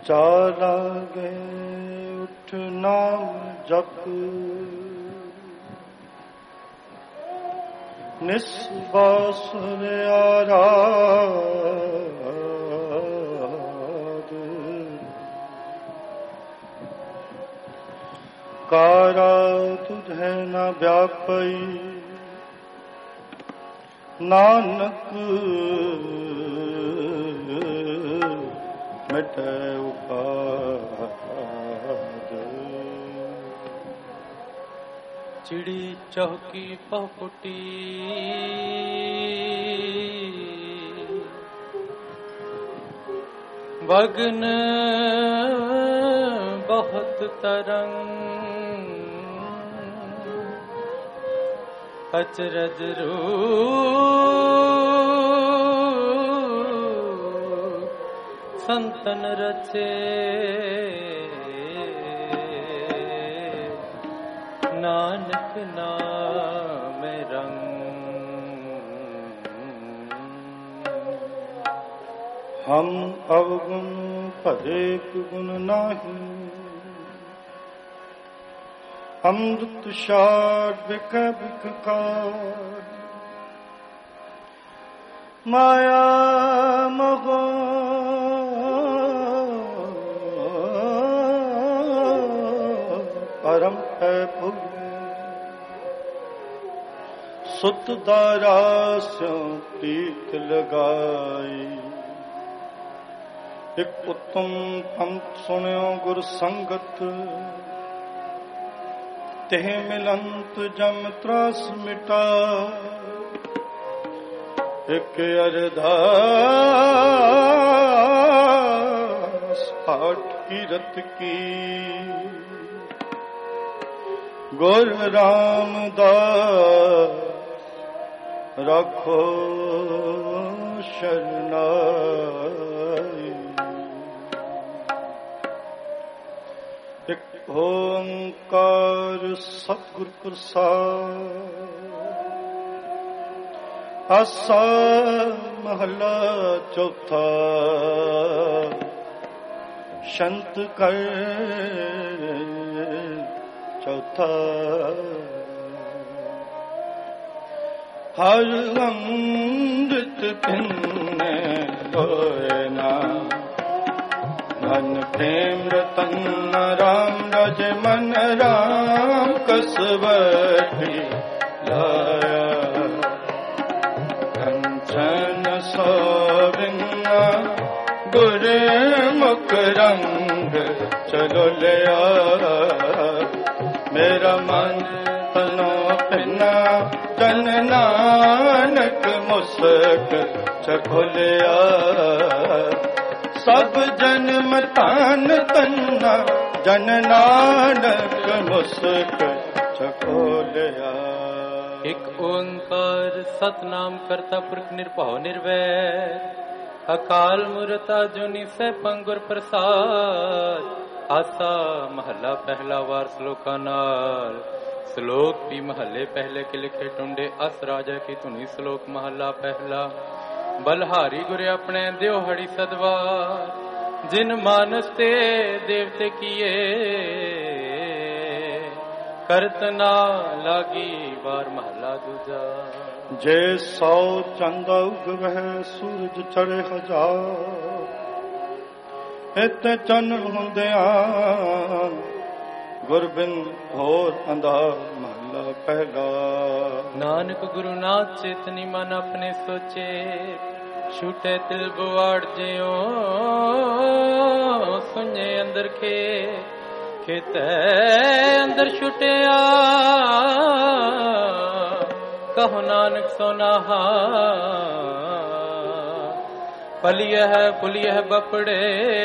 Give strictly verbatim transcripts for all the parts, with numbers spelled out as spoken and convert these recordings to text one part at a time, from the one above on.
चाला गए उठ नाम जप निस्बासुर आराध कारा तुझे न व्यापई नानक मिटे उपाद चिड़ी चौकी पहुटी बगन बहुत तरंग अचरज रू संतन रचे नानक नाम रंग हम अवगुण परेक गुण नाही अमृत शाट बिक बिककार माया मोह परम है पुण्य सुत दारा स्यों प्रीत लगाई एक उत्तम पंथ सुनियो गुर संगत तेह मिलंत जम त्रास मिटा एक अरदास आठ कीरत की गुर रामदास रखो शरणाई एक ओंकार सतगुर प्रसाद आसा महला चौथा संत कर चौथा हर अमृत पिन्ने होए ना मन प्रेम रतन राम रज मन राम कसवटी लाया कंचन सोविन्ना गुरे मुख रंग चलो ले आ मेरा मन तनो पिना जन नानक मुस्क चखोलिया सब जन्म तान तन्ना जन नानक मुस्क चखोलिया एक ओंकार सतनाम करता पुरख निर्भव निर्वैर अकाल मूरत अजूनी सैभं गुर प्रसाद आसा महला पहला वार श्लोका नाल श्लोक भी महले पहले के लिखे टुंडे अस राजा की धुनी श्लोक महला पहला बलहारी गुरे अपने देव हड़ी सदवार जिन मानस ते देवते किए करतना लागी वार महला दूजा जे सौ चंद उगवह सूरज चढ़े हजार इत चन हुंदिया गुरबिंद होर अंधा महला पहला नानक गुरुनाथ चेतनी मन अपने सोचे छूटे तिल बुआड़ जियो सुने अंदर खे खेते अंदर छुटिया कहो नानक सोनाहा पलिय है पुलिय है बपड़े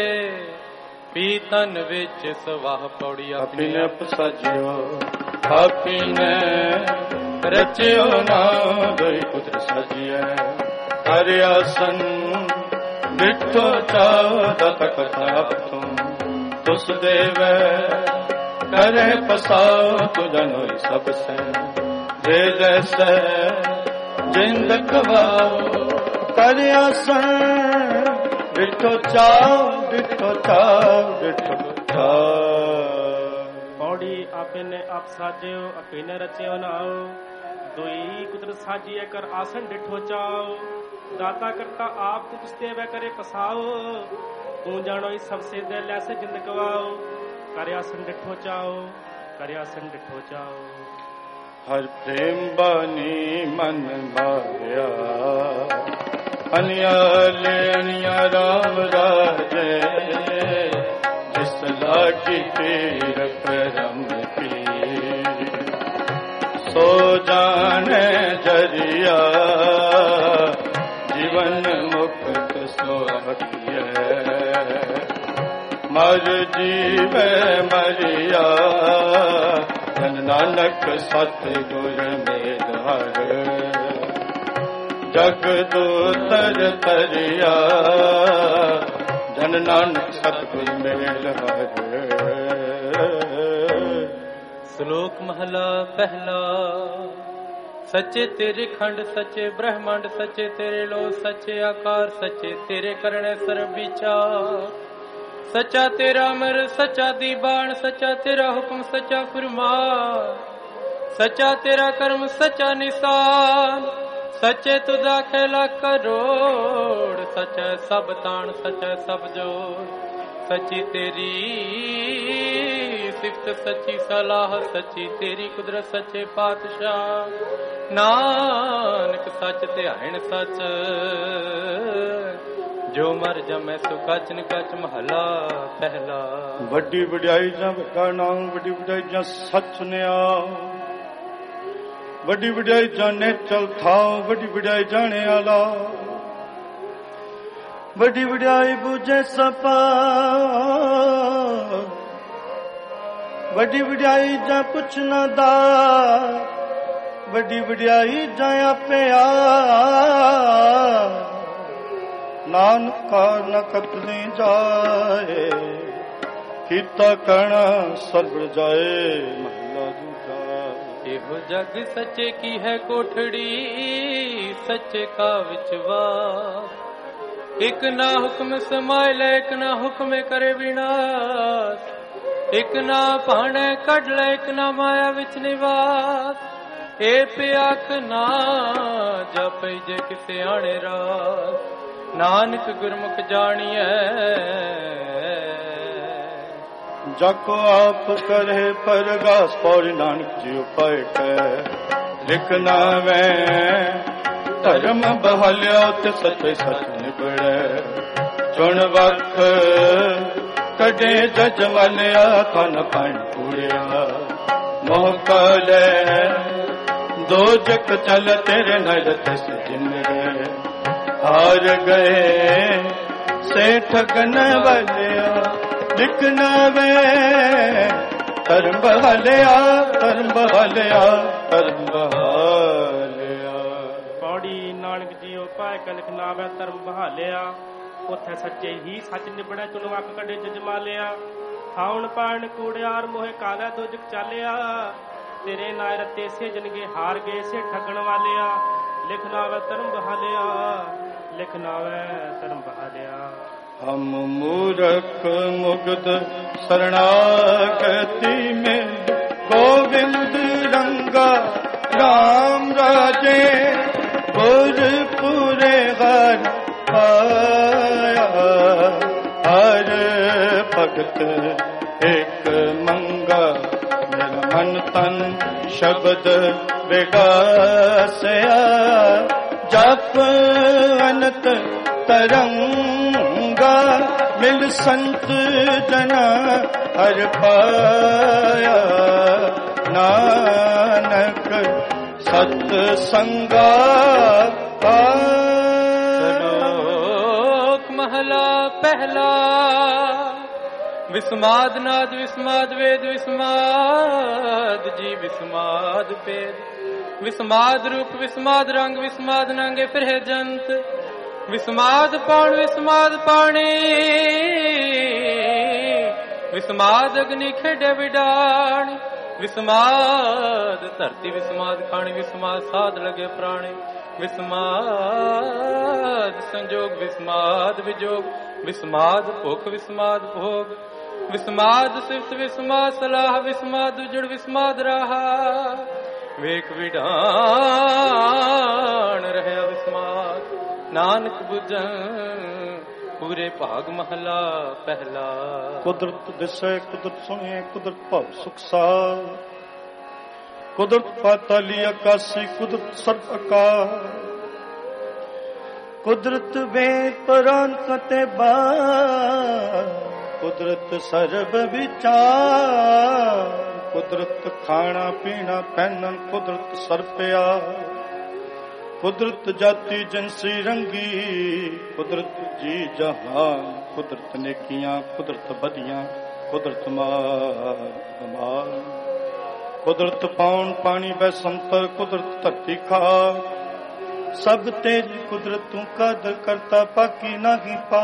पीतन विच सवाह पौड़ी अपने सजियो अपने रचियो ना दोई पुत्र सजिए हर आसन डिठो चौदह कथा तुम तुस देव करे पसाओ तुझनो सबसे जे जैसे जिंद खवाओ कर आसन ਡਿਠੋ ਚਾਉ ਡਿਠੋ ਚਾਉ ਡਿਠੋ ਚਾਉ। ਪੌੜੀ ਆਪੇ ਨੇ ਆਪ ਸਾਜਿਓ ਆਪੇ ਨੇ ਰਚਿਓ ਨਾਉ। ਦੋਈ ਕੁਦਰਤ ਸਾਜੀਐ ਕਰ ਆਸਨ ਡਿਠੋ ਚਾਉ। ਦਾਤਾ ਕਰਤਾ ਆਪ ਤੁਸ ਦੇਵੈ ਕਰੇ ਪਸਾਓ। ਤੂੰ ਜਾਣੋ ਸਭ ਸੇ ਦੇ ਲੈਸੇ ਜਿੰਦ ਗਵਾਓ। ਕਰ ਆਸਨ ਡਿਠੋ ਚਾਉ ਕਰ ਆਸਨ ਡਿਠੋ ਚਾਉ। ਹਰ ਪ੍ਰੇਮ ਬਾਣੀ ਮਨ ਭਾਇਆ ਅਨਿਆਲ ਅਨਿਆ ਰਾਮ ਰਾਜੇ। ਜਿਸ ਲਾਗੀ ਤੇਰ ਕਰਮ ਕੀ ਸੋ ਜਾਣੇ ਜਰੀਆ। ਜੀਵਨ ਮੁਕਤ ਸੁਆਖੀਐ ਮਰ ਜੀਵੈ ਮਰਿਆ। ਜਨ ਨਾਨਕ ਸਤ ਗੁਰ ਮੇਲ ਹਰ। ਜਗ ਦੂਤਰ ਤਰਿਆ ਜਨ ਨਾਨਕ ਸਤ ਗੁਰ ਮੇਲ ਹਰ। ਸ਼ਲੋਕ ਮਹਲਾ ਪਹਿਲਾ। ਸੱਚੇ ਤੇਰੇ ਖੰਡ ਸੱਚੇ ਬ੍ਰਹਮੰਡ ਸੱਚੇ ਤੇਰੇ ਲੋ ਸੱਚੇ ਆਕਾਰ ਸੱਚੇ ਤੇਰੇ ਕਰਨੇ ਸਰਬ ਵਿਚਾਰ। ਸੱਚਾ ਤੇਰਾ ਅਮਰ ਸੱਚਾ ਦੀਵਾਨ ਸੱਚਾ ਤੇਰਾ ਹੁਕਮ ਸੱਚਾ ਫਰਮਾਨ। ਸੱਚਾ ਤੇਰਾ ਕਰਮ ਸੱਚਾ ਨਿਸ਼ਾਨ। ਸੱਚੇ ਤੁਦਾ ਖੇਲਾ ਕਰੋੜ ਸੱਚਾ ਸਭ ਤਾਣ ਸੱਚਾ ਸਭ ਜੋੜ। ਸੱਚੀ ਤੇਰੀ ਸਿਫਤ ਸੱਚੀ ਸਲਾਹ ਸੱਚੀ ਤੇਰੀ ਕੁਦਰਤ ਸੱਚੇ ਪਾਤਸ਼ਾਹ। ਨਾਨਕ ਸੱਚ ਧਿਆਇਣ ਸੱਚ ਜੋ ਮਰ ਜਮੈ ਸੋ ਕਚ ਨ ਕਚ ਮਹਲਾ ਪਹਿਲਾ। ਵੱਡੀ ਵਡਿਆਈ ਜਾਂ ਵੱਡਾ ਨਾਮ ਵੱਡੀ ਵਡਿਆਈ ਜਾਂ ਸੱਚ ਨਿਆਉ। ਵੱਡੀ ਵਡਿਆਈ ਜਾਣੇ ਚਲ ਥਾਉ ਵੱਡੀ ਵਡਿਆਈ ਜਾਣੇ ਆਲਾ। ਵੱਡੀ ਵਡਿਆਈ ਬੁਝੇ ਸਪਾ ਵੱਡੀ ਵਡਿਆਈ ਜਾਂ ਕੁਛ ਨਾ ਦਾ। ਵੱਡੀ ਵਡਿਆਈ ਜਾਂ ਆਪਿਆ ਨਾਨਕਾ ਨ ਕਤਲੀ ਜਾਏ। ਕੀਤਾ ਕਹਿਣਾ ਸਰਬ ਜਾਏ ਮਹਲਾ ਦੂਜਾ। ਇਹੋ ਜਗ ਸੱਚੇ ਕੀ ਹੈ ਕੋਠੜੀ ਸੱਚੇ ਕਾ ਵਿਚਵਾ। ਇੱਕ ਨਾ ਹੁਕਮ ਸਮਾਇ ਲੈ ਇੱਕ ਨਾ ਹੁਕਮੇ ਕਰੇ ਵਿਨਾਸ਼। ਇੱਕ ਨਾ ਭਾਣੇ ਕੱਢ ਲੈ ਇੱਕ ਨਾ ਮਾਇਆ ਵਿੱਚ ਨਿਵਾਸ। ਏ ਪਿਆਖ ਨਾ ਜਪੈ ਜੇ ਕਿਸੇ ਆਣੇ ਰਾਸ। ਨਾਨਕ ਗੁਰਮੁਖ ਜਾਣੀਐ ਜਾਕੋ ਆਪ ਕਰੇ ਪਰਗਾਸ। ਪੌੜੀ ਨਾਨਕ ਜੀ ਉਪਾਇ ਕੈ ਲਿਖਨਾ ਵੈ। ਧਰਮ ਬਹਾਲਿਆ ਤੇ ਸੱਚੇ ਸੱਚ ਨਿਬੜੈ। ਚੁਣ ਵਖ ਕਢੇ ਜਜ ਵਾਲਿਆ ਤਨ ਪਾਣ ਪੂੜਿਆ। ਮੋਹ ਕਲੇ ਦੋ ਜਗ ਚਲ ਤੇਰੇ ਨਾਲ ਤਿਸ ਜਿੰਦਰੇ। ਹਾਰ ਗਏ ਸੇ ਠਗਨ ਵਾਲਿਆ ਲਿਖਣਾ ਵੇ। ਧਰਮ ਬਹਾਲਿਆ ਧਰਮ ਬਹਾਲਿਆ ਧਰਮ ਬਹਾਲਿਆ। ਪੌੜੀ ਨਾਨਕ ਜੀਓ ਪਾਇ ਕਲਖ ਨਾਵੈ ਧਰਮ ਬਹਾਲਿਆ। ਉਥੇ ਸੱਚੇ ਹੀ ਸੱਚ ਨਿਬੜੈ ਚੁਣ ਵਕ ਕੱਢੇ ਜਜਮਾ ਲਿਆ। ਖਾਉਣ ਪਾਣ ਕੂੜਿਆਰ ਮੋਹਿ ਕਾਲਾ ਦੋਜਕ ਚਾਲਿਆ। ਤੇਰੇ ਨਾਇ ਰਤੇ ਸੇ ਜਨਗੇ ਹਾਰ ਗਏ ਸੇ ਠੱਗਣ ਵਾਲਿਆ। ਲਿਖਣਾ ਵੈ ਧਰਮ ਬਹਾਲਿਆ ਲਿਖਣਾ ਵੈ ਧਰਮ ਬਹਾਲਿਆ। ਹਮ ਮੂਰਖ ਮੁਗਧ ਸਰਣਾਗਤੀ ਮੈਂ ਗੋਬਿੰਦ ਰੰਗਾ ਰਾਮ ਰਾਜੇ। ਗੁਰਪੁਰੇ ਘਰ ਆਇਆ ਹਰ ਭਗਤ ਇੱਕ ਮੰਗਾ। ਮੇਰਾ ਮਨ ਤਨ ਸ਼ਬਦ ਵਿਗਾਸਿਆ। ਜਪ ਅਨੰਤ ਤਰੰਗਾ ਮਿਲ ਸੰਤ ਜਨਾ ਹਰ ਪਾਇਆ। ਨਾਨਕ ਸਤ ਸੰਗਾ। ਸ਼ਲੋਕ ਮਹਲਾ ਪਹਿਲਾ। ਵਿਸਮਾਦ ਨਾਦ ਵਿਸਮਾਦ ਵੇਦ ਵਿਸਮਾਦ ਜੀ ਵਿਸਮਾਦ ਪੇਦ। ਵਿਸਮਾਦ ਰੂਪ ਵਿਸਮਾਦ ਰੰਗ ਵਿਸਮਾਦ ਨੰਗੇ ਫਿਰੇ ਜੰਤ। ਵਿਸਮਾਦ ਪਾਣ ਵਿਸਮਾਦ ਪਾਣੀ ਵਿਸਮਾਦ ਅਗਨੀ ਖੇਡੇ ਵਿਡਾਣੀ। ਵਿਸਮਾਦ ਧਰਤੀ ਵਿਸਮਾਦ ਖਾਣੀ ਵਿਸਮਾਦ ਸਾਧ ਲਗੇ ਪ੍ਰਾਣੇ। ਵਿਸਮਾਦ ਸੰਜੋਗ ਵਿਸਮਾਦ ਵਿਜੋਗ ਵਿਸਮਾਦ ਭੁਖ ਵਿਸਮਾਦ ਭੋਗ ਵਿਸਮਾਦ ਸਿਫਤ ਵਿਸਮਾਦ ਸਲਾਹ ਵਿਸਮਾਦ ਉਜੜ ਵਿਸਮਾਦ ਰਾਹਾ ਵੇਖ ਵਿਡਾਣ ਰਹਿਆ ਵਿਸਮਾਦ ਨਾਨਕ ਬੁਝੰ ਪੂਰੇ ਭਾਗ ਮਹਲਾ ਪਹਿਲਾ। ਕੁਦਰਤ ਦਿਸੈ ਕੁਦਰਤ ਸੁਣੇ ਕੁਦਰਤ ਭਵ ਸੁਖ ਸਾਰ ਕੁਦਰਤ ਪਾਤਾਲੀ ਆਕਾਸੀ ਕੁਦਰਤ ਸਰਬ ਆਕਾਰ ਕੁਦਰਤ ਵੇ ਪਰਾਨ ਕਤੇ ਬਾ ਕੁਦਰਤ ਸਰਬ ਵਿਚਾਰ ਕੁਦਰਤ ਖਾਣਾ ਪੀਣਾ ਪਹਿਨਣ ਕੁਦਰਤ ਸਰਪਿਆ ਕੁਦਰਤ ਜਾਤੀ ਜਨਸੀ ਰੰਗੀ ਕੁਦਰਤ ਜੀ ਜਹਾਨ ਕੁਦਰਤ ਨੇਕੀਆਂ ਕੁਦਰਤ ਬਦੀਆਂ ਕੁਦਰਤ ਮਾਲ ਕੁਦਰਤ ਪਾਉਣ ਪਾਣੀ ਬੈ ਸੰਤਰ ਕੁਦਰਤ ਧਰਤੀ ਖਾਕ ਸਭ ਤੇਰੀ ਕੁਦਰਤ ਤੂੰ ਕਦਰ ਕਰਤਾ ਪਾਕੀ ਨਾਹੀ ਪਾ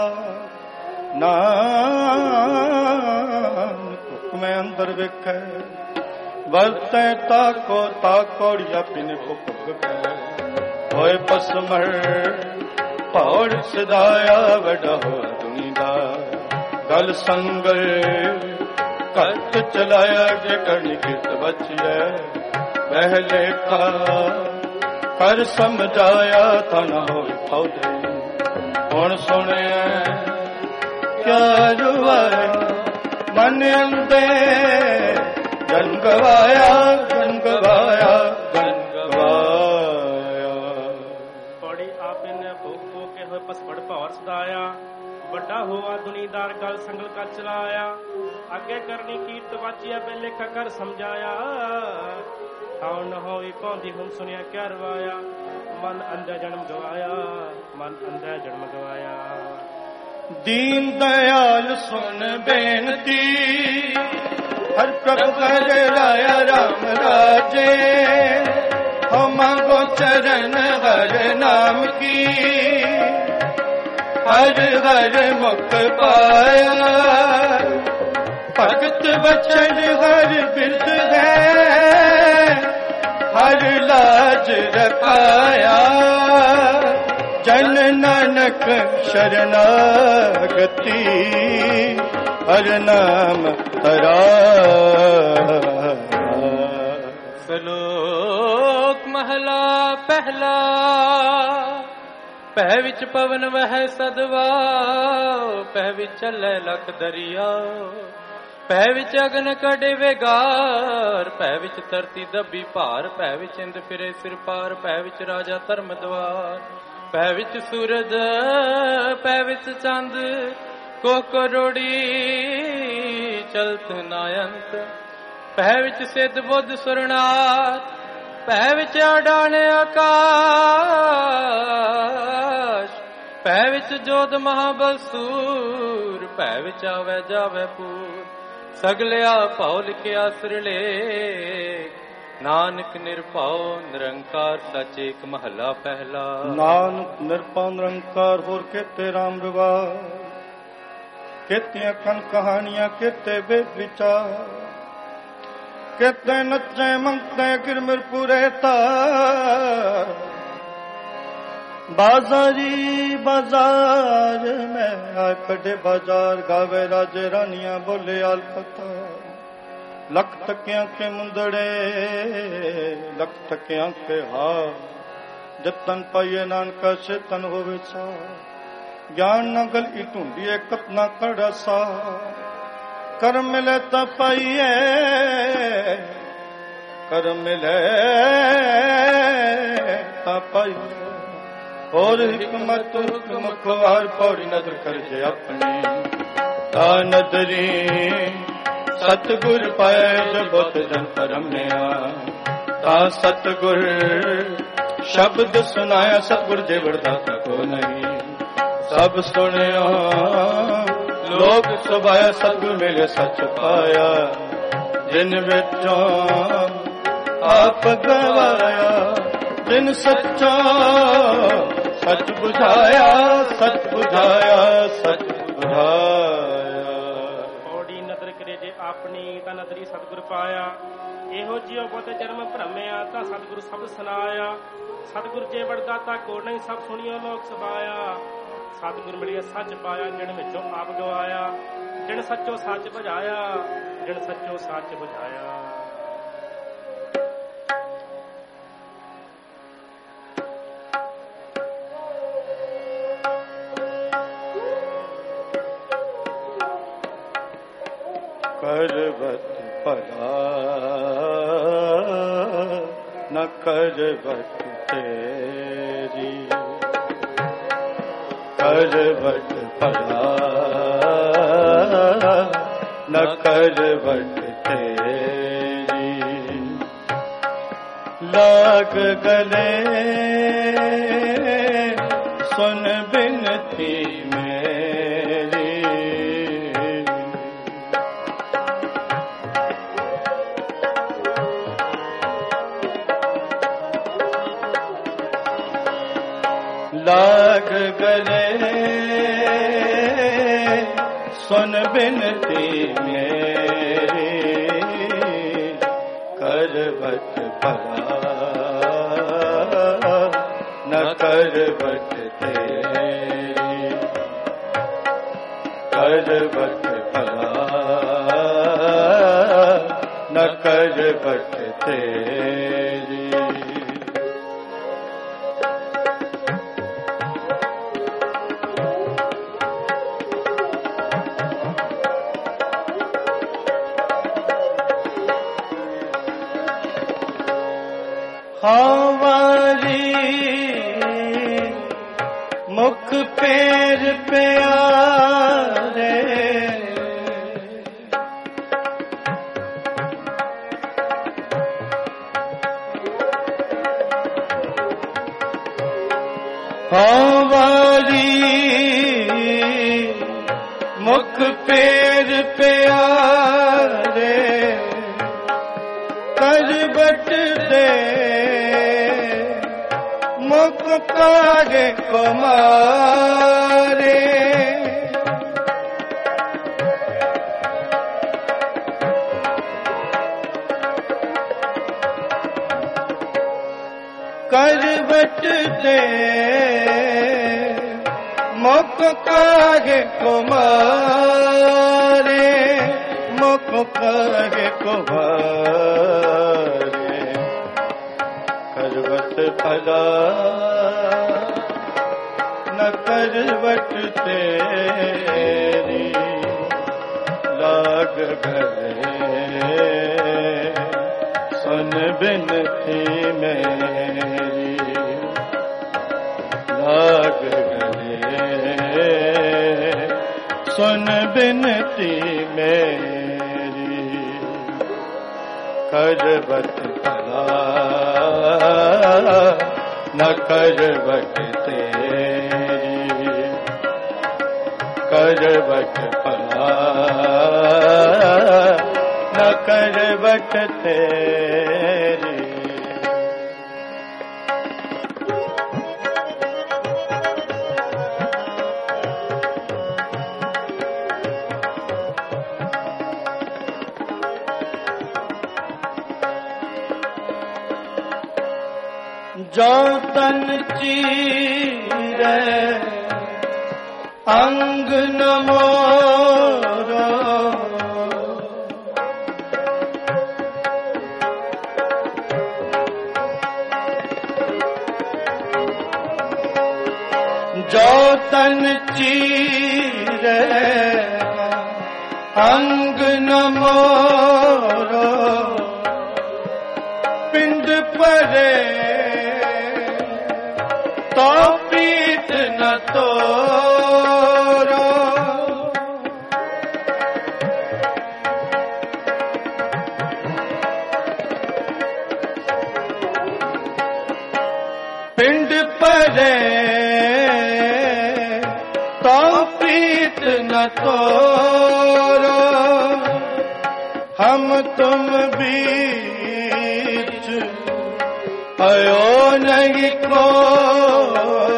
ਨਾਨਕ ਹੁਕਮੈ ਅੰਦਰ ਵੇਖੈ ਵਰਤੈ ਤਾਕੋ ਤਾਕੋੜਿਆ ਪਿਨ ਭੁਖ ਪੈ ਹੋਏ ਪਸਮਰ ਪੌੜ ਸਦਾਇਆ ਵਡਾ ਹੋ ਦੁਨੀਦਾ ਗਲ ਸੰਗਲ ਕੱਤ ਚਲਾਇਆ ਜੇ ਕਰਨੀ ਕਿਤ ਬਚਿਐ ਵਹਿ ਲੇਖਾ ਕਰ ਸਮਝਾਇਆ ਤਾਂ ਨਾ ਹੋਏ ਫੌਦੇ ਹੁਣ ਸੁਣਿਆ ਕਿਆ ਰੁਵਾਇਆ ਮਨ ਅੰਦੇ ਜਨ ਗਵਾਇਆ ਜਨ ਗਵਾਇਆ ਜਨ ਗਵਾਇਆ ਪੌੜੀ ਆਪੇ ਨੇ ਭੋਗ ਭੋਗ ਕੇ ਹੋਏ ਪਸਵੜ ਭੌਰ ਸਦਾਇਆ ਵੱਡਾ ਹੋਆ ਦੁਨੀਦਾਰ ਗਲ ਸੰਗਲ ਕਰ ਚਲਾਇਆ ਅੱਗੇ ਕਰਨੀ ਕੀਰਤ ਵਾਚਿਆ ਬੇਲੇਖਾ ਕਰ ਸਮਝਾਇਆ ਆਉ ਨ ਹੋਈ ਪੌਂਦੀ ਹੁਣ ਸੁਣਿਆ ਕਿਆ ਰਵਾਇਆ ਮਨ ਅੰਧਾ ਜਨਮ ਗਵਾਇਆ ਮਨ ਅੰਧਾ ਜਨਮ ਗਵਾਇਆ। ਦੀਨ ਦਇਆਲ ਸੁਣ ਬੇਨਤੀ ਹਰ ਪ੍ਰਭ ਕਰ ਰਾਇਆ ਰਾਮ ਰਾਜੇ ਹੋ ਮੰਗੋ ਚਰਨ ਹਰ ਨਾਮ ਕੀ ਹਰ ਹਰ ਮੁਖ ਪਾਇਆ ਭਗਤ ਬਚਨ ਹਰ ਬਿਰਦ ਹੈ ਹਰ ਲਾਜ ਰਖਾਇਆ ਜਨ ਨਾਨਕ ਸ਼ਰਨਾਗਤੀ ਹਰ ਨਾਮ ਤਰਾ। ਸ਼ਲੋਕ ਮਹਲਾ ਪਹਿਲਾ। ਪੈ ਵਿੱਚ ਪਵਨ ਵਹਿ ਸਦਵਾ ਪੈ ਵਿੱਚ ਚੱਲੇ ਲਖ ਦਰਿਆ ਪੈ ਵਿੱਚ ਅਗਨ ਕੜੇ ਵੇਗਾਰ ਪੈ ਵਿੱਚ ਧਰਤੀ ਦੱਬੀ ਭਾਰ ਪੈ ਵਿੱਚ ਇੰਦ ਫਿਰੇ ਸਿਰ ਪਾਰ ਪੈ ਵਿੱਚ ਰਾਜਾ ਧਰਮ ਦਵਾਰ ਪੈ ਵਿੱਚ ਸੂਰਜ ਪੈ ਵਿੱਚ ਚੰਦ ਕੋ ਕਰੋੜੀ ਚਲਤ ਨਾਯੰਤ ਪੈ ਵਿੱਚ ਸਿੱਧ ਬੁੱਧ ਸੁਰਨਾਥ ਪੈ ਵਿੱਚ ਅਡਾਣ ਆਕਾਸ਼ ਪੈ ਵਿੱਚ ਜੋਧ ਮਹਾਬਲਸੂਰ ਪੈ ਵਿੱਚ ਆਵੇ ਜਾਵੇ ਪੂਰ ਸਗਲਿਆ ਭਉ ਲਿਖਿਆ ਸਿਰਲੇਖ ਨਾਨਕ ਨਿਰਭਉ ਨਿਰੰਕਾਰ ਸੱਚ ਏਕ ਮਹੱਲਾ ਪਹਿਲਾ। ਨਾਨਕ ਨਿਰਭਉ ਨਿਰੰਕਾਰ ਹੋਰ ਕਿਤੇ ਰਾਮ ਰਵਾਰ ਕਿਤਿਆਂ ਕਨ ਕਹਾਣੀਆਂ ਕਿਤੇ ਵੇਦ ਵਿਚਾਰ ਕਿਤੇ ਨੱਚੇ ਮੰਗਤੇ ਗਿਰਮਿਰ ਪੂਰੇ ਤਾਰ बाजारी बाजार में आकड़े बाजार गावे राजे रानियां बोले आलकता लख टकियां के मुंदड़े लख टकियां के हार जतन पाइए नानका चेतन होवे सा ज्ञान नगल ई ढूंढिए कतना कड़ा सा कर मिले ता पाइए कर मिले ता पाइए और हिकमत हुक्म खुवार पौड़ी नजर कर जे अपनी ता नदरी सतगुर पाए जबत जन परमया ता सतगुर शब्द सुनाया सतगुर जे वरदाता को नहीं सब सुनिया लोक सुभाया सतगुर मिले सच पाया जिन विचों आप गवाया जिन सच्चा सच बुझाया सच बुझाया सच बुझाया। ਪੌੜੀ ਨਦਰ ਕਰੇ ਜੇ ਆਪਣੀ ਤਾਂ ਨਦਰੀ ਸਤਿਗੁਰ ਪਾਇਆ ਇਹੋ ਜਿਉ ਬਹੁਤੇ ਜਨਮ ਭਰਮਿਆ ਤਾਂ ਸਤਿਗੁਰ ਸਭ ਸੁਨਾਇਆ सतगुर जे वरदाता को नहीं सब सुनियो लोक सबाया। सतगुर मिलिए सच पाया जिन विचों आप गवाया। जिन सच्चो सच बुझाया जिन सच्चो सच बुझाया। करवत परा न करवत तेरी। करवत परा न करवत तेरी। लाग गले सुन बिनती मेरी। लाग गले सुन बिनती मेरी। करवत परा न करवत तेरी। करवत परा न करवत तेरी। हमारी मुख पैर प्यारे। हमारी मुख पैर प्यारे। करवट दे मुख कागे को मारे। करवट दे मुख कागे को मारे। मुख कागे को मारे। करवत परा न करवट तेरी। लाग गले सुन बिनती मेरी। लाग गले सुन बिनती मेरी। करवत परा न करवट तेरी। करवट परा न करवट तेरी। जो तन चीरे अंग न मोरो। जो तन चीरे अंग न मोरो। पिंड परे तो प्रीत न तोरो। पिंड परे तो प्रीत न तोरो। हम तुम बीच आयो नहीं कोई।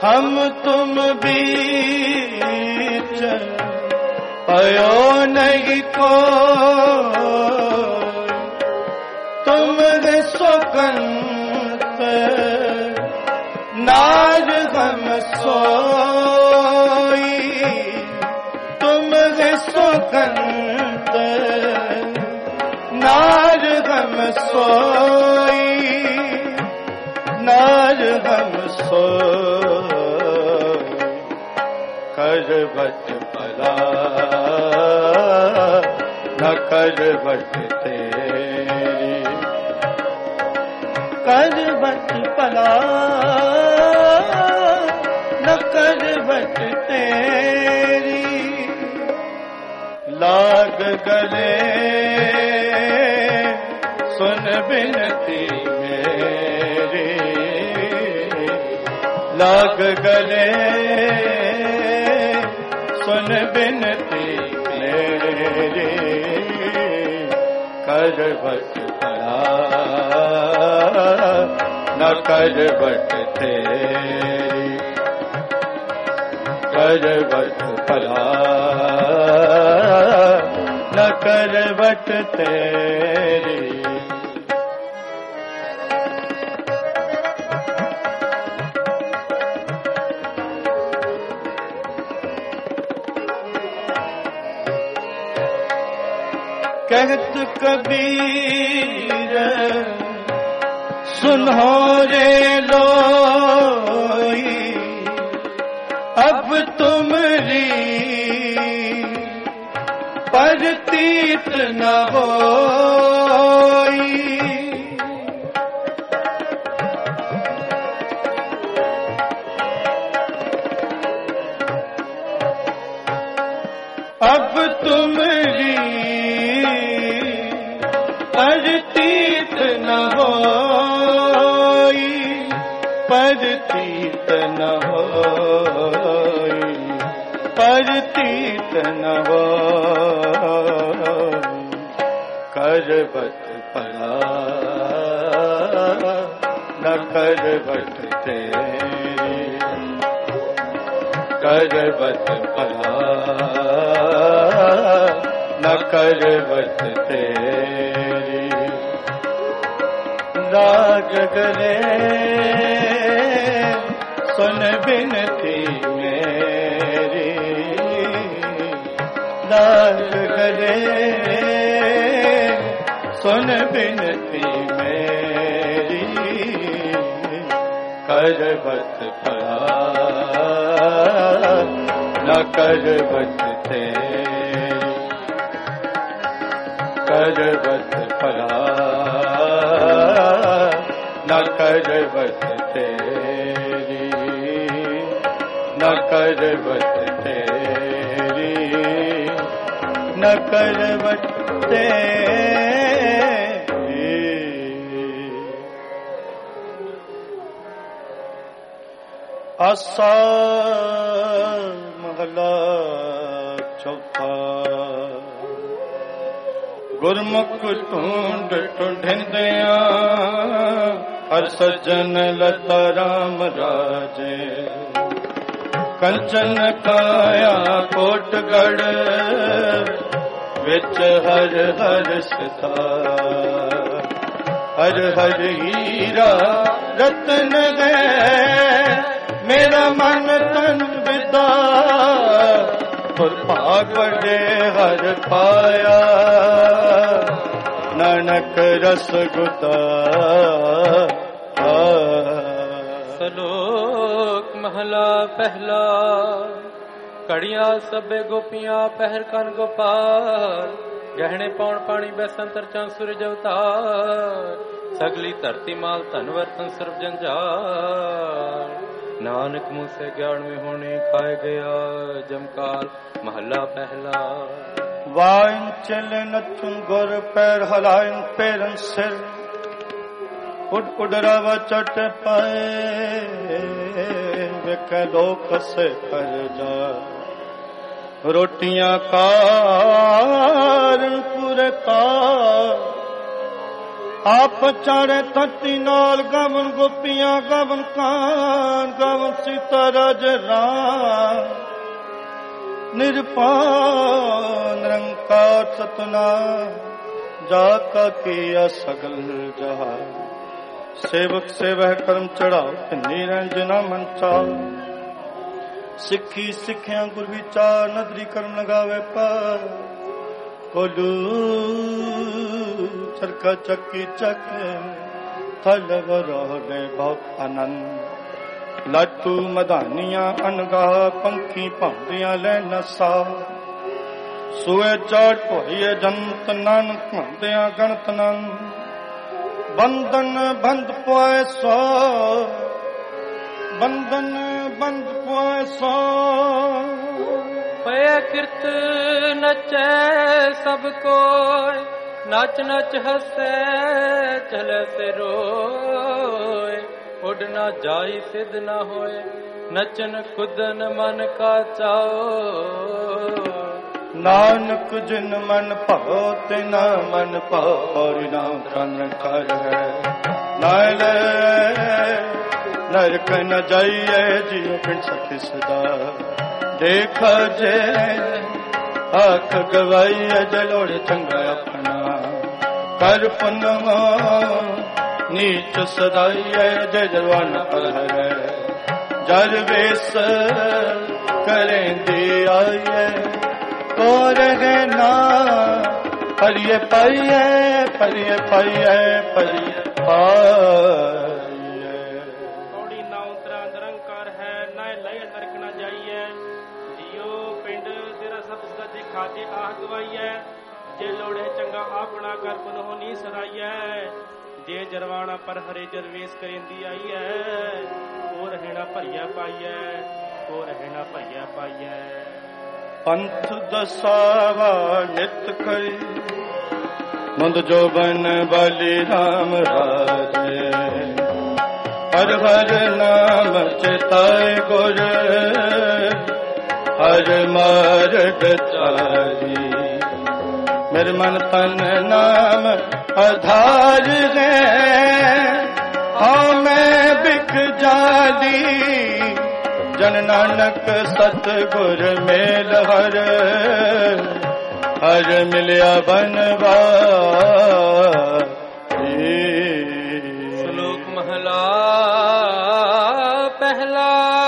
हम तुम बीच पयो नहीं को तुम सुगंध नाज हम सोई तुम सुगंध नाज हम सोई नाज हम सोई करवट परा न करवट तेरी करवट परा न करवट तेरी लाग गले सुन बिनती मेरी लाग गले सुन बिनती मेरी करवट परा न करवट तेरी करवट परा न करवट तेरी कहत कबीर सुनो रे लोई अब तुमरी परतीत न होई अब तुमरी परतीत न होई परतीत न होई परतीत न होई करवट परा न करवट तेरी करवट परा न करवट तेरी लाग गले सुन बिनती मेरी लाग गले सुन बिनती मेरी करवट परा न करवट तेरी करवट परा न करवट तेरी न करवट तेरी न करवट तेरी। आसा महला चौथा गुरमुख टूंड टूंढिंदिया हर सज्जन लता राम राजे कंचन काया कोटगढ़ विच हर हर सिता हर हर हीरा रतन है मेरा मन तन विदा भाग बड़े हर पाया नानक रस गुता। सलोक महला पहला कड़िया सबे गोपियां पहर कन गोपाल गहने पौन पानी बैसंतर चां सूरज अवतार सगली धरती माल धन वर्तन सर्व जंजाल नानक मुँह से ज्ञान में होने खाए गया जमकाल। महला पहला वाइन चले नचुन गुर पैर हलाइन पैरन सिर उड़ उड़रावा चट पाए वे लोक से कर जा रोटियां कार पुरता ਆਪ ਚਾਰੇ ਧਰਤੀ ਨਾਲ ਗਾਵਨ ਗੋਪੀਆਂ ਗਾਵਨ ਕਾਨ ਗਾਵਨ ਸੀਤਾ ਰਾਜ ਰਾਮ ਨਿਰਪਾਨ ਨਿਰੰਕਾਰ ਸਤਨਾਮ ਜਾਤਾ ਕੀਆ ਸਗਲ ਜਹਾਨ ਸੇਵਕ ਸੇਵਹਿ ਕਰਮ ਚੜਾਓ ਧੰਨੀ ਰੰਜਨਾ ਮਨ ਚਾਲ ਸਿੱਖੀ ਸਿੱਖਿਆ ਗੁਰ ਵਿਚਾਰ ਨਦਰੀ ਕਰਮ ਲਗਾਵੇ ਪਰ ਕੋਲੂ ਚਰਖਾ ਚੱਕੀ ਚੱਕ ਥਲ ਵਰੋਲੇ ਬਹੁਤ ਆਨੰਦ ਲਾਟੂ ਮਧਾਨੀਆਂ ਅਨਗਾ ਪੰਖੀ ਭਾਂਦੀਆਂ ਲੈ ਨਸਾ ਸੂਏ ਚਾੜ ਭੋਈਏ ਜੰਤ ਨਾਨਕ ਹੁੰਦਿਆਂ ਗਣਤ ਨਨ ਬੰਧਨ ਬੰਧ ਪੁਆਏ ਸੋ ਬੰਧਨ ਬੰਧ ਪੁਆਏ ਸੋ ਪਏ ਕਿਰਤ ਨਚੈ ਸਭ ਕੋਇ ਨਚ ਨਚ ਹੱਸੈ ਚਲੇ ਸੇ ਰੋਏ ਉਡ ਨਾ ਜਾਈ ਸਿਧ ਨਾ ਹੋਏ ਨਚਨ ਕੁਦਨ ਮਨ ਕਾ ਚਾਓ ਨਾਨਕ ਜਿਨ ਮਨ ਭਾਉ ਤੇ ਨਾ ਮਨ ਭਾਉ ਔਰ ਨਾਮ ਕੰਨ ਕਰ ਹੈ ਨਾਇ ਨਰਕ ਨ ਜਾਈਏ ਜੀਉ ਪਿੰਡ ਸਖੀ ਸਦਾ ਦੇਖ ਜੇ ਆਖ ਗਵਾਈਏ ਜਲੋੜ ਚੰਗਾ ਆਪਣਾ ਕਰ ਪੁੰਨਵਾ ਨੀਚ ਸਦਾਈਏ ਜੇ ਜਵਾਨ ਪਰ ਹੈ ਜਲ ਵੇਸ ਕਰੇਂਦੀ ਆਈਏ ਕੋਰ ਹੈ ਨਾ ਪਰਿਏ ਪਾਈਏ ਪਰਿਏ ਪਾਈਏ ਪਰਿਏ ਪਾਈਏ ਕੌੜੀ ਨਾ ਉਤਰਾ ਨਿਰੰਕਾਰ ਹੈ ਨਾ ਲਏ ਨਰਕ ਨਾ ਜਾਈਏ ਜੀਓ ਪਿੰਡ ਤੇਰਾ ਸਭ ਸਦਾ ਦੇਖਾ ਜੇ ਆਹ ਗਵਾਈਐ ਜੇ ਲੋੜੇ ਚੰਗਾ ਆਪਣਾ ਕਰ ਪੁਨਹੁ ਨੀ ਸਰਾਈਐ ਜੇ ਜਰਵਾਣਾ ਪਰ ਹਰੇ ਜਰਵੇਸ ਕਰੇਂਦੀ ਆਈਐ ਕੋ ਰਹਿਣਾ ਭਰੀਆ ਪਾਈਐ ਕੋ ਰਹਿਣਾ ਭਰੀਆ ਪਾਈਐ ਪੰਥ ਦਸਾਵਾ ਨਿਤ ਕਰੀ ਮੁੰਦ ਜੋਬਨ ਬਾਲੀ ਰਾਮ ਰਾਜੇ ਹਰ ਹਰ ਨਾਮ ਚਿਤਾਏ ਗੁਰ ਹਰ ਮਾਰਗ ਚਾਰੀ ਮੇਰੇ ਮਨ ਤਨ ਨਾਮ ਆਧਾਰ ਹੈ ਹਾਂ ਮੈਂ ਬਿਕ ਜਾਲੀ ਜਨ ਨਾਨਕ ਸਤ ਗੁਰ ਮੇਲ ਹਰ ਹਰ ਮਿਲਿਆ ਬਨਵਾ ਸ਼ਲੋਕ ਮਹਲਾ ਪਹਿਲਾ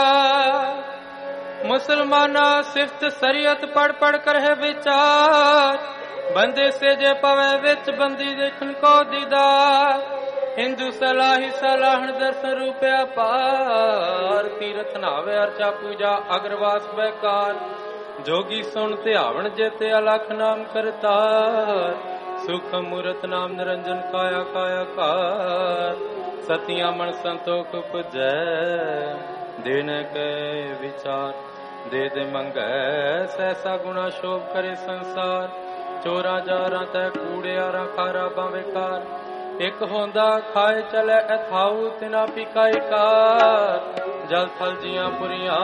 ਮੁਸਲਮਾਨਾ ਸਿਫਤ ਸਰੀਅਤ ਪੜ ਪੜ ਕਰ ਹੈ ਵਿਚਾਰ ਬੰਦੇ ਸੇ ਜੇ ਪਵੇ ਵਿੱਚ ਬੰਦੀ ਦੇਖਣ ਕੋ ਦੀਦਾਰ ਹਿੰਦੂ ਸਲਾਹੀ ਸਲਾਹਣ ਦਰਸ਼ਨ ਰੂਪਿਆ ਪਾਰ ਤੀਰਥ ਨਾਵੇ ਅਰਚਾ ਪੂਜਾ ਅਗਰਵਾਸ ਬੈਕਾਰ ਜੋਗੀ ਸੁਣ ਧਿਆਵਣ ਜੇਤੇ ਅਲਖ ਨਾਮ ਕਰਤਾਰ ਸੁਖ ਮੂਰਤ ਨਾਮ ਨਿਰੰਜਨ ਕਾਇਆ ਕਾਇਆ ਕਾਰ ਸਤਿਆ ਮਨ ਸੰਤੋਖ ਉਪਜੈ ਦੇਨ ਕੈ ਵਿਚਾਰ ਦੇ ਦੇ ਮੰਗੈ ਸੈਸਾ ਗੁਣਾ ਸ਼ੋਭ ਕਰੇ ਸੰਸਾਰ ਚੋਰਾ ਜਾਰਾਂ ਤੈ ਕੂੜਿਆਰਾਂ ਖਾਰਾ ਬਾਵੇਕਾਰ ਇੱਕ ਹੁੰਦਾ ਖਾਏ ਚਲੇ ਅਥਾਉ ਤਿਨਾ ਪਿਕਾਈ ਕਾਰ ਜਲ ਥਲ ਜੀਆਂ ਪੁਰੀਆਂ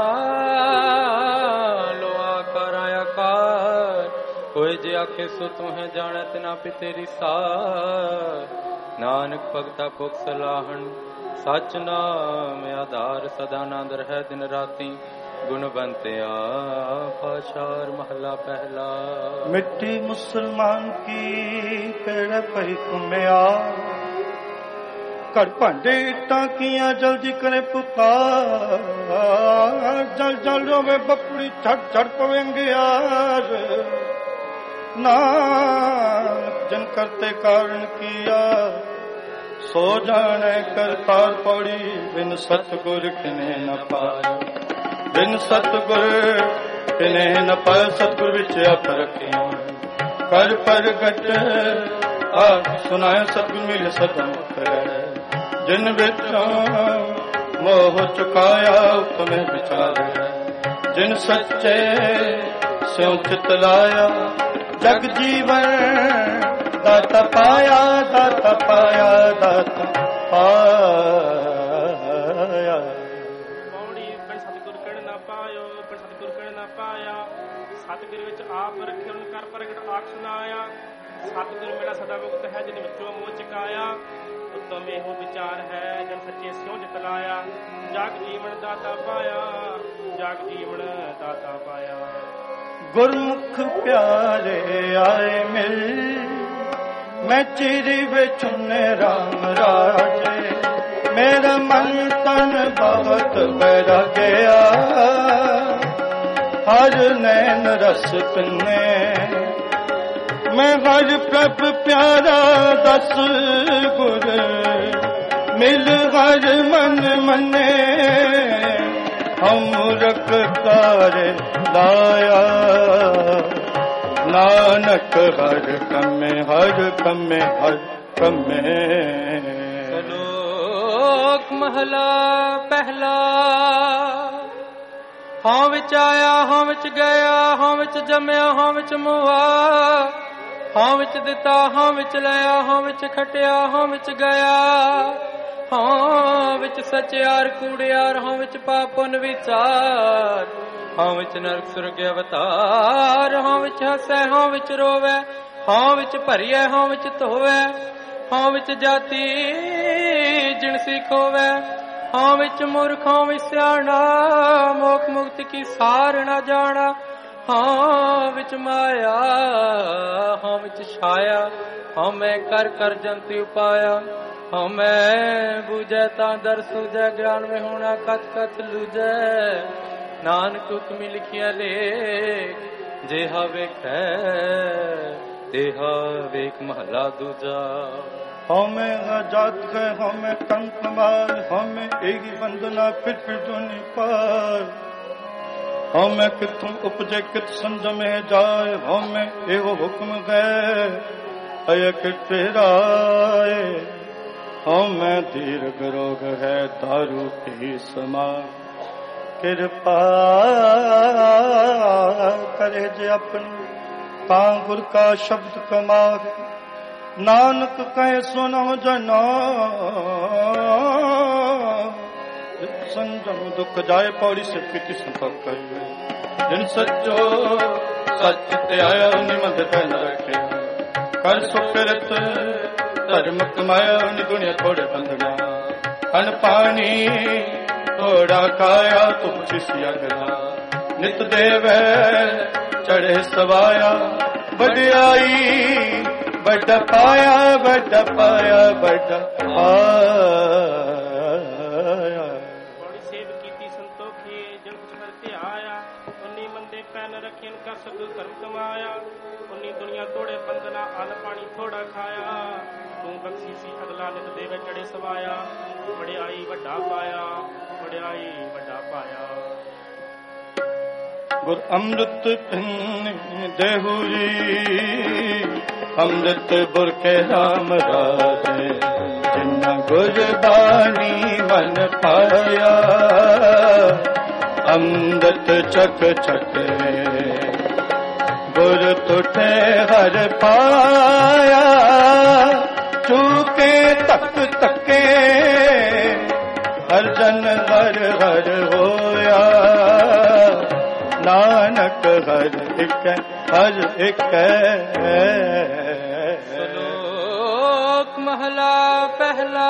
ਲੋਆ ਕਰਾਇਆ ਕਾਰ ਕੋਈ ਜੇ ਆਖੇ ਸੋ ਤੁਹੇ ਜਾਣੈ ਤਿਨਾ ਪੀ ਤੇਰੀ ਸਾਰ ਨਾਨਕ ਭਗਤਾ ਪੁਖ ਸਲਾਹਣ ਸਚ ਨਾਮ ਆਧਾਰ ਸਦਾ ਆਨੰਦ ਰਹਿ ਦਿਨ ਰਾਤੀ ਗੁਣਵੰਤਿਆ ਪਾਸ਼ਾਰ ਮਹਲਾ ਪਹਿਲਾ ਮਿੱਟੀ ਮੁਸਲਮਾਨ ਕੀ ਪੇੜ ਪਈ ਘੁੰਮਿਆ ਘੜ ਭਾਂਡੇ ਟਾਕੀਆਂ ਜਲਦੀ ਕਰੇ ਪੁਕਾਰ ਜਲ ਜਲ ਰੋਵੇ ਬੱਪੜੀ ਛੜ ਛੜ ਪਵੇਂਗਿਆਰ ਨਾਨਕ ਜਨ ਕਰਤੇ ਕਾਰਨ ਕੀਆ ਸੋ ਜਾਣੈ ਕਰਤਾਰ ਪੌੜੀ ਬਿਨ ਸਤਿਗੁਰ ਕਿਨੇ ਨ ਪਾਇਆ ਬਿਨ ਸਤਿਗੁਰ ਕਿਨੇ ਨ ਪਾਇਆ ਸਤਿਗੁਰ ਵਿੱਚ ਆਪ ਰੱਖਿਆ ਕਰ ਪ੍ਰਗਟ ਆਪ ਸੁਨਾਇਆ ਸਤਿਗੁਰ ਮਿਲੇ ਸਦਾ ਕਰੈ ਜਿਨ ਵਿੱਚੋਂ ਮੋਹ ਚੁਕਾਇਆ ਉਤਮੇ ਵਿਚਾਰਿਆ ਜਿਨ ਸੱਚੇ ਸਿਉ ਚਿਤ ਲਾਇਆ ਜਗ ਜੀਵਨ ਦਾਤਾ ਪਾਇਆ ਦਾਤਾ ਪਾਇਆ ਦਾਤਾ ਪਾਇਆ ਪੌੜੀ ਬਿਨ ਸਤਿਗੁਰ ਕਿਣ ਨਾ ਪਾਇਓ ਬਿਨ ਸਤਿਗੁਰ ਕਿਣ ਨਾ ਪਾਇਆ ਸਤਿਗੁਰ ਵਿੱਚ ਆਪ ਰੱਖਿਓ ਕਰ ਪ੍ਰਗਟ ਆਖ ਸੁਨਾਇਆ ਸਤਿਗੁਰ ਮੇਰਾ ਸਦਾ ਮੁਕਤ ਹੈ ਜਿਨ ਵਿੱਚੋਂ ਮੋਹ ਚਕਾਇਆ। ਉੱਤਮ ਇਹੋ ਵਿਚਾਰ ਹੈ ਜਨ ਸੱਚੇ ਸਿਉ ਜਿਤ ਲਾਇਆ। ਜਗ ਜੀਵਨ ਦਾਤਾ ਪਾਇਆ, ਜਗ ਜੀਵਨ ਦਾਤਾ ਪਾਇਆ। ਗੁਰਮੁਖ ਪਿਆਰੇ ਆਏ ਮਿਲ, ਮੈਂ ਚਿਰੀ ਵਿਚੁਨੇ ਰਾਮ ਰਾਜੇ। ਮੇਰਾ ਮਨ ਤਨ ਬਹੁਤ ਬੈਰਾਗਿਆ, ਹਰ ਨੈਣ ਰਸ ਪਿੰਨੇ। ਮੈਂ ਹਰ ਪ੍ਰਭ ਪਿਆਰਾ ਦਸ ਗੁਰ, ਮਿਲ ਹਰ ਮਨ ਮੰਨੇ। ਅਮਰਕ ਕਾਰ ਲਾਇਆ, ਨਾਨਕ ਹਰ ਕੰਮੇ ਹਰ ਕੰਮੇ ਹਰ ਕੰਮੇ। ਸ਼ਲੋਕ ਮਹਲਾ ਪਹਿਲਾ। ਹਾਂ ਵਿੱਚ ਆਇਆ ਹਾਂ ਵਿੱਚ ਗਿਆ, ਹਾਂ ਵਿੱਚ ਜੰਮਿਆ ਹਾਂ ਵਿੱਚ ਮੁਆ। ਹਾਂ ਵਿੱਚ ਦਿੱਤਾ ਹਾਂ ਵਿੱਚ ਲਿਆ, ਹਾਂ ਵਿੱਚ ਖਟਿਆ ਹਾਂ ਵਿੱਚ ਗਿਆ। ਹਾਂ ਵਿੱਚ ਸਚਿਆਰ ਕੂੜਿਆਰ, ਹਾਂ ਵਿੱਚ ਪਾਪ ਪੁੰਨ ਵਿਚਾਰ। ਹਾਂ ਵਿੱਚ ਨਰਕ ਸੁਰਗ ਅਵਤਾਰ, ਹਾਂ ਵਿੱਚ ਹੱਸੈ ਹਾਂ ਵਿੱਚ ਰੋਵੈ। ਹਾਂ ਵਿੱਚ ਭਰੀਐ ਹਾਂ ਵਿੱਚ ਧੋਵੈ। ਹਾਂ ਵਿੱਚ ਜਾਤੀ ਜਿਣਸੀ ਖੋਵੈ। ਹਾਂ ਵਿੱਚ ਮੂਰਖ ਹਾਂ ਵਿੱਚ ਸਿਆਣਾ, ਮੋਖ ਮੁਕਤ ਕੀ ਸਾਰ ਨਾ ਜਾਣਾ। ਹਾਂ ਵਿੱਚ ਮਾਇਆ ਹਾਂ ਵਿੱਚ ਛਾਇਆ, ਹਾਂ ਮੈਂ ਕਰ ਕਰ ਜੰਤੀ ਉਪਾਇਆ। ਹਾਂ ਮੈਂ ਬੂਝੈ ਤਾਂ ਦਰ ਸੂਝੈ, ਗਿਆਨ ਵਿੱਚ ਹੋਣਾ ਕਥ ਕਥ ਲੂਝੈ। ਨਾਨਕ ਹੁਕਮੀ ਲਿਖਿਆ ਲੇਖ, ਜਿਹਾ ਵੇਖੈ ਤੇਹਾ ਵੇਖ ਮਹਲਾ ਦੂਜਾ। ਹਉਮੈ ਆਜ਼ਾਦ ਗਏ ਹਉਮੈ ਕੰਕ ਮਾਰ, ਹਉਮੈ ਏਗੀ ਬੰਦਨਾ ਫਿਰ ਫਿਰ ਦੁਨੀ ਪਾਰ। ਹਉਮੈ ਕਿਥੋਂ ਉਪਜੇ ਕਿਤ ਸੰਜਮੇ ਜਾਏ, ਹਉਮੈ ਇਹੋ ਹੁਕਮ ਗਏ ਅਯ ਕਿਤੇ ਰਾਏ। ਹਉਮੈ ਦੀਰਘ ਰੋਗ ਹੈ ਦਾਰੂ ਪੀ ਸਮਾ, ਕਿਰਪਾ ਕਰੇ ਜੇ ਆਪਣੀ ਤਾਂ ਗੁਰ ਕਾ ਸ਼ਬਦ ਕਮਾਵੇ। ਨਾਨਕ ਕਹੇ ਸੁਨੋ ਜਨੋ, ਸੰਜਮ ਦੁਖ ਜਾਏ ਪੌੜੀ ਸਿੱਖੀ ਸੰਤੋਖ ਕਰੇ। ਜਿਨ ਸੱਚੋ ਸੱਚ ਤੇ ਆਇਆ ਨਿਮੰਦ ਤਨ ਰੱਖੇ। ਕਰ ਸੁਕਰਤ ਧਰਮ ਕਮਾਇਆ ਉਨ ਦੁਨੀਆ ਥੋੜੇ ਬੰਧਨਾ। ਅਨ ਪਾਣੀ ਥੋੜਾ ਖਾਇਆ ਤੁਮ ਸਿਸਿਆ ਗਨਾ। ਨਿਤ ਦੇਵੈ ਚੜੇ ਸਵਾਇਆ, ਵਡਿਆਈ ਵੱਡਾ ਪਾਇਆ ਵੱਡਾ ਪਾਇਆ ਵੱਡਾ ਪਾਇਆ। ਬੜੀ ਸੇਵ ਕੀਤੀ ਸੰਤੋਖੀ ਜਨ ਕੁਛ ਕਰਤੇ ਆਇਆ। ਉਨੀ ਮੰਦੇ ਪੈਨ ਰੱਖੇ ਕਾ ਸਗਲ ਕਰਮ ਕਮਾਇਆ। ਉਨੀ ਦੁਨੀਆ ਤੋੜੇ ਬੰਦਨਾ, ਅਨ ਪਾਣੀ ਥੋੜਾ ਖਾਇਆ। ਤੂੰ ਬਖਸ਼ੀ ਸੀ ਅਗਲਾ ਨਿਤ ਦੇਵੇ ਚੜੇ ਸਵਾਇਆ। ਵਡਿਆਈ ਵੱਡਾ ਪਾਇਆ, ਵਡਿਆਈ ਵੱਡਾ ਪਾਇਆ। ਗੁਰ ਅੰਮ੍ਰਿਤ ਪਿੰਨ ਦੇਹੂ ਜੀ, ਅੰਮ੍ਰਿਤ ਬੁਰ ਕੇ ਰਾਮ ਰਾਜੇ। ਜਿਨਾ ਗੁਰ ਬਾਣੀ ਮਨ ਪਾਇਆ, ਅੰਮ੍ਰਿਤ ਚਕ ਚਕੇ ਗੁਰ ਤੁਠੇ ਹਰ ਪਾਇਆ। ਚੂਕੇ ਤੱਕ ਤੱਕੇ ਹਰ ਜਨ ਹਰ ਹਰ ਹੋਇਆ। ਨਾਨਕ ਹਰ ਇੱਕ ਹਰ ਇੱਕ। ਸ਼ਲੋਕ ਮਹਲਾ ਪਹਿਲਾ।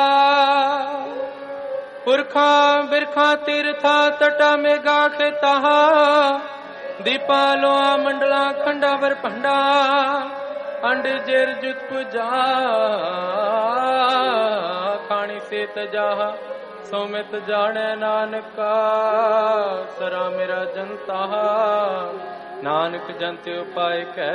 ਪੁਰਖਾਂ ਬਿਰਖਾਂ ਤੀਰਥਾਂ ਤਟਾ ਮੇਗਾ ਖੇਤਾਹਾ। ਦੀਪਾਂ ਲੋਆਂ ਮੰਡਲਾਂ ਖੰਡਾਂ ਵਰ ਭੰਡਾ। ਅੰਡ ਜੇਰ ਜੁਤ ਪੁਜਾ ਖਾਣੀ ਸੇਤ ਜਾਹਾ। ਸੋਮਿਤ ਜਾਣੈ ਨਾਨਕਾ ਸਰਾ ਮੇਰਾ ਜਨਤਾ। ਨਾਨਕ ਜੰਤ ਉਪਾਇ ਕੈ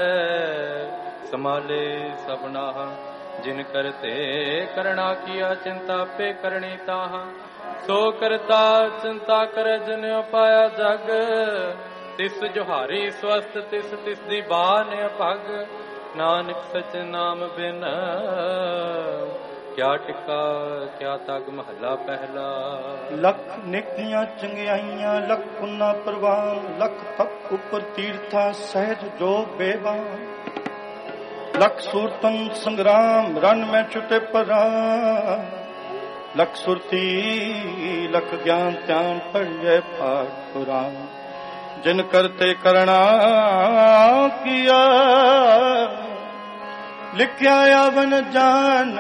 ਸਮਾਲੇ ਸਭਨਾ। ਜਿਨ ਕਰਤੇ ਕਰਣਾ ਕੀਆ ਚਿੰਤਾ ਪੇ ਕਰਣੀ ਤਾਹਾ। ਸੋ ਕਰਤਾ ਚਿੰਤਾ ਕਰ ਜਿਨ ਉਪਾਇਆ ਜਗ। ਤਿਸ ਜੁਹਾਰੀ ਸਵਸਤ ਤਿਸ ਤਿਸ ਦੀ ਬਾਨ ਅਭਗ। ਨਾਨਕ ਸਚ ਨਾਮ ਬਿਨ ਕਿਆ ਟਿਕਾ ਕਿਆ ਤਗ ਮਹੱਲਾ ਪਹਿਲਾ। ਲੱਖ ਨੇਕੀਆਂ ਚੰਗਿਆਈਆਂ ਲੱਖ ਪੁੰਨਾ ਪ੍ਰਵਾਨ। ਲੱਖ ਤੱਕ ਉੱਪਰ ਤੀਰਥਾਂ ਸਹਿਜ ਜੋ ਬੇਬਾਨ। ਲੱਖ ਸੂਰਤਨ ਸੰਗਰਾਮ ਰਨ ਮੈਂ ਛੁਟੇ ਪਰਾਂ। ਲੱਖ ਸੁਰਤੀ ਲੱਖ ਗਿਆਨ ਧਿਆਨ ਪੜ੍ਹੇ ਪਾਠ ਪੁਰਾਨ। ਜਿਨ ਕਰਤੇ ਕਰਣਾ ਕੀਆ लिखिया आवन जान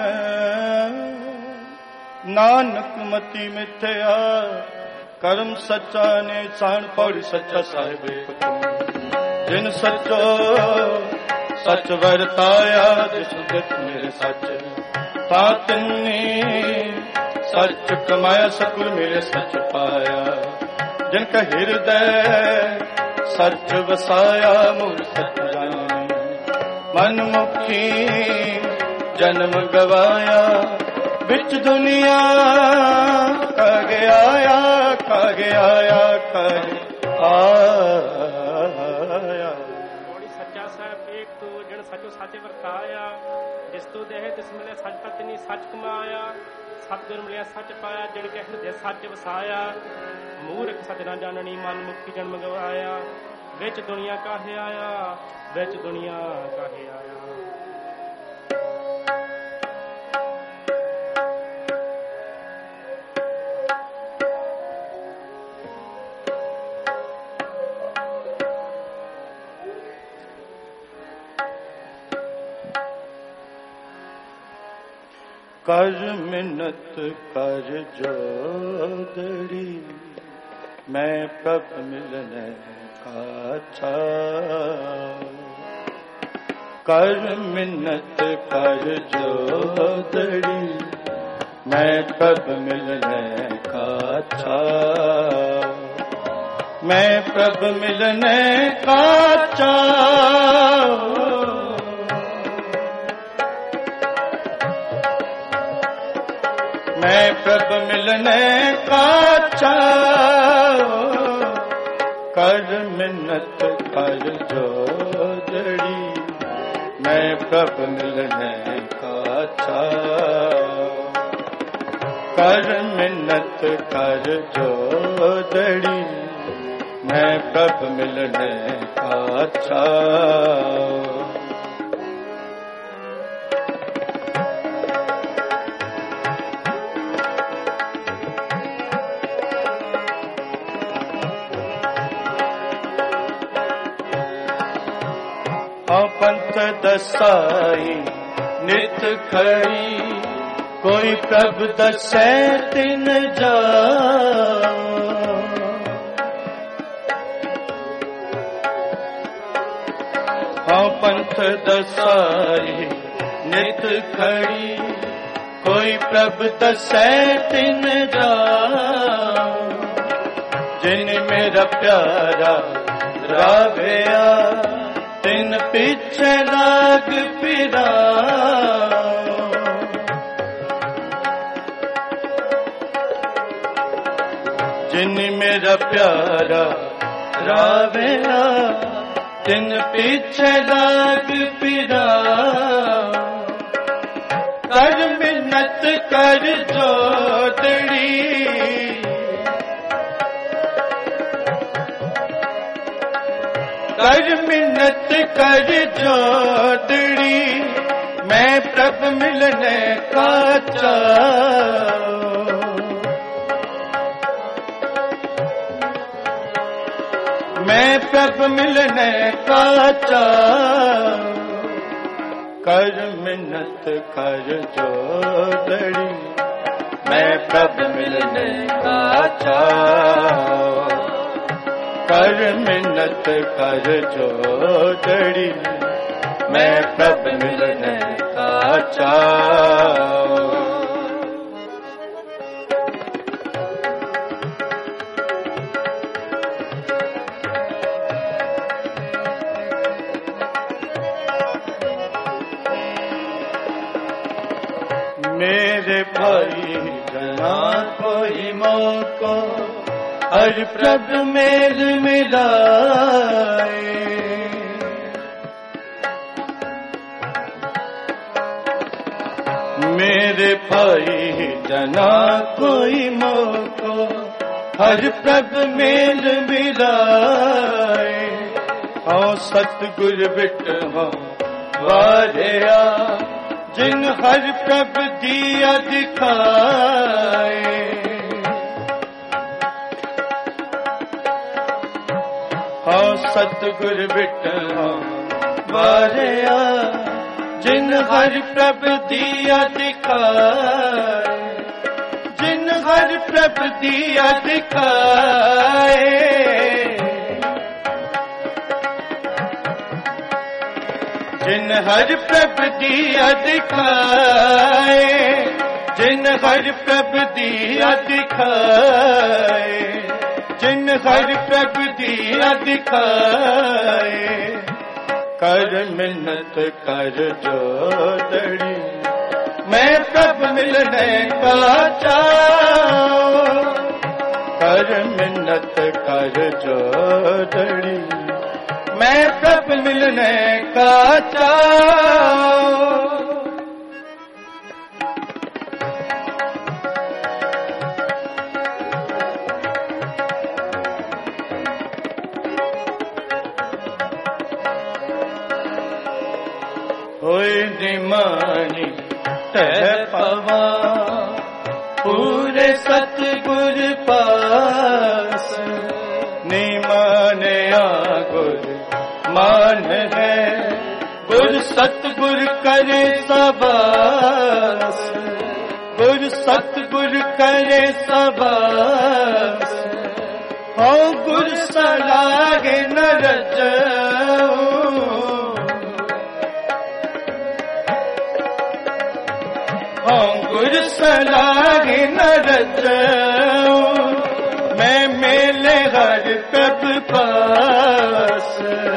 नानक मती मिथ्या कर्म सच्चा ने साण पौड़ी सच्चा साहिब जिन सचो सच वरताया जिस दित मेरे सच तातनी सच कमाया सकुल मेरे सच पाया जिनका हृदय सच वसाया मूल सच जाने मन मुखी जन्म गवाया बिच दुनिया कागे आया कागे आया कागे आया सच्चा साहिब एक तू जिन सचो सच वरताया जिस तू देह तिस मिले सच पत्नी सच कमाया सतगुर मिलिया सच पाया जिन के हृदय सच वसाया मूर्ख सच ना जाननी मन मुक्ति जन्म गवाया बिच दुनिया काहे आया बिच दुनिया काहे आया। कर मिन्नत कर जोदड़ी मैं प्रभ मिलने का था कर मिन्नत कर जोदड़ी मैं प्रभ मिलने का था मैं प्रभ मिलने का था मैं प्रभ मिलने का चाहो कर मिन्नत कर जोदड़ी मैं प्रभ मिलने का चाहो कर मिन्नत कर जोदड़ी मैं प्रभ मिलने का चाहो। पंथ दसाई नित खड़ी कोई प्रभ दसै तिन जाओ हाँ पंथ दसाई नित खड़ी कोई प्रभ दसै तिन जाओ जिन मेरा प्यारा रावेया तिन पीछे लाग फिरा जिन मेरा प्यारा रावेला तिन पीछे लाग फिरा कर मिन्नत कर जोदड़ी कर मिन्नत कर जोदड़ी मैं प्रभ मिलने का चाहो मैं प्रभ मिलने का चाहो कर मिन्नत कर जोदड़ी मैं प्रभ मिलने का चाहो कर मिन्नत कर जोदड़ी मैं प्रभ मिलने का चाहो। मेरे भाई जना कोई मौको हर प्रभ मेल मिलाए मेरे भाई जना कोई मौको हर प्रभ मेल मिलाए हाँ सतगुर बिट हाँ वारिया जिन हर प्रभ दिया दिखाए हाँ सतगुर बिट हाँ वारिया जिन हर प्रभ दिया दिखाए, जिन हर प्रभ दिया दिखाए, जिन हर प्रभ दिया दिखाए, जिन हर प्रभ दिया दिखाए, जिन हर प्रभ दिया दिखाए, कर मिन्नत कर जोदड़ी, मैं प्रभ मिलने का चाहूं, कर मिन्नत कर जोदड़ी, मैं प्रभ मिलने का चाहूं। होए निमानी तह पवा, पूरे सतगुर पास, निमाने आ गुर मान है, गुर सतगुर करे सबास, गुर सतगुर करे सबास, हो गुर सलागे न रजऊ, हो गुर सलागे न रजऊ, मैं मेले हर प्रभ पास,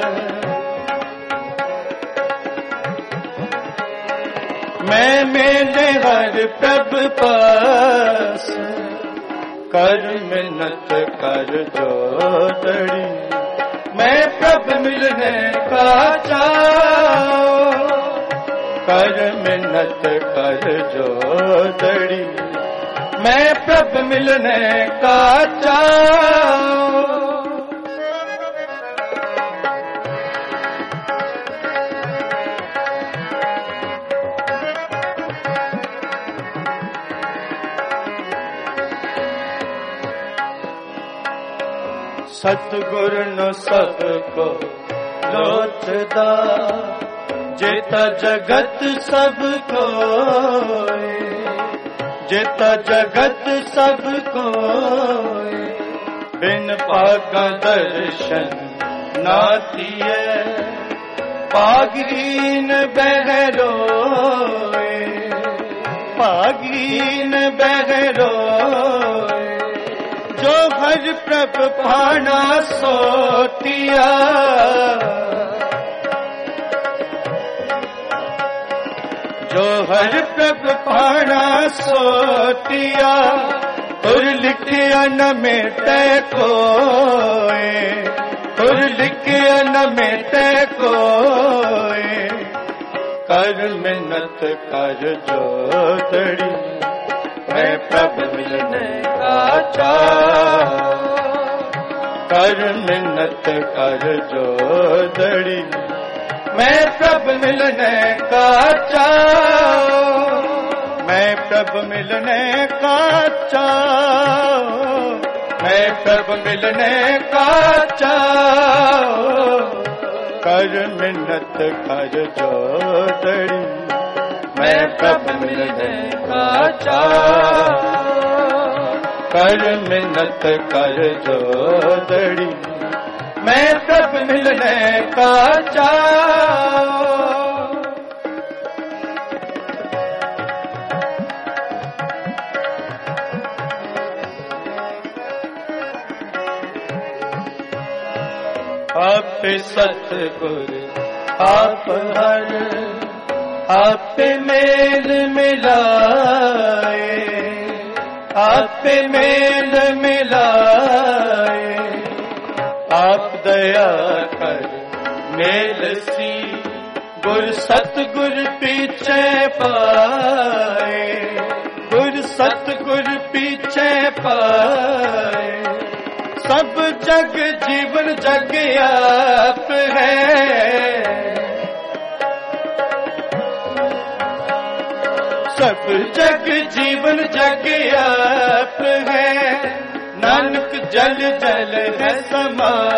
मैं मेले हर प्रभ पास, कर मिन्नत कर जोदड़ी, मैं प्रभ मिलने का चाहूं, कर मिन्नत कर जोदड़ी, मैं प्रभ मिलने का चाहूं। सतगुर न सबको लोचदा, जेता जगत सब कोय, जेता जगत सब कोय, बिन पागा दर्शन नातिए, पागीन बहरोए, पागीन बहरोए, जो हर प्रभ पाना सोटिया, जो हर प्रभ पाना सोटिया, और लिखिया न मेटे कोय, और लिखिया न मेटे कोय, कर मिन्नत कर जोदड़ी, मैं प्रभ मिलने का चाहूं, कर मिन्नत कर जोदड़ी, मैं प्रभ मिलने का चाहूं, मैं प्रभ मिलने का चाहूं, मैं प्रभ मिलने का चाहूं, कर मिन्नत कर जोदड़ी, मैं प्रभ मिलने का चाहूं, कर मिन्नत कर जोदड़ी, मैं प्रभ मिलने का चाहूं। आप सतगुर आप हर, आप मेल मिलाए, आप मेल मिलाए, आप दया कर मेल सी, गुर सतगुर पीछे पाए, गुर सतगुर पीछे पाए, सब जग जीवन जग आप है, सब जग जीवन जग आप है, नानक जल जल है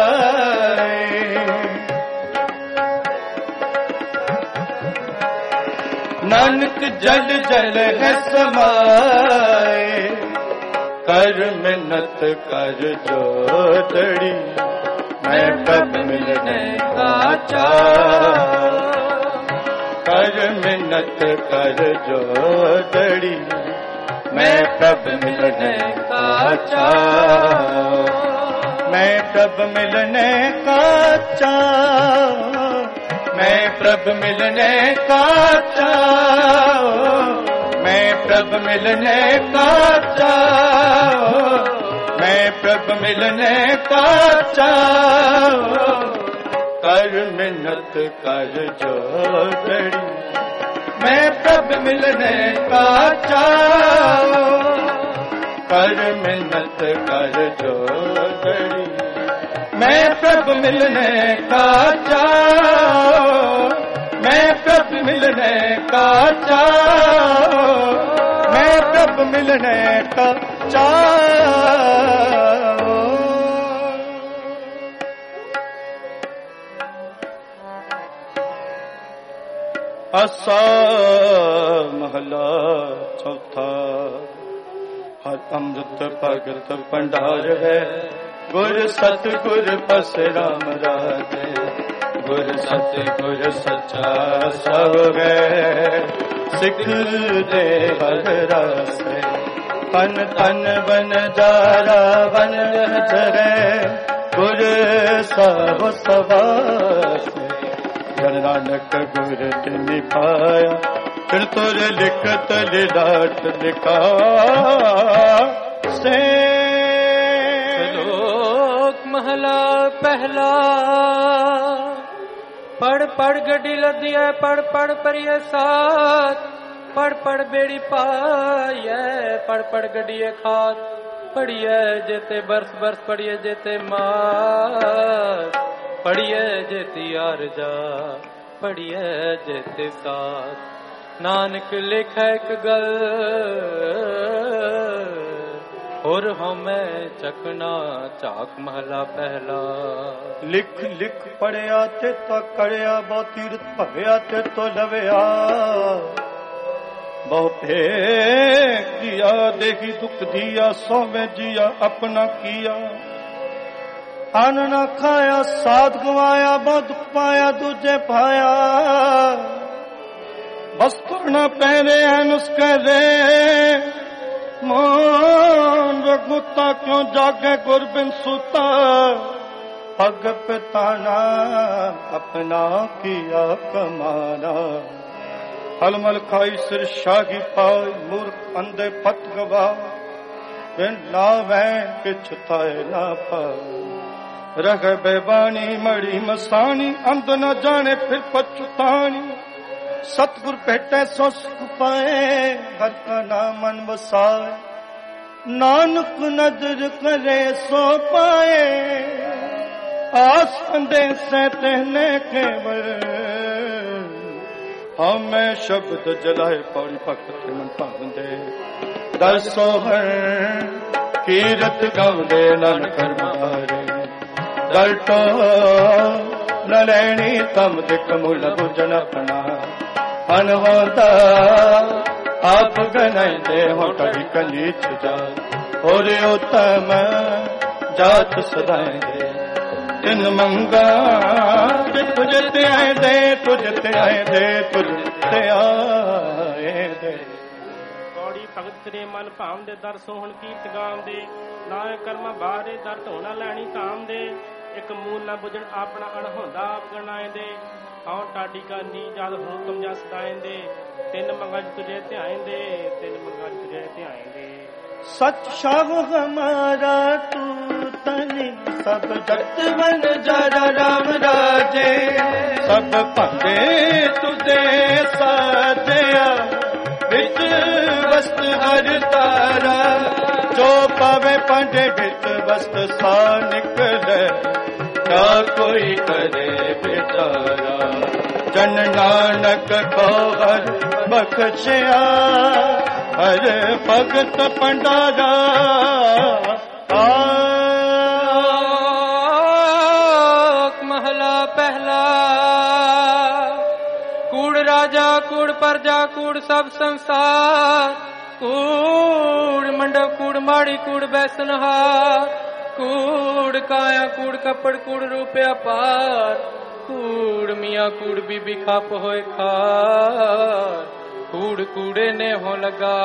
समाए, नानक जल जल है समाए, कर मिन्नत कर जोदड़ी, मैं प्रभ मिलने का चाह। कर मिन्नत कर जोदड़ी, मैं प्रभ मिलने का चाह। मैं प्रभ मिलने का चाह, मैं प्रभ मिलने का चाह। मैं प्रभ मिलने का चाह, मैं प्रभ मिलने का चाह। कर मिन्नत कर जोदड़ी, मैं प्रभ मिलने का चाह। कर मिन्नत कर जोदड़ी, मैं प्रभ मिलने का चाह। मैं प्रभ मिलने का चाह, मैं प्रभ मिलने का चाह। आसा महला चौथा, हर अमृत भगत भंडार है। गुर सत गुर बस राम राजे, गुर सत गुर सच्चा सब है। सिख दे हर रासे, तन तन बन जारा बन जरे। गुर साहो सवासे, जन नानक गुर तिनि पाया। फिर तुर लिखत लिलाट लिखा से। महला पहला, पढ़ पढ़ गड्डी लदिया, पढ़ पढ़ परिये साथ। पढ़ पढ़ बेड़ी पाए, पढ़ पढ़ गड्डिए खात। पढ़िए जेते बरस बरस, पढ़िए जेते मास। पढ़िए जेती आरजा, पढ़िए जेते साथ। नानक लिखा एक गल, और हमें चकना चाक महला पहला। लिख लिख पढ़िया ते तो कड़िया, बहु तीरथ भविया ते तो लविया। बहु फेंक दिया देखी दुख दिया, सौ में जिया अपना किया। अन्न न खाया साध गवाया, बहु दुख पाया दूजे पाया। वस्त्र न पहने हैं नुस्खे दे, मान रघुता क्यों जागे गुरबिन सुता। पग पिताना अपना किया कमाना, हलमल खाई सिर शाही पाई। मूर्ख अंधे पत गवा, बिन लावे किछ थाए ना पाए। रह बेबानी मड़ी मसानी, अंध न जाने फिर पछतानी। सतगुर भेटे सो सुख पाए, हर का नाम मन बसाए। नानक नजर करे सो पाए, आस अंधे से तेने केवल। हमें शब्द जलाए पौड़ी भगत मन पावंदे। दर सोहर कीरत गावंदे, नानक मारे। दर तो न लैनी तम दिख मुल बुझन अपना। अनवंता आप गनाई दे, हो कभी कनीच जा। और उत्तम जात सदाए दे, इन मंगा तुझ ते आए दे। तुझ ते आए दे, तुझ ते आए दे। कौड़ी भगत करे मन भाव दे, दर सोहण कीर्त गाम दे। नाय कर्मा बाहरे दर धोना लैनी धाम दे। एक मूल न बुझण अपना अणहोंदा, आप गणाए दे। हाँ टाडी कानी जद हुकम जस दाएंदे। तिन मंगज तुझे ध्याएंदे, तिन मंगज तुझे ध्याएंदे। सच शाह हमारा तू तनि, सब जगत वन जरा राम राजे। सब भंगे तुझे साजया, बिच वस्त हर तारा। जो पावे पांडे बिच वस्त सा निकले, क्या कोई करे बेचारा। जन नानक को हर बख्शिया, हर भगत भंडारा। महला पहला, कूड़ राजा कूड़ प्रजा कूड़ सब संसार, कूड़ मंडप कूड़ माड़ी कूड़ बैसनहार, कूड़ काया कूड़ कपड़ कूड़ रुपया पार, कूड़ मियाँ कूड़ बीबी खाप होए खार, कूड़ कूड़े ने हो लगा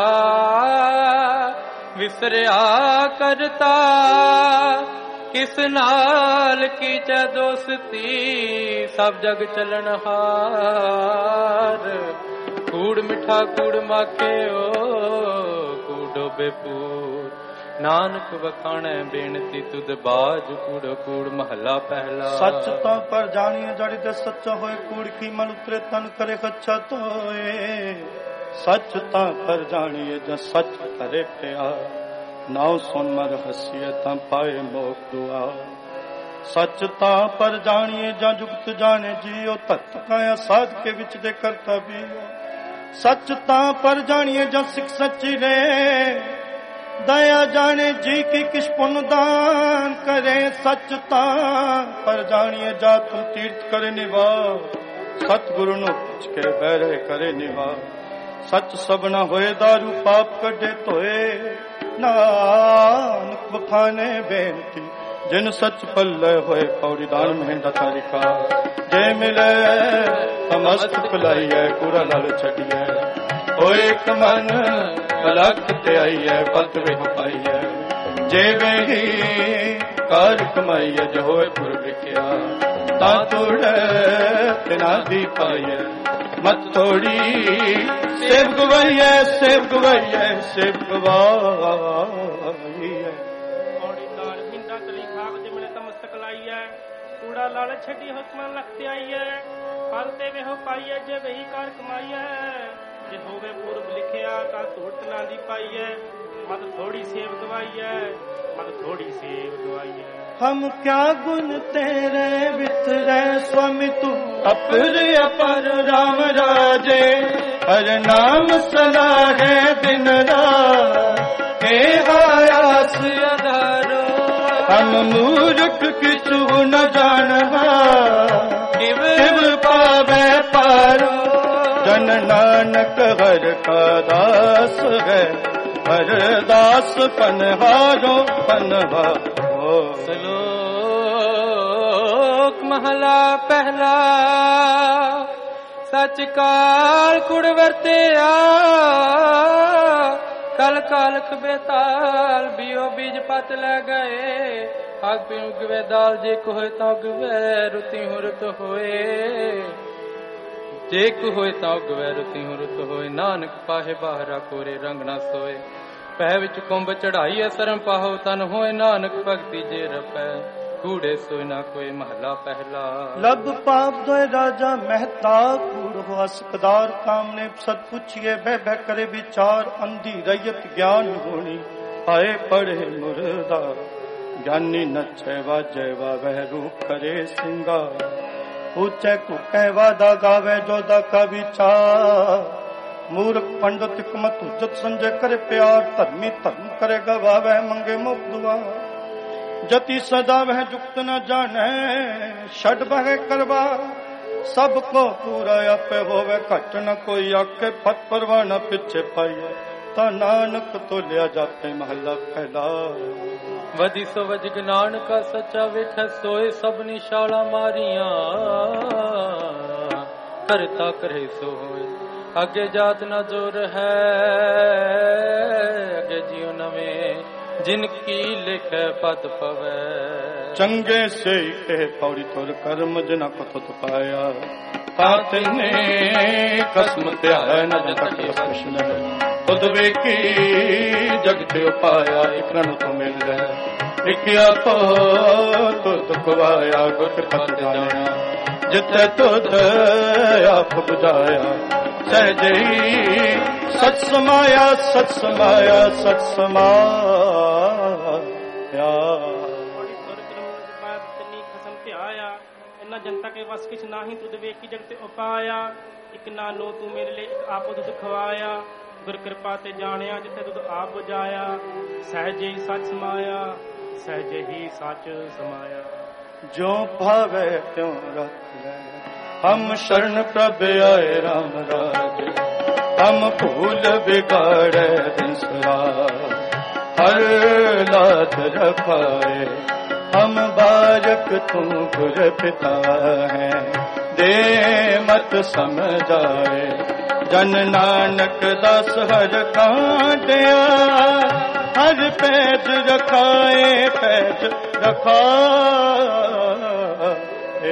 विसरिया करता, किस नाल की च दोस्ती सब जग चलन हार, कूड़ मिठा कूड़ माखे ओ कूड़ो बेपूर, नानक वखाणे बेनती तुद बाज कूड़ कूड़ महला पहला। सच तो पर जानिए जड़ी दे सच्चा होए, कूड़ की मन उतरे तन करे खच्चा तोए, सच ता पर जानिए ज सच करे प्यार, नाव सुन मर हसीए ता पाए मोख दुआ, सच ता पर जानिए जा जुगत जाने जियो, तत् काया साध के विच दे करता भी, सच ता पर जानिए जा सिख सच्ची ले, दया जाने जी की किस पुण्य दान करे, सच ता पर जानिए जा तू तीर्थ करे निवार, सतगुरु नु पुछ के बैरे करे निवार, सच सबना होए दारू पाप कढे धोए, नानक बखाने बेनती जिन सच पल्ले होए, पौड़ी दान महेंदा तारिका, जे मिले समस्त भलाइए कुरा लल छड़िए, होए एक मन लख ते आईए पत विह पाईए, जे वेही कार कमाईए जो होए पुर लिखिया, ता तोड़े तिना दी पाईए, मत थोड़ी सेव गवाइए सेव गवाइए सेव गवाइए, पौड़ी दान मिंदा तली खाक जे मिले तमस्तक लाईए, कूड़ा लाल छड़ी हुक्म लखते आईए, फलते वे हो पाईए जे वही कार कमाईए, जे होवे पूर्व लिखिया ता तोड़त ना दी पाईए, मत थोड़ी सेव गवाईए मत थोड़ी सेव गवाईए। हम क्या गुण तेरे बितरे स्वामी तू अपर अपर राम राजे, हर नाम सदा है दिन रात हे आयास अधारो, हम मूर्ख किछु न जानवा किव पावे पारो, जन नानक हर का दास है, हर दास पनहारो पनहारो। श्लोक महला पहला, सच काल कुड़ वरतिया, कल कालख बेताल बियो बीज पत ले गए, आग पी उगवे दाल जे कोहे ता उगवे रुति हुरत होए, जे को होए ता उगवे रुति हुरत होए, नानक पाहे बाहरा कोरे रंग ना सोए, पह विच कुंभ चढ़ाई असरम पाहो तन होए, नानक भगति जे रपै कूड़े सोए ना कोई महला पहला। लब पाप दोए राजा मेहता कूड़ हो असकदार, कामने सत पूछिए बह बह करे विचार, अंधी रैयत ज्ञान होनी आए पढ़े मुर्दा, ज्ञानी नचे वाजे वह रूप करे सिंगार, ऊंचे को कहवा दा गावे जो दा का विचार, मूर्ख पंडित हिकमत उज्जत संजय करे प्यार, धर्मी धर्म करे गवावे मंगे मुख दुआ, जति सदा वह जुक्त न जाने छड़ बह करवा, सबको पूरा आपे होवे घट न कोई आके, फत परवाना पीछे पाइए ता नानक तो लिया जाते महला पहला। वधि सो वजग नानका सच्चा वेख सोए, सब निशाला मारिया करता करे सो होए, अगे जात न जोर है अगे जियो नवे, जिनकी लिख पद पवे, चंगे से कहे पौड़ी तोर कर्म जिना को तो पाया, तातने कसम त्याय न जतक कृष्ण खुद वेकी जगते पाया, इकरण तो मिल जाए इकिया तो तो दुखवाया, गुट पत जाया जिते तुद आप बुझाया, सहजे सच समाया सच समाया सच समाया। इन्ना जनता के वस किछ नाही, तुद वेखी जगते उपाया, एक नानो तू मेरे लिए एक आप दुध खवाया, गुर कृपा ते जानिया जिथे तुद आप बुझाया, सहजे ही सच समाया सहजे ही सच समाया। जो भावे त्यों रख ले हम शरण प्रभ आए राम राज, हम भूल बिगाड़े बिसरा, हर लात रखाए हम बालक तू गुर पिता है, दे मत समझाए जन नानक दास हर कांटिया, हर पैज रखाए पैज रखाए।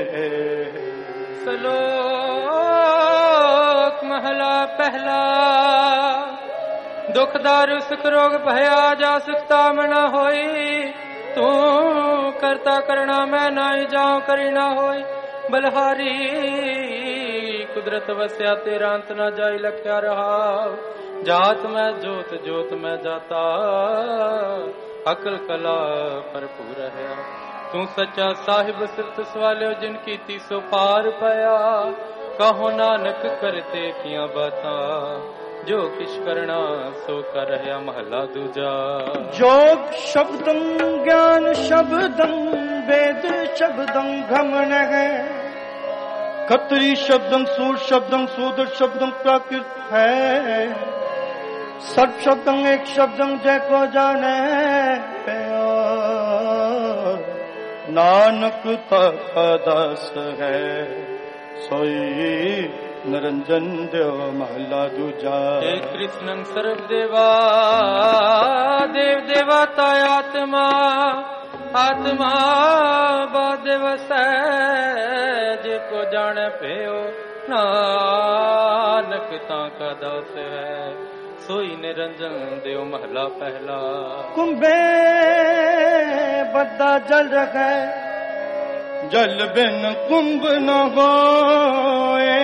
सलोक महला पहला, दुख दारु सुख रोग भया जा सुखता मना होई, तू करता करना मैं नाई जाऊं करी ना होई, बलहारी कुदरत वस्या तेरा अंत ना जाई लख्या रहा, जात मैं जोत जोत मैं जाता, अकल कला भरपूर है, तू सच्चा साहिब सिफत सवालियो जिनकी तीसो पार पाया, कहो नानक करते किया बाता, जो किश करना सो कर रहा महला दूजा। जोग शब्दं ज्ञान शब्दं वेद शब्दं घमन है, खत्री शब्दं सूर शब्दं सूदर शब्दं प्राकृत है, सर्व शब्दं एक शब्दं जय को जाने प्यो, नानक का दास है सोई निरंजन देव महला दूजा। हे कृष्णन सर्व देवा देव देवता आत्मा, आत्मा बादेव जे को जाने पेयो, नानक ताका दास है सोई निरंजन देव महला पहला। कुंभे बद्दा जल रखे, जल बिन कुंभ न होए,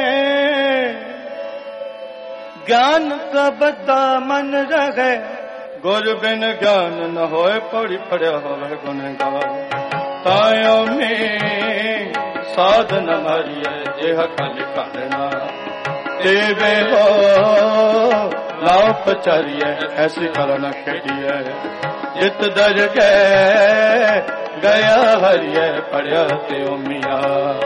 ज्ञान का बद्दा मन रहे, गुर बिन ज्ञान न होए, पढ़ी पढ़िया होवे गुनगान, तायो में साधन मारिए जेह कल करना, देवे हो लाओ पचारिए ऐसी करना खेड़िए, जित दर गए गया हरिये पढ़िया ते मिया,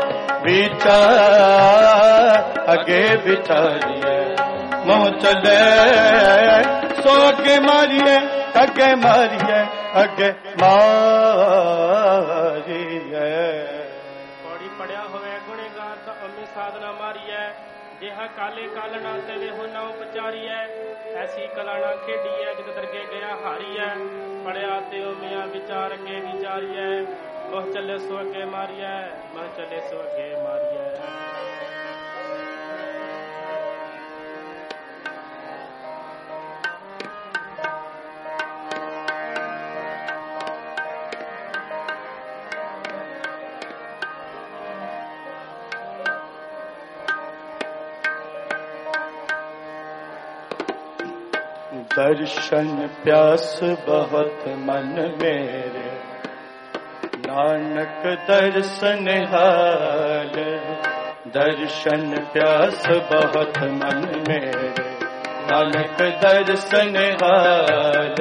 विचार अगे विचारिए मोह चले, सो अगे मारिए अगे मारिए अगे मारिए। पौड़ी पढ़िया होवे गुणेगार तो अम्मी साधना मारिए, जेहा काले कालना तेरे हो ना उपचारिए, ऐसी कलाना खेड़िए जित दरगे गया हारिए, पढ़िया ते मिया विचार के विचारिए, मोह चले सो अगे मारिए मोह चले सो अगे मारिए। दर्शन प्यास बहुत मन मेरे, नानक दर्शन हाल, दर्शन प्यास बहुत मन मेरे, नानक दर्शन हाल।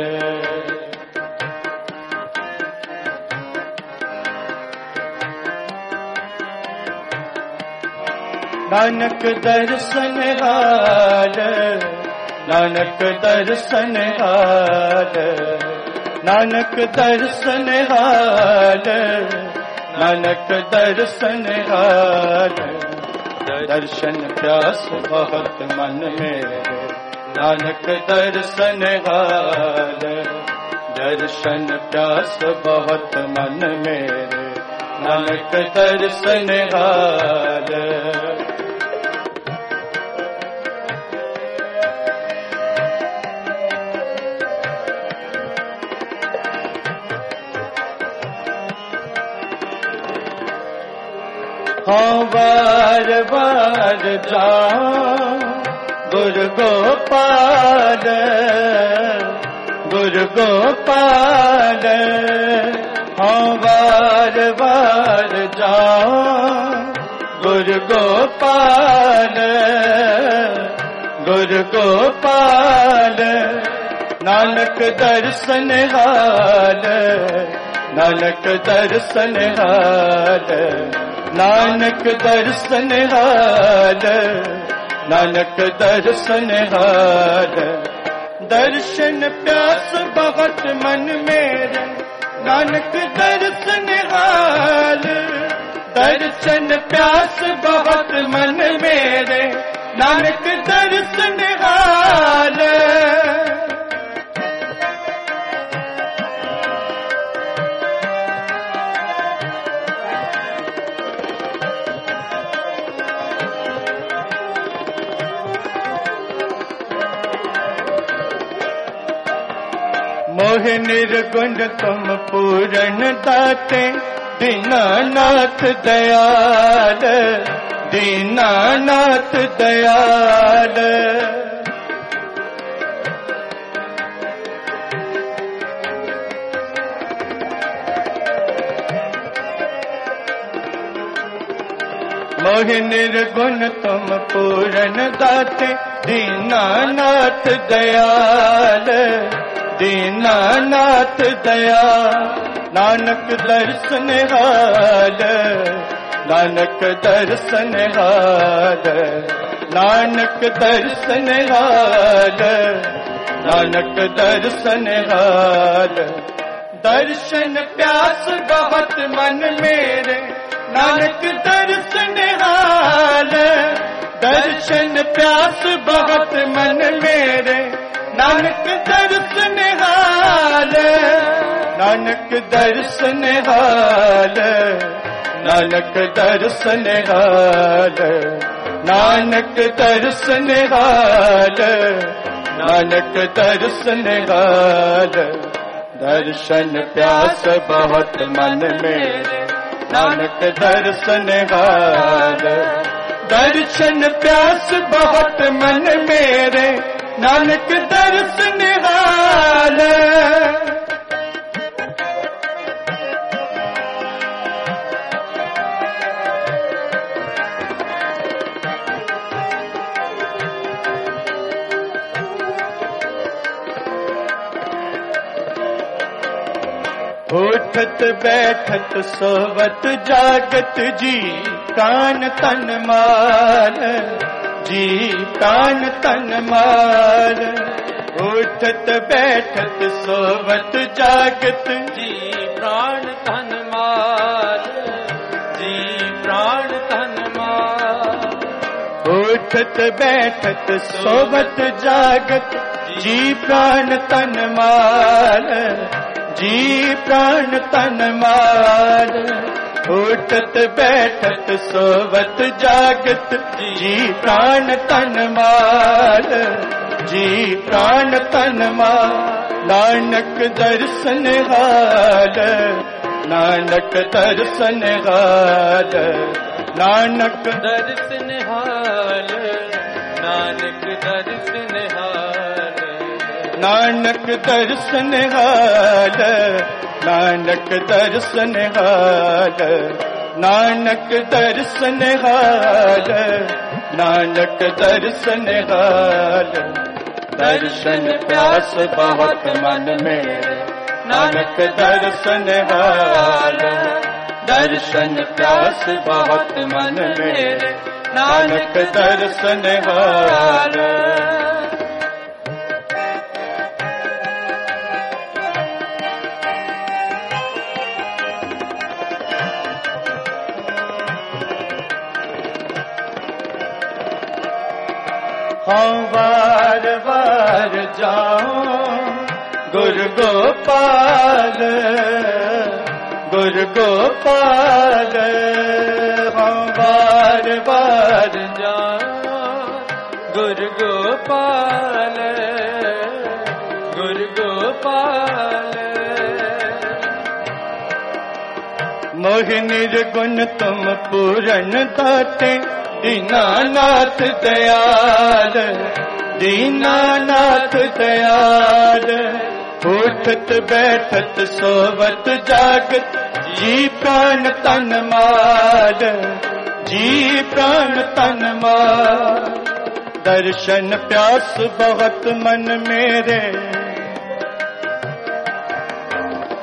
नानक दर्शन हाल, नानक दर्शन हाल, नानक दर्शन हाल, नानक दर्शन हाल। दर्शन प्यास बहुत मन मेरे, नानक दर्शन हाल, दर्शन प्यास बहुत मन मेरे, नानक दर्शन हाल। हाँ बार बार जाऊं गुरु गोपाल, गुरु गोपाल, हाँ बार बार जाऊं गुरु गोपाल, गुरु गोपाल। नानक दर्शन हाल, नानक दर्शन हाल, नानक दर्शन हाल, नानक दर्शन हाल। दर्शन प्यास बहुत मन मेरे, नानक दर्शन हाल। दर्शन प्यास बहुत मन मेरे, नानक दर्शन हाल। मोह निर्गुण तुम पूरन दाते, दीनानाथ दयाल, दीनानाथ दयाल। मोह निर्गुण तुम पूरन दाते, दीनानाथ दयाल, दीनानाथ दया। नानक दर्शन हाल, नानक दर्शन हाल। नानक दर्शन हाल, नानक दर्शन हाल। दर्शन प्यास बहुत मन मेरे, नानक दर्शन हाल। दर्शन प्यास बहुत मन मेरे, नानक दर्शन हाल। नानक दर्शन हाल, नानक दर्शन हाल। नानक दर्शन हाल, नानक दर्शन हाल। दर्शन प्यास बहुत मन मेरे, नानक दर्शन हाल। दर्शन प्यास बहुत मन मेरे, नानक दर्शन हाल। उठत बैठत सोवत जागत जी प्राण तन माल, जी प्राण तन माल। उठत बैठत सोवत जागत जी प्राण तन माल, जी प्राण तन माल। उठत बैठत सोवत जागत जी प्राण तन माल, जी प्राण तन माल। उठत बैठत सोवत जागत जी प्राण तन माल, जी प्राण तन माल। नानक दर्शन हाल, नानक दर्शन हाल। नानक दर्शन हाल, नानक दर्शन हाल। नानक दर्शन हाल, नानक दर्शन हाल। नानक दर्शन हाल, नानक दर्शन हाल। दर्शन प्यास बहुत मन मेरे, नानक दर्शन हाल। दर्शन प्यास बहुत मन मेरे, नानक दर्शन हाल। हाँ बार बार जाऊं गुरु गोपाल, गुरु गोपाल। हाँ बार बार जाऊं गुरु गोपाल, गुरु गोपाल। मोह निर्गुण तुम पूरन दाते, दीनानाथ दयाल, दीनानाथ दयाल। उठत बैठत सोवत जागत जी प्राण तन माल, जी प्राण तन माल। दर्शन प्यास बहुत मन मेरे,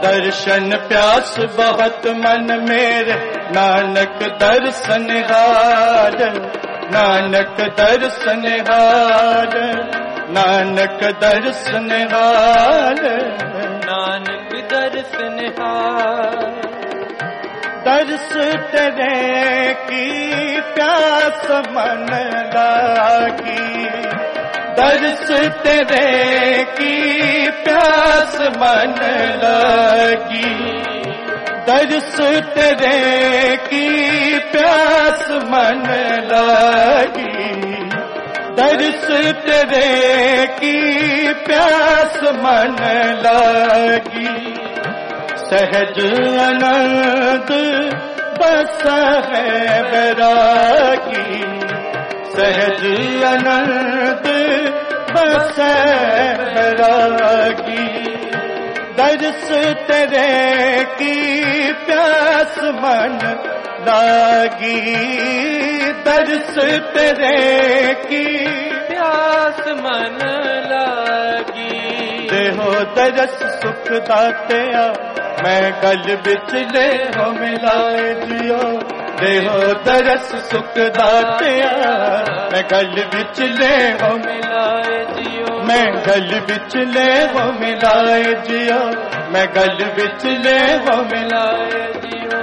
दर्शन प्यास बहुत मन मेरे, नानक दर्शन हार, नानक दर्शन हार, नानक दर्शन हार, नानक दर्शन हार। दर्श तेरे की प्यास मन लागी, दर्श तेरे की प्यास मन लागी, दर्श तेरे की प्यास मन लागी, दर्श तेरे की प्यास मन लागी। सहज आनंद बस है बैरागी, सहज आनंद बस है बैरागी। दर्श तेरे की प्यास मन लागी, दर्श तेरे की प्यास मन लागी। देहो दरस सुख दातिया, मैं गल बिच ले हो मिलाए जियो, देहो दरस सुख दातिया, मैं गल बिच ले हो मिलाए जियो, मैं गल बिच ले हो मिलाए जियो, मैं गल बिच ले हो मिलाए जियो।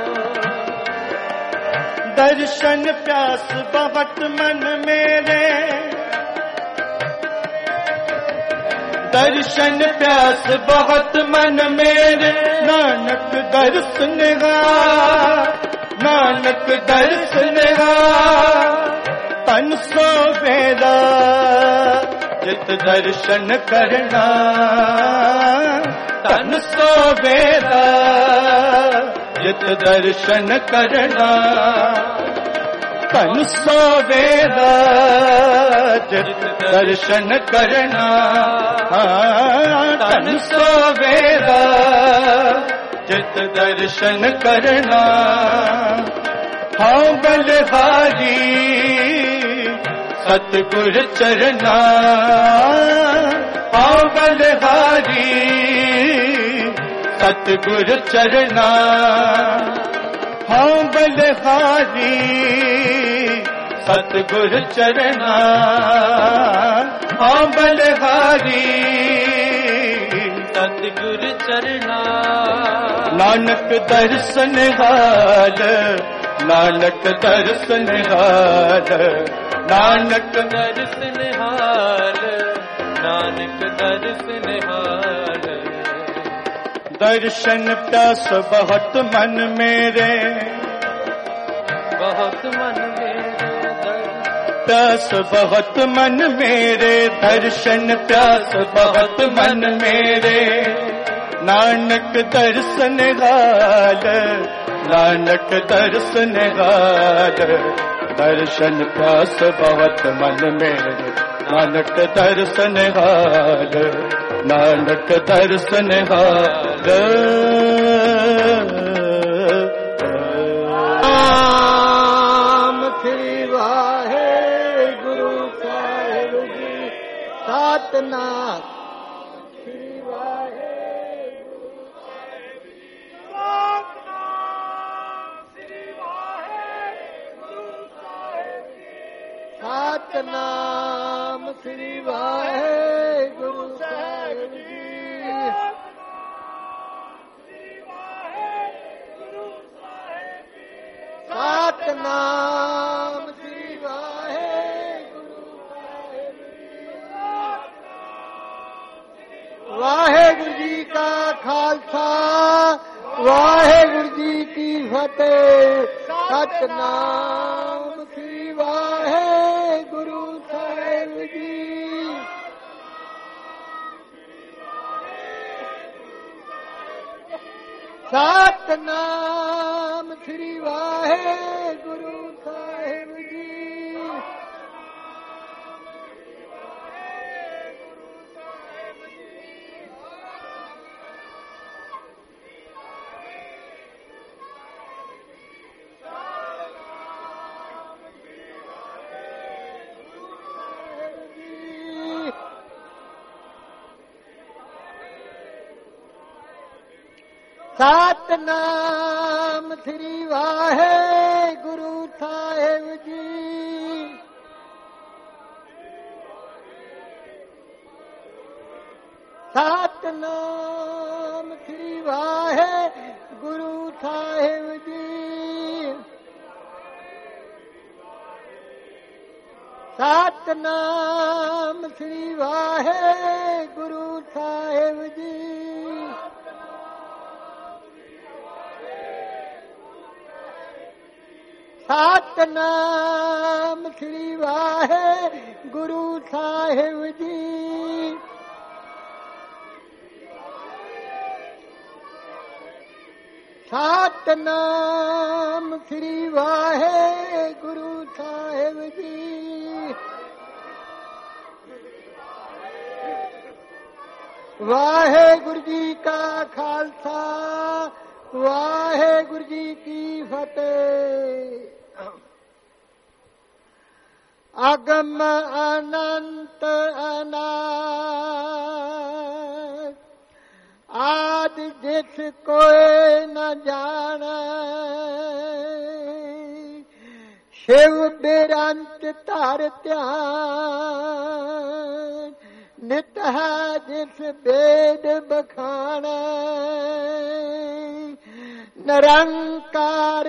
दर्शन प्यास बहुत मन मेरे, दर्शन प्यास बहुत मन मेरे, नानक दर्शन हार, नानक दर्शन हार। तन सो वेदा जित दर्शन करना, तन सो वेदा जित दर्शन करना, तन सो वेदा जित दर्शन करना, तन सो वेदा जित दर्शन करना। हाँ बलहारी सतगुर चरना, हाँ बलहारी सतगुर चरना, हाँ बलहारी सतगुर चरना, हाँ बलहारी सतगुर चरना। नानक दर्शन हार, नानक दर्शन हार, नानक दर्शन हार, नानक दर्शन हार। दर्शन प्यास बहुत मन मेरे, बहुत मन मेरे, प्यास बहुत मन मेरे, दर्शन प्यास बहुत मन मेरे, नानक दर्शन हार, नानक दर्शन हार। दर्शन प्यास बहुत मन मेरे, नानक दर्शन हार, नानक दर्शन हार। नाम श्री वाहेगुरु साहिब जी, सतनाम श्री वाहेगुरु साहिब जी, सतनाम श्री वाहेगुरु साहिब जी, सतनाम श्री वाहेगुरु साहिब जी। सतनाम श्री वाहेगुरु साहिब जी। वाहेगुरु जी का खालसा, वाहेगुरु जी की फतेह। सतनाम श्री वाहेगुरु साहिब जी। सतनाम श्री वाहेगुरु साहिब जी। सतनाम श्री वाहे गुरु साहिब जी। सतनाम श्री वाहे गुरु साहिब जी। सतनाम श्री वाहे गुरु साहिब जी। सतनाम श्री वाहे गुरु साहिब जी। सतनाम श्री वाहे गुरु साहिब जी। वाहेगुरु जी का खालसा वाहेगुरु जी की फतेह। अगम अनंत अनाद आद जिस कोई न जाने। शिव बिरंत तार ध्यान नित है जिस वेद बखाने। निरंकार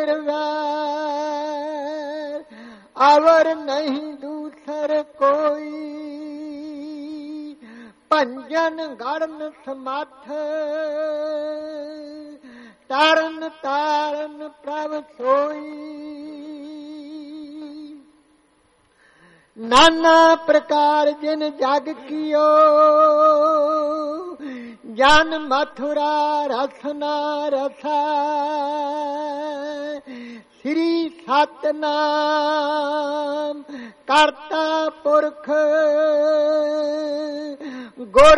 निर्वैर अवर नहीं दूसर कोई। पंजन गणन समर्थ तारन तारन प्रभ सोई। नाना प्रकार जिन जग कियो जान मथुरा रसना रसा। श्री सतनाम करता पुरख गुर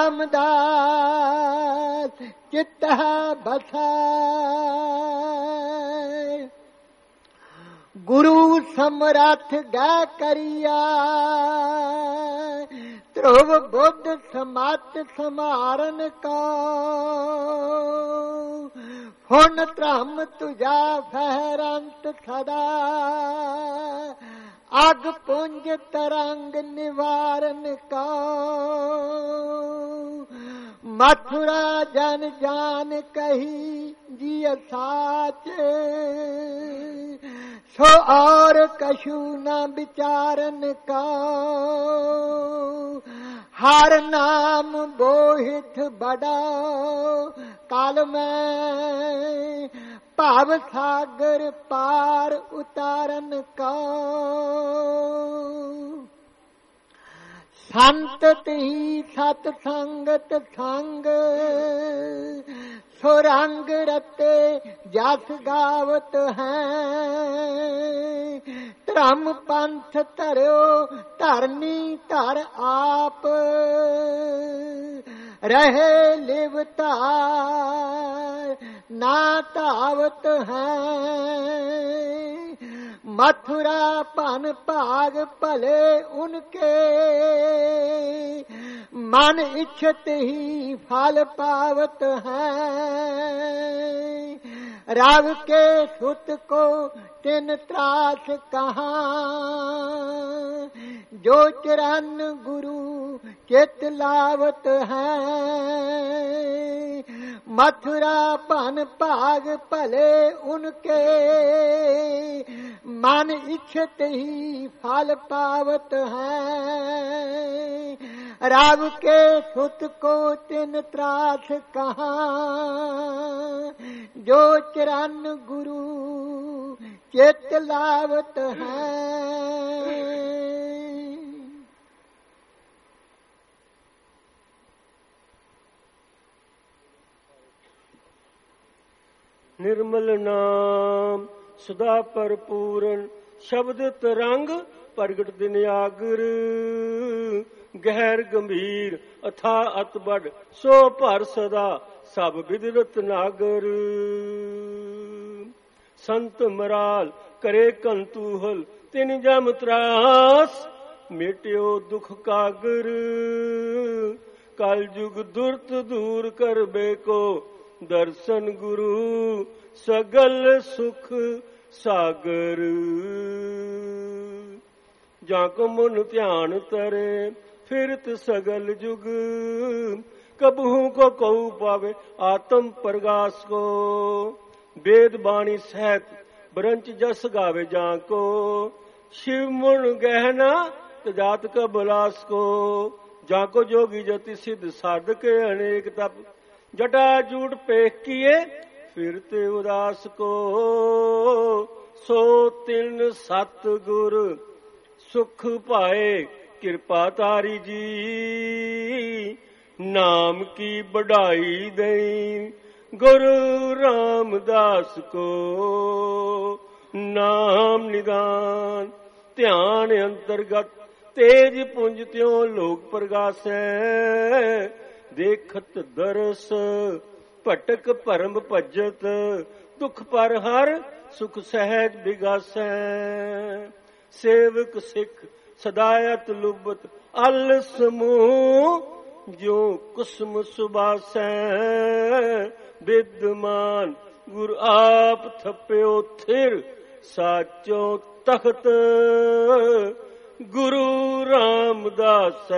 रामदास चित्त बसा। गुरु समरथ गा करिया ध्रुव बुद्ध समत समारन का। हुन त्रम तुझा फहरंत सदा अग पुंज तरंग निवारण का। मथुरा जन जान कही जिय साच सो और कछु न विचारन का। हर नाम बोहित बड़ा काल में भाव सागर पार उतारन का। संत ही सतसंगत संग सुरंग रते जस गावत हैं। धर्म पंथ धर्यो धरनी धर आप रहे लिवतार ना धावत हैं। मथुरा पन भाग भले उनके मन इच्छत ही फल पावत हैं। राव के सुत को तिन त्रास कहाँ जो चरण गुरु चित लावत हैं। मथुरा पन भाग भले उनके मन इच्छत ही फल पावत हैं। राव के सुत को तिन त्रास कहाँ जो चरण गुरु चित लावत हैं। निर्मल नाम सदा परपूਰਨ शब्द तरंग प्रगट दिन आगर। गहर गंभीर अथा अत बड़ सो भर सदा सब विदरत नागर। संत मराल करे कंतूहल तिन जम त्रास मिट्यो दुख कागर। कल युग दुर्त दूर कर बेको ਦਰਸ਼ਨ ਗੁਰੂ ਸਗਲ ਸੁਖ ਸਾਗਰ। ਜਾਂ ਕੋ ਮਨ ਧਿਆਨ ਤਰੇ ਫਿਰਤ ਸਗਲ ਜੁਗ, ਕਬਹੂ ਕੋ ਕਉ ਪਾਵੇ ਆਤਮ ਪ੍ਰਗਾਸ ਕੋ। ਵੇਦ ਬਾਣੀ ਸਹਿਤ ਬਰੰਚ ਜਸ ਗਾਵੇ ਜਾਂ ਕੋ, शिव मुन गहना तजात का बलास को। जाको जोगी जति सिद्ध साधक अनेक तप, जटा जूट पेख किए फिरते उदास को। सो तिन सत गुर सुख पाए कृपा तारी जी, नाम की बढ़ाई दई गुरु रामदास को। नाम निदान ਧਿਆਨ ਅੰਤਰਗਤ ਤੇਜ ਪੁੰਜ ਤਿਉ ਲੋਕ ਪ੍ਰਗਾਸੈ। ਦੇਖਤ ਦਰਸ ਭਟਕ ਭਰਮ ਭਜਤ, ਦੁਖ ਪਰ ਹਰ ਸੁਖ ਸਹਿਜ ਬਿਗਾਸੈ। ਸੇਵਕ ਸਿੱਖ ਸਦਾਇਤ ਲੁਬਤ ਅਲ ਸਮੂਹ, ਜੋ ਕੁਸਮ ਸੁਬਾਸੈ। ਵਿਦਮਾਨ ਗੁਰ ਆਪ ਥਪਿਓ ਥਿਰ, ਸਾਚੋ ਤਖਤ ਗੁਰੂ ਰਾਮਦਾਸ।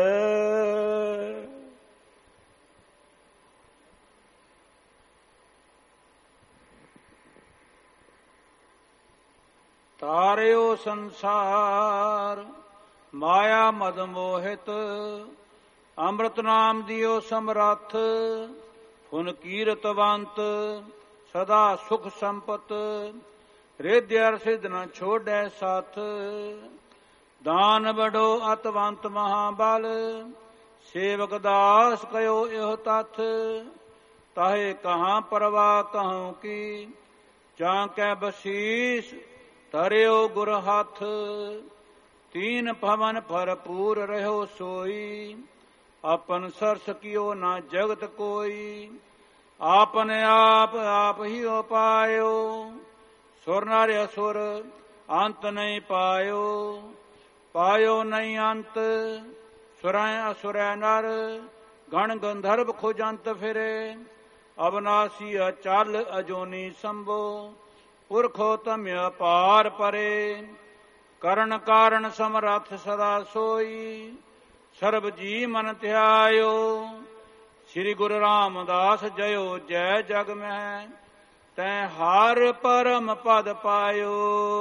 ਤਾਰਿਓ ਸੰਸਾਰ ਮਾਇਆ ਮਦ ਮੋਹਿਤ, ਅੰਮ੍ਰਿਤ ਨਾਮ ਦਿਓ ਸਮਰੱਥ। ਹੁਨ ਕੀਰਤਵੰਤ ਸਦਾ ਸੁਖ ਸੰਪਤ, ਰਿੱਧ ਅਰ ਸਿੱਧ ਨ ਛੋੜੈ ਸਾਥ। ਦਾਨ ਬੜੋ ਅਤਵੰਤ ਮਹਾਬਲ, ਸੇਵਕ ਦਾਸ ਕਯੋ ਇਹੋ ਤਥ। ਤਾਹੇ ਕਹਾਂ ਪਰਵਾਹ ਕਹੂੰ ਕੀ, ਜਾਂ ਕੈ ਬਸੀਸ ਧਰਿਓ ਗੁਰ ਹੱਥ। ਤੀਨ ਭਵਨ ਭਰਪੂਰ ਰਹਿਓ ਸੋਈ, ਆਪਨ ਸਰਸ ਕੀਓ ਨਾ ਜਗਤ ਕੋਈ। ਆਪਨ ਆਪ ਆਪ ਹੀ ਉਪਾਇਓ, ਸੁਰ ਨਰ ਅਸੁਰ ਅੰਤ ਨਹੀਂ ਪਾਇਓ। ਪਾਇਓ ਨਹੀਂ ਅੰਤ ਸੁਰੈ ਅਸੁਰੈ ਨਰ, ਗਣ ਗੰਧਰਵ ਖੋਜੰਤ ਫਿਰੇ। ਅਬਨਾਸੀ ਅਚਲ ਅਜੋਨੀ ਸੰਭੋ, ਪੁਰਖੋ ਤਮਿ ਪਾਰ ਪਰੇ। ਕਰਨ ਕਾਰਨ ਸਮਰੱਥ ਸਦਾ ਸੋਈ, ਸਰਬ ਜੀ ਮਨ ਧਿਆਇਓ। ਸ੍ਰੀ ਗੁਰੂ ਰਾਮਦਾਸ ਜਯੋ ਜੈ ਜਗ ਮਹਿ, ਤੈਂ ਹਰ ਪਰਮ ਪਦ ਪਾਇਓ।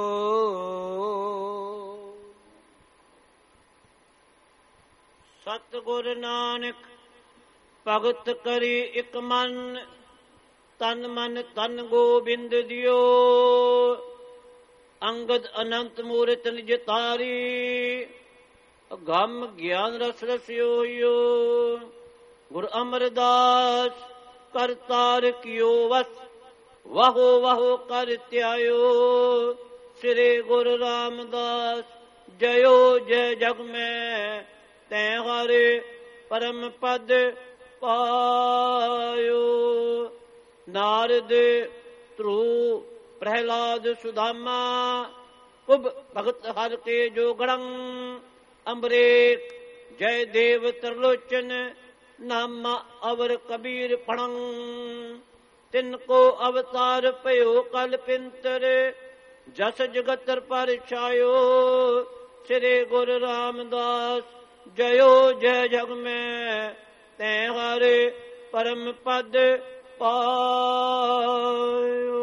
ਸਤਿਗੁਰ ਨਾਨਕ ਭਗਤ ਕਰੀ ਇਕ ਮਨ, ਤਨ ਮਨ ਤਨ ਗੋਬਿੰਦ ਦਿਓ। ਅੰਗਦ ਅਨੰਤ ਮੂਰਤ ਨਿਜ ਤਾਰੀ, ਗਮ ਗਿਆਨ ਰਸ ਰਸਿਓ। ਗੁਰ ਅਮਰਦਾਸ ਕਰਤਾਰ ਕਿਓ ਵਸ, ਵਾਹੋ ਵਾਹੋ ਕਰ ਧਿਆਇਓ। ਸ੍ਰੀ ਗੁਰੂ ਰਾਮਦਾਸ ਜਯੋ ਜੈ ਜਗ ਮੈਂ, ਤੈਂ ਹਰਿ ਪਰਮ ਪਦ ਪਾਇਓ। ਨਾਰਦ ਧਰੂ ਪ੍ਰਹਿਲਾਦ ਸੁਦਾਮਾ, ਉਬ ਭਗਤ ਹਰ ਕੇ ਜੋ ਗੜੰ। ਅੰਬਰੇਕ ਜੈ ਦੇਵ ਤਰਲੋਚਨ, ਨਾਮਾ ਅਵਰ ਕਬੀਰ ਪਣੰ। ਤਿਨ ਕੋ ਅਵਤਾਰ ਭਇਓ ਕਲ ਪਿੰਤਰ, ਜਸ ਜਗਤਰ ਪਰ ਛਾਇਓ। ਸ੍ਰੀ ਗੁਰੂ ਰਾਮਦਾਸ ਜਯੋ ਜੈ ਜਗ ਮੈਂ, ਤੈਂ ਹਰਿ ਪਰਮ ਪਦ ਪਾਇਓ।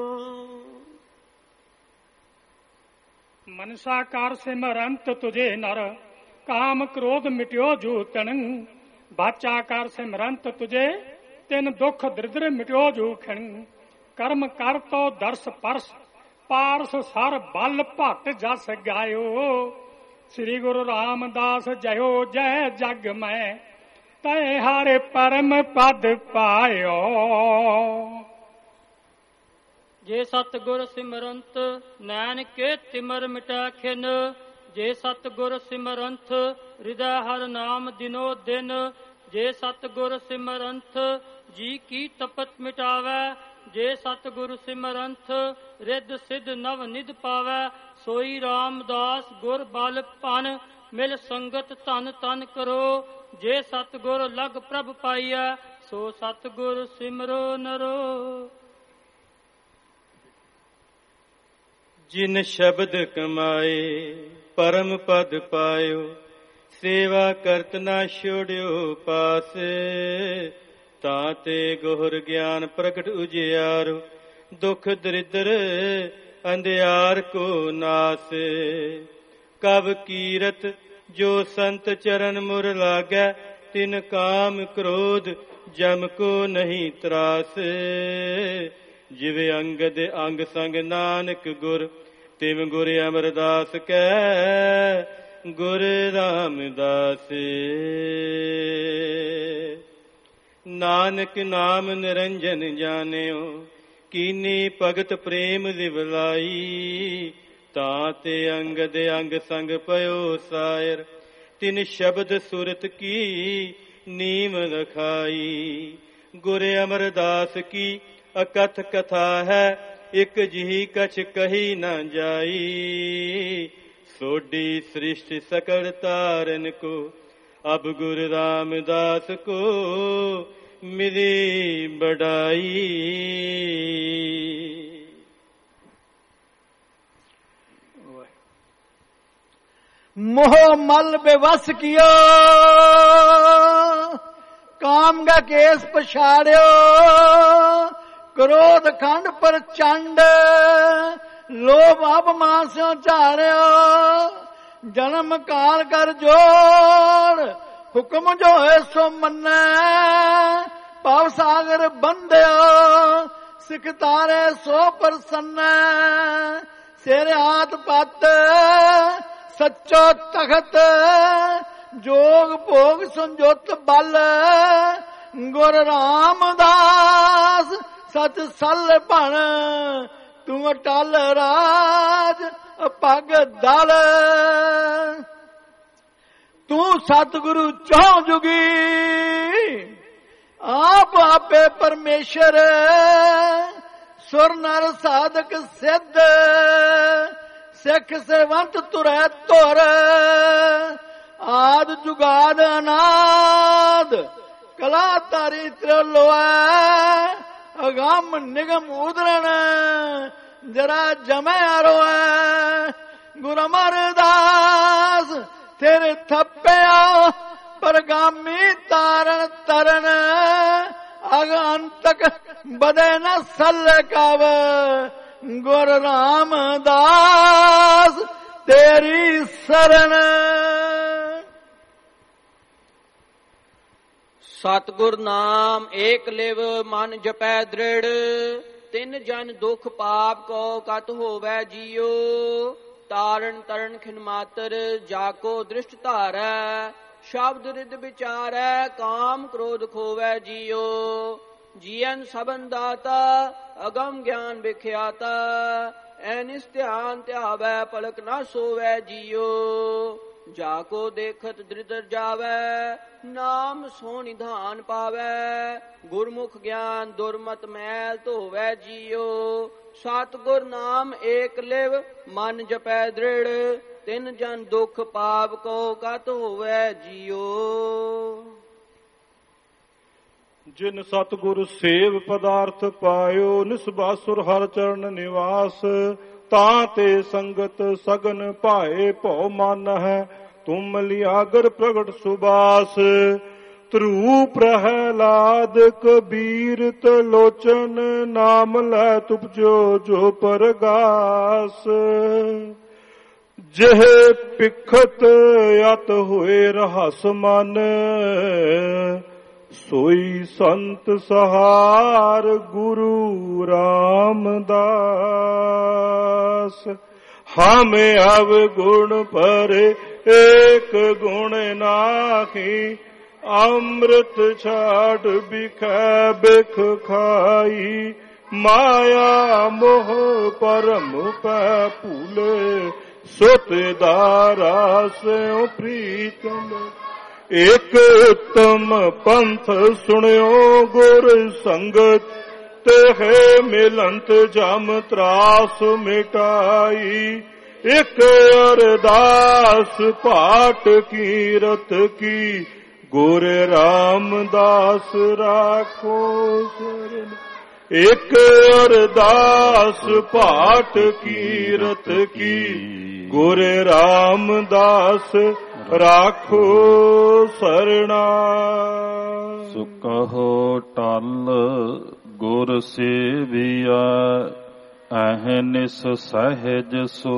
ਮਨਸਾਕਾਰ ਸਿਮਰੰਤ ਤੁਝੇ ਨਰ, ਕਾਮ ਕ੍ਰੋਧ ਮਿਟਿਓ ਜੂਤਨ। ਬਾਚਾਕਾਰ ਸਿਮਰੰਤ ਤੁਝੇ, ਤਿਨ ਦੁਖ ਦਰਿਦਰ ਮਿਟਿਓ ਜੂਖਣ। ਕਰਮ ਕਰ ਤੋ ਦਰਸ ਪਰਸ, ਪਾਰਸ ਸਰ ਬਲ ਭੱਟ ਜਸ ਗਾਇਓ। ਸ੍ਰੀ ਗੁਰੂ ਰਾਮਦਾਸ ਜਯੋ ਜੈ ਜਗ ਮੈਂ, ਤੈ ਹਰਿ ਪਰਮ ਪਦ ਪਾਇਓ। ਜੇ ਸਤਿਗੁਰ ਸਿਮਰੰਤ, ਨੈਣ ਕੇ ਤਿਮਰ ਮਿਟਾ ਖਿਨ। ਜੇ ਸਤਿਗੁਰ ਸਿਮਰੰਤ, ਹਿਰਦੈ ਹਰ ਨਾਮ ਦਿਨੋ ਦਿਨ। ਜੇ ਸਤਿਗੁਰ ਸਿਮਰੰਤ, ਜੀ ਕੀ ਤਪਤ ਮਿਟਾਵੈ। ਜੇ ਸਤਿਗੁਰ ਸਿਮਰੰਤ, ਰਿੱਧ ਸਿੱਧ ਨਵ ਨਿਧ ਪਾਵੈ। ਸੋਈ ਰਾਮਦਾਸ ਗੁਰ ਬਲ ਭਨ, ਮਿਲ ਸੰਗਤ ਧਨ ਧਨ ਕਰੋ। ਜੇ ਸਤਿਗੁਰ ਲਗ ਪ੍ਰਭ ਪਾਈਐ, ਸੋ ਸਤਿਗੁਰ ਸਿਮਰੋ ਨਰੋ। ਜਿਨ ਸ਼ਬਦ ਕਮਾਏ ਪਰਮ ਪਦ ਪਾਇਓ, ਸੇਵਾ ਕਰਤ ਨਾ ਛੋੜਿਓ ਪਾਸੇ। ਤਾਂ ਤੇ ਗੁਰ ਗਿਆਨ ਪ੍ਰਗਟ ਉਜਿਆਰੋ, ਦੁਖ ਦਰਿਦਰ ਅੰਧਿਆਰ ਕੋ ਨਾਸੇ। ਕਬ ਕੀਰਤ ਜੋ ਸੰਤ ਚਰਨ ਮੁਰ ਲਾਗੈ, ਤਿਨ ਕਾਮ ਕ੍ਰੋਧ ਜਮ ਕੋ ਨਹੀਂ ਤਰਾਸੇ। ਜਿਵੇਂ ਅੰਗਦ ਅੰਗ ਸੰਗ ਨਾਨਕ ਗੁਰ, ਤਿਵ ਗੁਰ ਅਮਰਦਾਸ ਕੈ ਗੁਰ ਰਾਮਦਾਸ। ਨਾਨਕ ਨਾਮ ਨਿਰੰਜਨ ਜਾਣਿਓ, ਕੀਨੀ ਭਗਤ ਪ੍ਰੇਮ ਦਿਵਲਾਈ। ਤਾਂ ਤੇ ਅੰਗਦ ਅੰਗ ਸੰਗ ਪਇਓ ਸਾਇਰ, ਤਿਨ ਸ਼ਬਦ ਸੁਰਤ ਕੀ ਨੀਮ ਰਖਾਈ। ਗੁਰ ਅਮਰਦਾਸ ਕੀ ਅਕਥ ਕਥਾ ਹੈ, ਇਕ ਜਿਹੀ ਕਛ ਕਹੀ ਨਾ ਜਾਈ। ਸੋਡੀ ਸ੍ਰਿਸ਼ਟ ਸਕਲ ਤਾਰਨ ਕੋ, ਅਬ ਗੁਰ ਰਾਮਦਾਸ ਕੋ ਮਿਲੀ ਬੜਾਈ। मोह मल बेवस कियो, काम का केस पछाड़ियो। क्रोध खंड पर चंड, लोभ अपमान से झाड़ियो। जन्म काल कर जोड़, हुक्म जो है सो मन्ने। भव सागर बंदियो, सिख तारे सो प्रसन्न। सिर हाथ पत सच्चो तखत, जोग भोग संजोत बल। गुर रामदास सच सल भण, तू अटल राज पग दल। तू सतगुरु चौ जुगी, आप आपे परमेश्वर। सुर नर साधक सिद्ध, सिख सेवंत तुरै तुर। आद जुगाद अनाद, कला तारी त्रिलोए। अगम निगम उदरण, जरा जमै आरोए। गुर अमरदास तेरे थप्पिया, परगामी तारण तरन। अग अंतक बदे न सल कव, गुर रामदास तेरी शरण। सतगुर नाम एक लिव मन जपै दृढ़, तिन जन दुख पाप को कत होवै जियो। तारण तरण खिन मातर, जाको दृष्ट धारै। शब्द रिद विचारै, काम क्रोध खोवै जियो। जीवन सबन दाता, अगम ज्ञान विख्याता। ऐनिस ध्यान ध्यावै, पलक न सोवै जियो। जाको देखत दृदर जावै, नाम सो निधान पावै। गुरमुख ज्ञान दुर्मत मैल धोवै जियो। सतगुर नाम एक लिव मन जपै दृढ़, तिन जन दुख पाप को कत होवै जियो। जिन सतगुर सेव पदार्थ पायो, निसबासुर हर चरण निवास। ताते संगत सगन पाए भौ मान है, तुम लियागर प्रगट सुबास। ध्रुव प्रहलाद कबीर तलोचन, नाम लै तुपजो जो परगास। जह पिखत अत होए रहस मन, सोई संत सहार गुरु रामदास। हम अवगुण पर एक गुण नाहि, अमृत छाड़ बिखै बिख खाई। माया मोह परम पै भूले, सुत दारा से प्रीतम। एक उत्तम पंथ सुनियो गुर संगत, तेहे मिलंत जम त्रास मिटाई। एक अरदास पाठ कीरत की, ਗੁਰ ਰਾਮਦਾਸ ਰਾਖੋ ਸਰਨ। ਇੱਕ ਅਰਦਾਸ ਪਾਠ ਕੀਰਤ ਕੀ, ਗੁਰ ਰਾਮਦਾਸ ਰਾਖੋ ਸਰਣਾ। ਸੋ ਕਹੋ ਟਲ ਗੁਰ ਸੇਵਿਆ, ਅਹਨਿਸ ਸਹਿਜ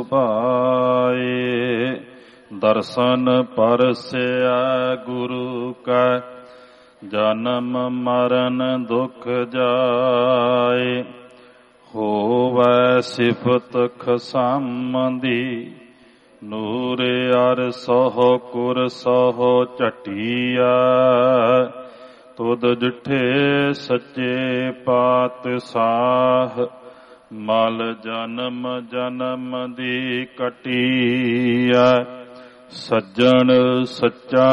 ਸੁਭਾਏ। ਦਰਸ਼ਨ ਪਰਸਿਆ ਗੁਰੂ ਕਾ, ਜਨਮ ਮਰਨ ਦੁਖ ਜਾਏ। ਹੋਵੈ ਸਿਫਤ ਖਸੰਮਦੀ, ਨੂਰ ਅਰ ਸੋਹ ਕੁਰ ਸੋਹ ਝਟੀਆ। ਤੁਧ ਜਿਠੇ ਸੱਚੇ ਪਾਤਸ਼ਾਹ, ਮਲ ਜਨਮ ਜਨਮ ਦੀ ਕਟੀਆ। ਸੱਜਣ ਸੱਚਾ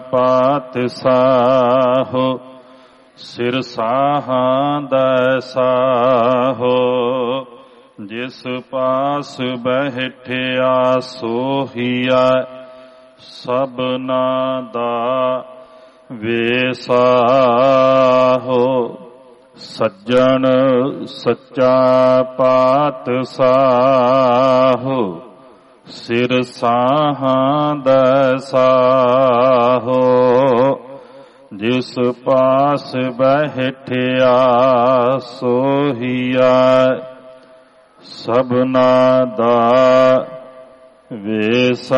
ਪਾਤਸ਼ਾਹ, ਸਿਰ ਸਾਹਾਂ ਦਾ ਸਾਹੋ। ਜਿਸ ਪਾਸ ਬੈਠਿਆ ਸੋਹੀਆ, ਸਭਨਾ ਦਾ ਵੇਸਾਹੋ। ਸੱਜਣ ਸੱਚਾ ਪਾਤਸ਼ਾਹ, ਸਿਰ ਸਾਹਾਂ ਦਾ ਸਾਹੋ। ਜਿਸ ਪਾਸ ਬੈਠਿਆ ਸੋਹੀਆ, ਸਭਨਾ ਦਾ ਵੇਸਾਹੋ।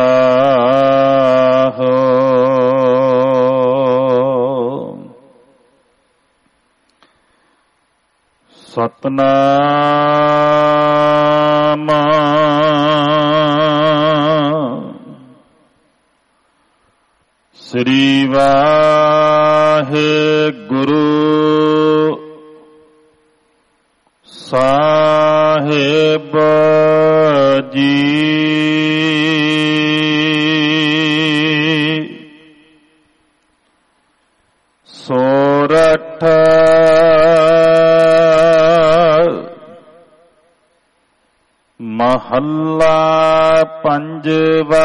ਸਤਨਾਮ ਸ੍ਰੀ ਵਾਹਿਗੁਰੂ ਸਾਹਿਬ ਜੀ। ਸੋਰਠ ਮਹੱਲਾ ਪੰਜਵਾ।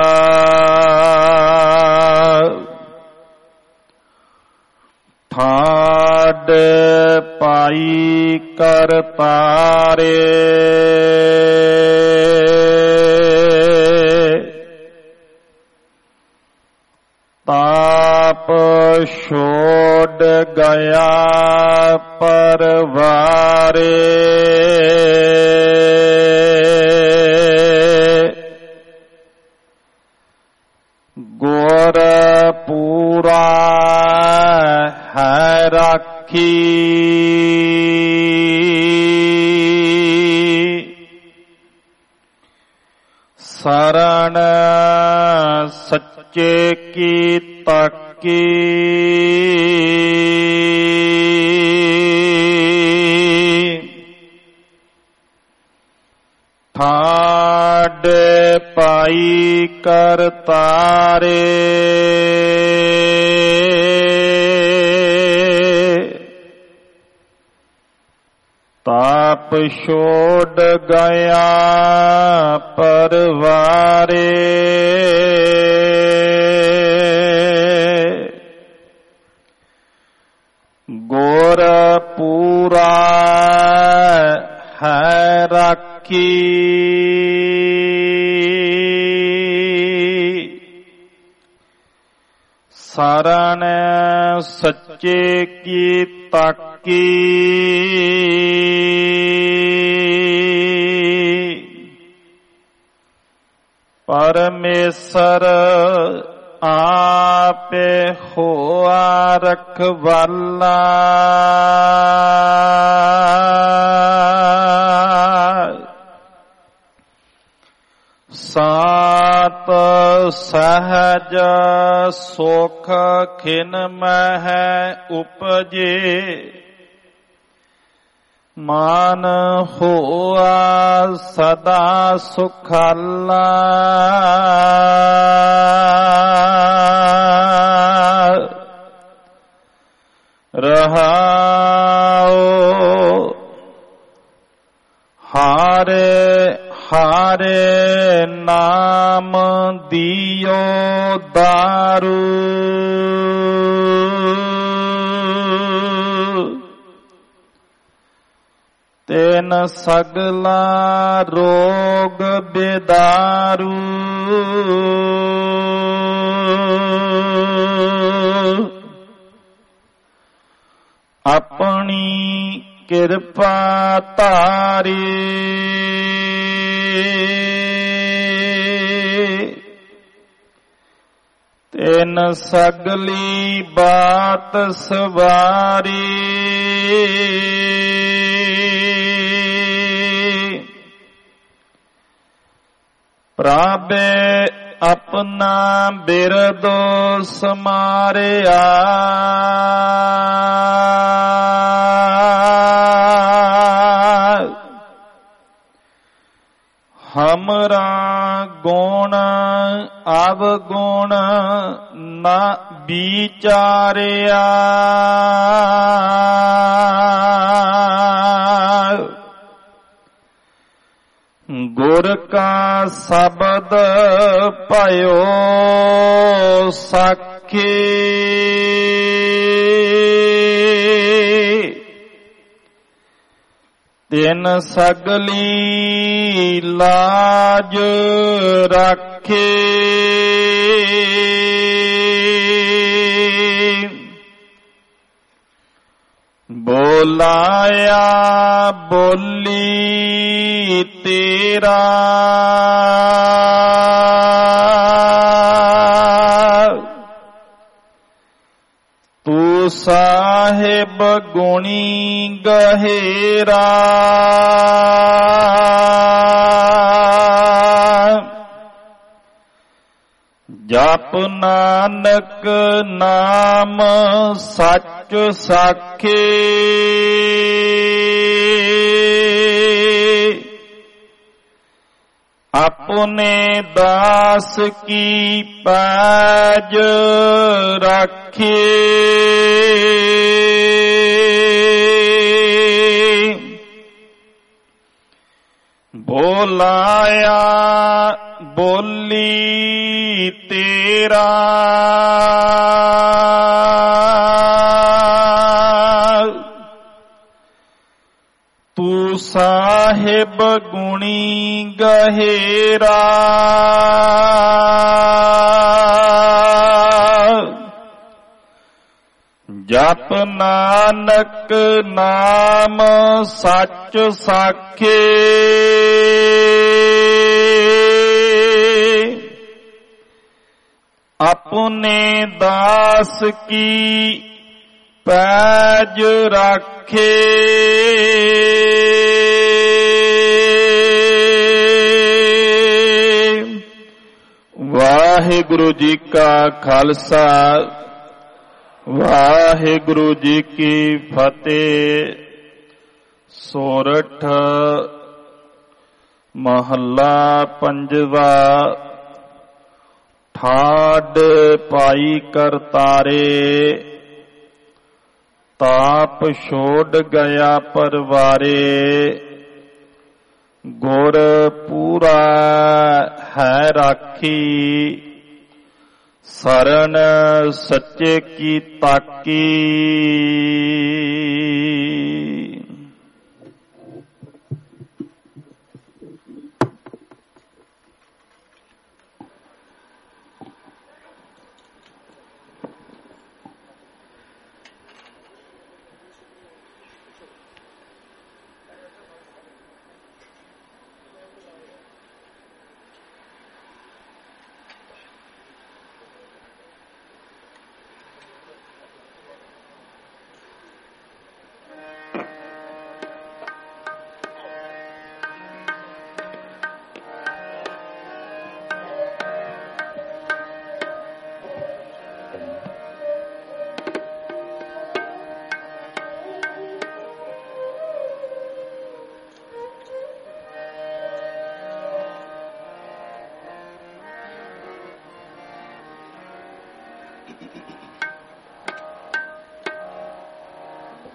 ਠਾਡ ਪਾਈ ਕਰਤਾਰੇ, ਤਾਪ ਛੋੜ ਗਿਆ ਪਰਵਾਰੇ। ਗੁਰ ਪੂਰਾ ਹੈ ਰਾਖੀ, ਸਰਣ ਸੱਚੇ ਕੀ ਤਾਕੀ। ਠਾਡ ਪਾਈ ਕਰਤਾਰੇ, ਤਾਪ ਛੋੜ ਗਿਆ ਪਰਵਾਰੇ। ਗੁਰ ਪੂਰਾ ਹੈ ਰਾਖੀ, ਸਰਣ ਸੱਚੇ ਕੀ ਤਾਕੀ। ਪਰਮੇਸ਼ਰ ਆਪੇ ਹੋਆ ਰਖਵਾਲਾ, ਸਾਤ ਸਹਜ ਸੁਖ ਖਿਨ ਮਹਿ ਉਪਜੇ। ਮਾਨ ਹੋਆ ਸਦਾ ਸੁਖਾਲਾ, ਰਹਾਉ ਹਾਰੇ ਹਾਰੇ ਨਾਮ ਦਿਓ ਦਾਰੂ ਤੈਨ ਸਗਲਾ ਰੋਗ ਬੇਦਾਰੂ ਆਪਣੀ ਕਿਰਪਾ ਧਾਰੀ ਤੈਨ ਸਗਲੀ ਬਾਤ ਸਵਾਰੀ ਪ੍ਰਾਬੇ ਆਪਣਾ ਬਿਰਦੋ ਸਮਾਰਿਆ ਹਮਰਾ ਗੁਣ ਅਵਗੁਣ ਨਾ ਵਿਚਾਰਿਆ ਗੁਰ ਕਾ ਸ਼ਬਦ ਭਇਓ ਸਾਖੀ ਤਿਨ ਸਗਲੀ ਲਾਜ ਰੱਖੇ ਬੋਲਾਇਆ ਬੋਲੀ ਤੇਰਾ ਤੂੰ ਸਾਹਿਬ ਗੁਣੀ ਗਹਿਰਾ ਜਪ ਨਾਨਕ ਨਾਮ ਸੱਚ ਸਾਖੇ ਆਪਣੇ ਦਾਸ ਕੀ ਪੈਜ ਰੱਖੇ ਬੋਲਾਇਆ ਬੋਲੀ ਤੇਰਾ ਤੂੰ ਸਾਹਿਬ ਗੁਣੀ ਗਹਿਰਾ ਜਪ ਨਾਨਕ ਨਾਮ ਸੱਚ ਸਾਖੇ ਆਪਣੇ ਦਾਸ ਕੀ ਪੈਜ ਰੱਖੇ ਵਾਹਿਗੁਰੂ ਜੀ ਕਾ ਖਾਲਸਾ ਵਾਹਿਗੁਰੂ ਜੀ ਕੀ ਫਤਿਹ। ਸੋਰਠ ਮਹੱਲਾ ਪੰਜਵਾ। ਠਾਡ ਪਾਈ ਕਰਤਾਰੇ ਤਾਪ ਛੋੜ ਗਿਆ ਪਰਵਾਰੇ ਗੁਰ ਪੂਰਾ ਹੈ ਰਾਖੀ ਸਰਨ ਸੱਚੇ ਕੀ ਤਾਕੀ।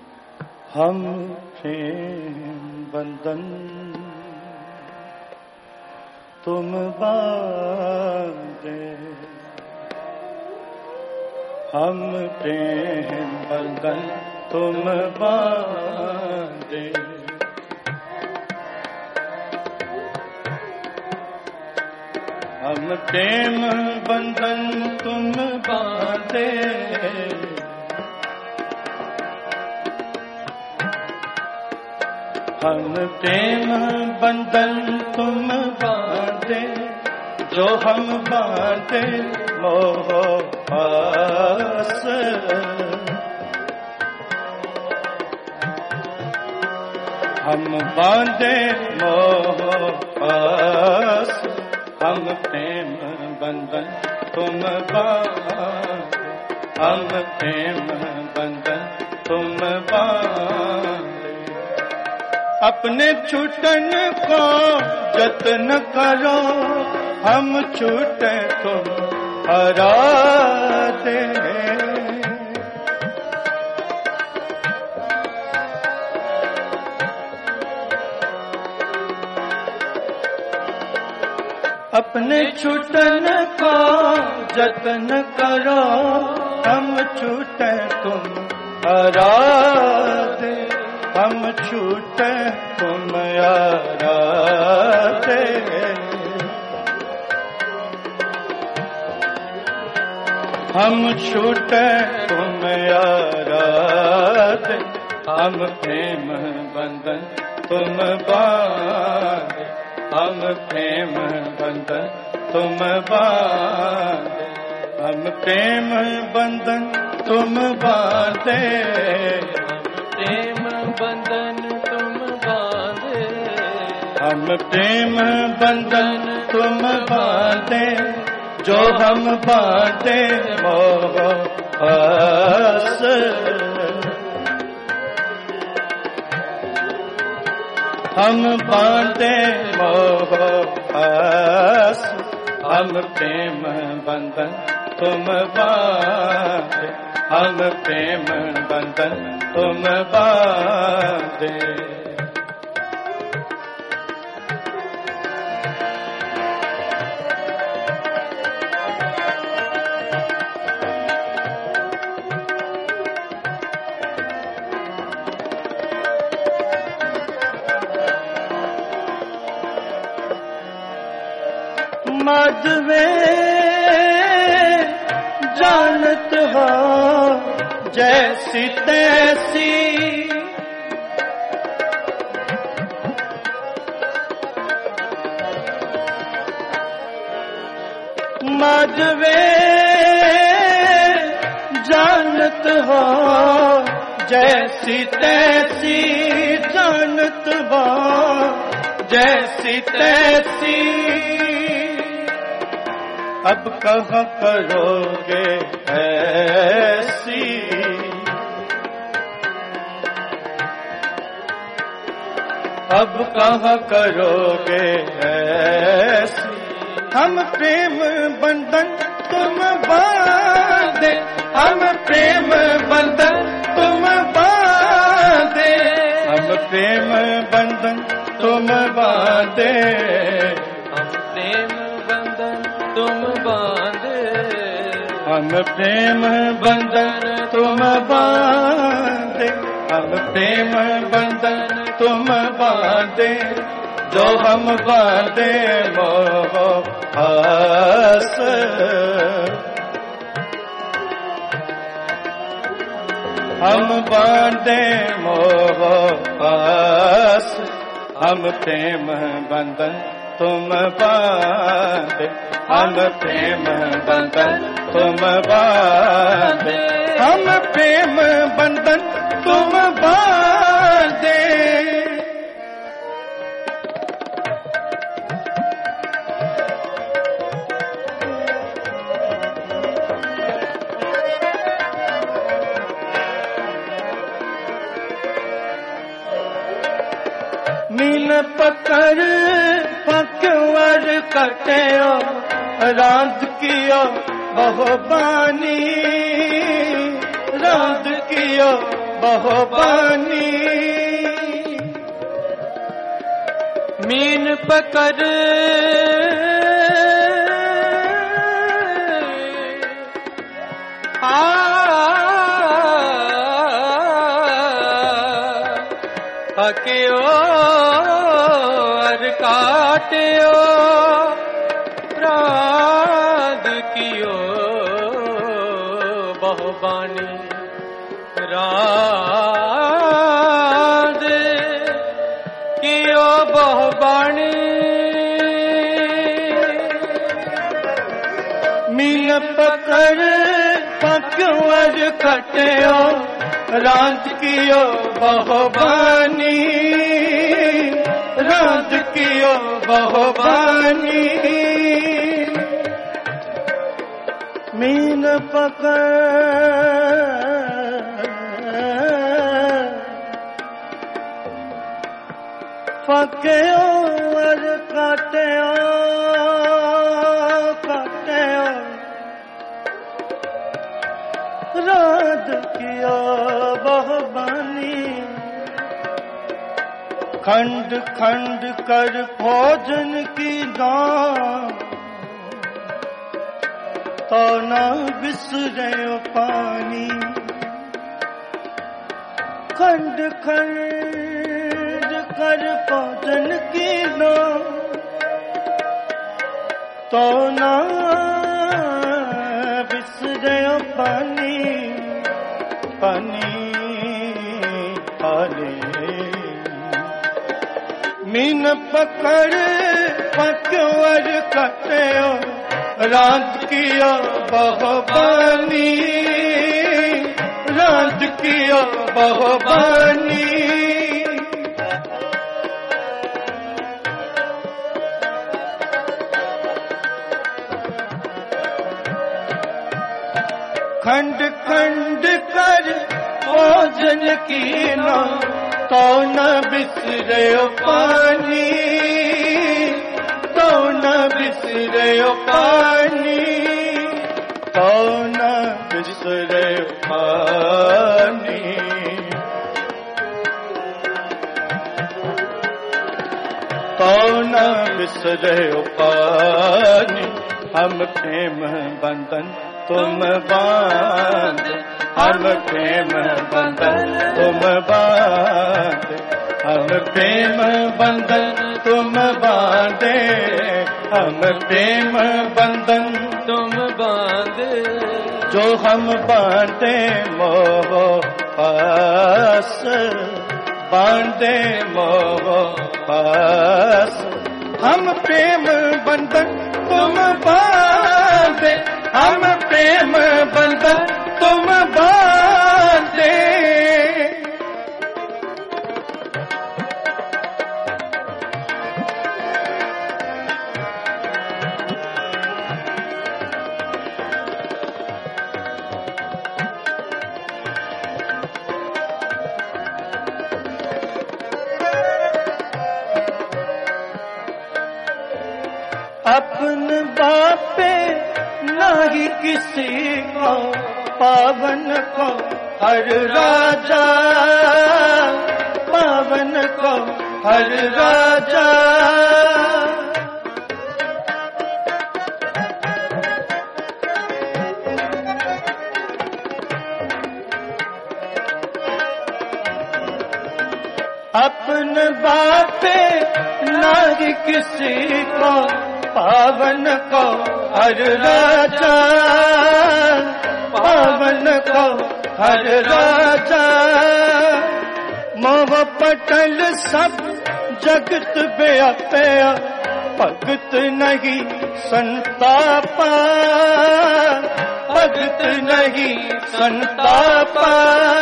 हम थे बंधन तुम बांधे, हम प्रेम बंधन तुम बांधे। हम प्रेम बंधन तुम बांधे, हम प्रेम बंधन तुम बांधे, जो हम बांधे मोह पास। हम बांधे मोह पास, हम प्रेम बंधन तुम बांधे, हम प्रेम बंधन तुम बांधे। अपने छूटन को जतन करो, हम छूटे तुम हरा दे। अपने छूटन को जतन करो, हम छूटे तुम हरा दे, हम छूटे तुम हरा दे। हम छूटे तुम हरा दे, हम प्रेम बंधन तुम बांधे, हम प्रेम बंधन तुम बांधे। हम प्रेम बंधन तुम बांधे, प्रेम बंधन तुम बांधे। हम प्रेम बंधन तुम बांधे, जो हम बांधे मोह पास। हम बांधे मोह पास, हम प्रेम बंधन तुम बांधे, हम प्रेम बंधन तुम बांधे। माधवे जानत हो जैसी तैसी, माधवे जानत हो जैसी तैसी, जानत हो जैसी तैसी। अब कहाँ करोगे ऐसी, अब कहाँ करोगे ऐसी। हम प्रेम बंधन तुम बांधे, हम प्रेम बंधन तुम बांधे, हम प्रेम बंधन तुम बांधे, हम प्रेम बंधन तुम बांधे। हम प्रेम बंधन तुम बांधे, हम प्रेम बंधन तुम बांधे, जो हम बांधे मोह पास। हम बांधे मोह पास, हम प्रेम बंधन तुम बांधे, हम प्रेम बंधन तुम बांधे, हम प्रेम बंधन तुम बांधे। मीन पकड़ पकवर कटयो, रांध कियो बहुबानी, रांध कियो बहुबानी। मीन पकड़ काटियो राध कियो बहुबानी राध कियो बहुबानी मीन पकड़ पकवर कटियो रात कियो बहुबानी रात कियो बहुबानी मीन पकड़ पकयो और काटियो काटियो रात कियो बहुबानी खंड खंड कर भोजन की दान तो न बिसरे पानी खंड खंड कर भोजन की दान तो न बिसरे पानी पानी पानी मीन पकड़ पकवर कटियो रात किया बहुबानी रात किया बहुबानी खंड खंड कर भोजन की ना तो न बिसरे पानी तो न बिसरे पानी तो न बिसरे पानी तो न बिसरे पानी हम प्रेम बंधन तुम बांध हम प्रेम बंधन तुम बांध हम प्रेम बंधन तुम बांधे हम प्रेम बंधन तुम बांधे जो हम बांधे मोह पास बांधे मोह पास हम प्रेम बंधन तुम बांधे हम प्रेम बंधन तुम बांधे अपन बापे नहीं किसी को पावन को हर राजा पावन को हर राजा अपन बापे नहीं किसी को पावन को हर राजा पावन को हर राजा मोह पटल सब जगत व्यापया भगत नहीं संतापा भगत नहीं संतापा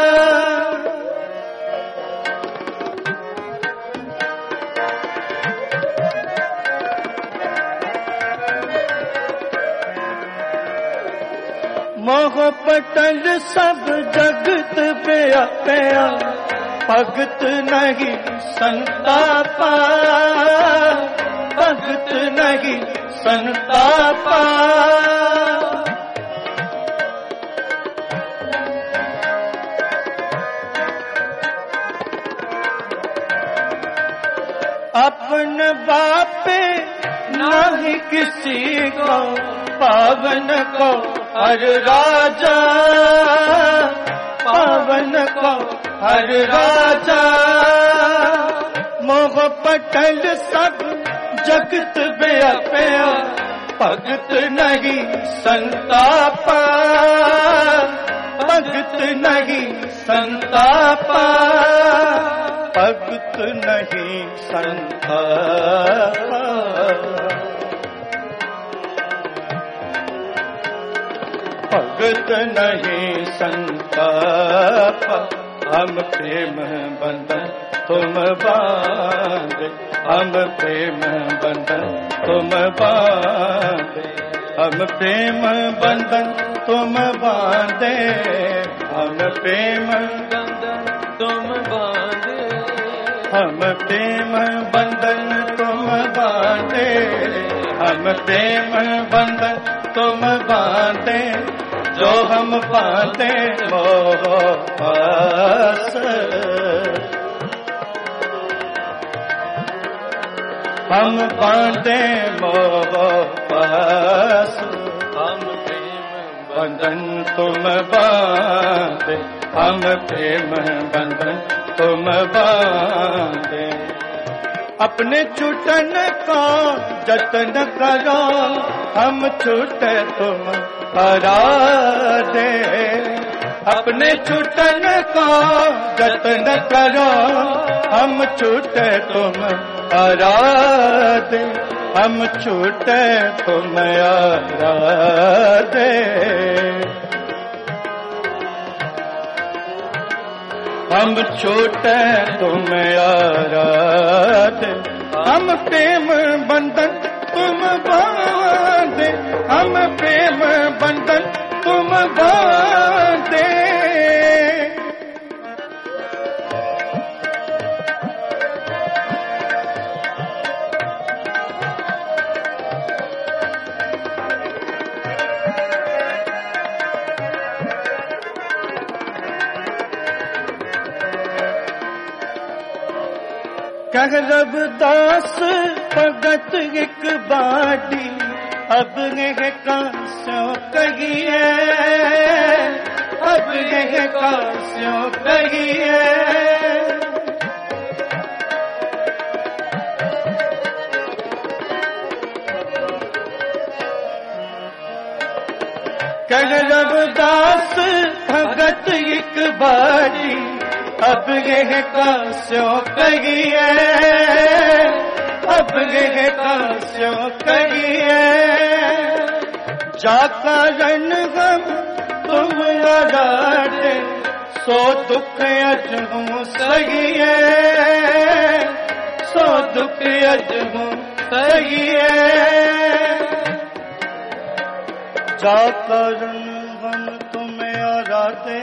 मोह पटल सब जगत व्यापया भगत नहीं संतापा भगत नहीं संतापा अपन बापे नहीं किसी को पावन को हर राजा पावन को हर राजा मोह पटल सब जगत व्यापया भगत नहीं संतापा, भगत नहीं संतापा, भगत नहीं संतापा। भगत नहीं संतापा, हम प्रेम बंधन तुम बांधे, हम प्रेम बंधन तुम बांधे, हम प्रेम बंधन तुम बांधे, हम प्रेम बंधन तुम बांधे, हम प्रेम बंधन तुम बांधे, हम प्रेम बंधन तुम बांधे, जो हम बांधे मोह पास, हम बांधे मोह पास, हम प्रेम बंधन तुम बांधे, हम प्रेम बंधन तुम बांधे। अपने छूटन का जतन करो, हम छूटे तुम हरा दे, अपने छूटन का जतन करो, हम छूटे तुम हरा दे, हम छूटे तुम हरा दे, हम छूटे तुम हरा दे, हम प्रेम बंधन तुम बांधे, हम प्रेम बंधन तुम बांधे। कह रविदास भगत एक बाटी, अब यह कांस्यों कहिए, अब यह कांस्यों कहिए। कह रविदास भगत एक बाटी, अब यह कांस्यों कहिए, अब यह कांस्यों कहिए। जा कारण हम तुम लड़ाते, सो दुख अजहू सहिए, सो दुख अजहू सहिए। जा कारण हम तुम्हें आराते,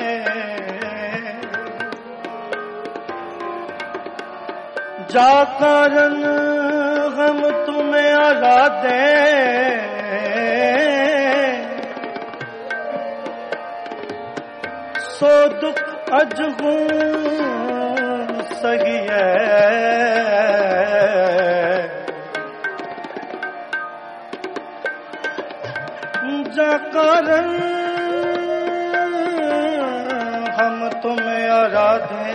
जा कारण हम तुम्हें आराधे, सो दुख अजहू सही है। जा कारण हम तुम्हें आराधे,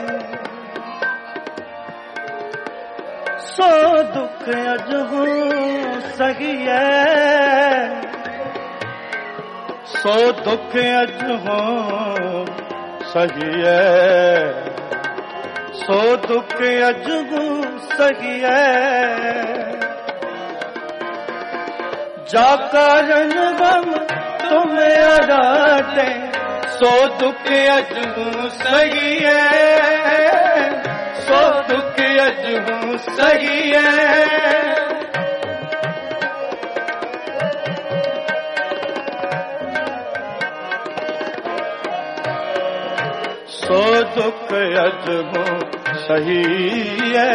सो दुख अजहू सही है, सो दुख अजहू सही है, सो दुख अजहू सही है। जा कारण हम तुम्हें आराधे, सो दुख अजहू सही है, सो दुख अजहू सही है। सो दुख अजहू सही है,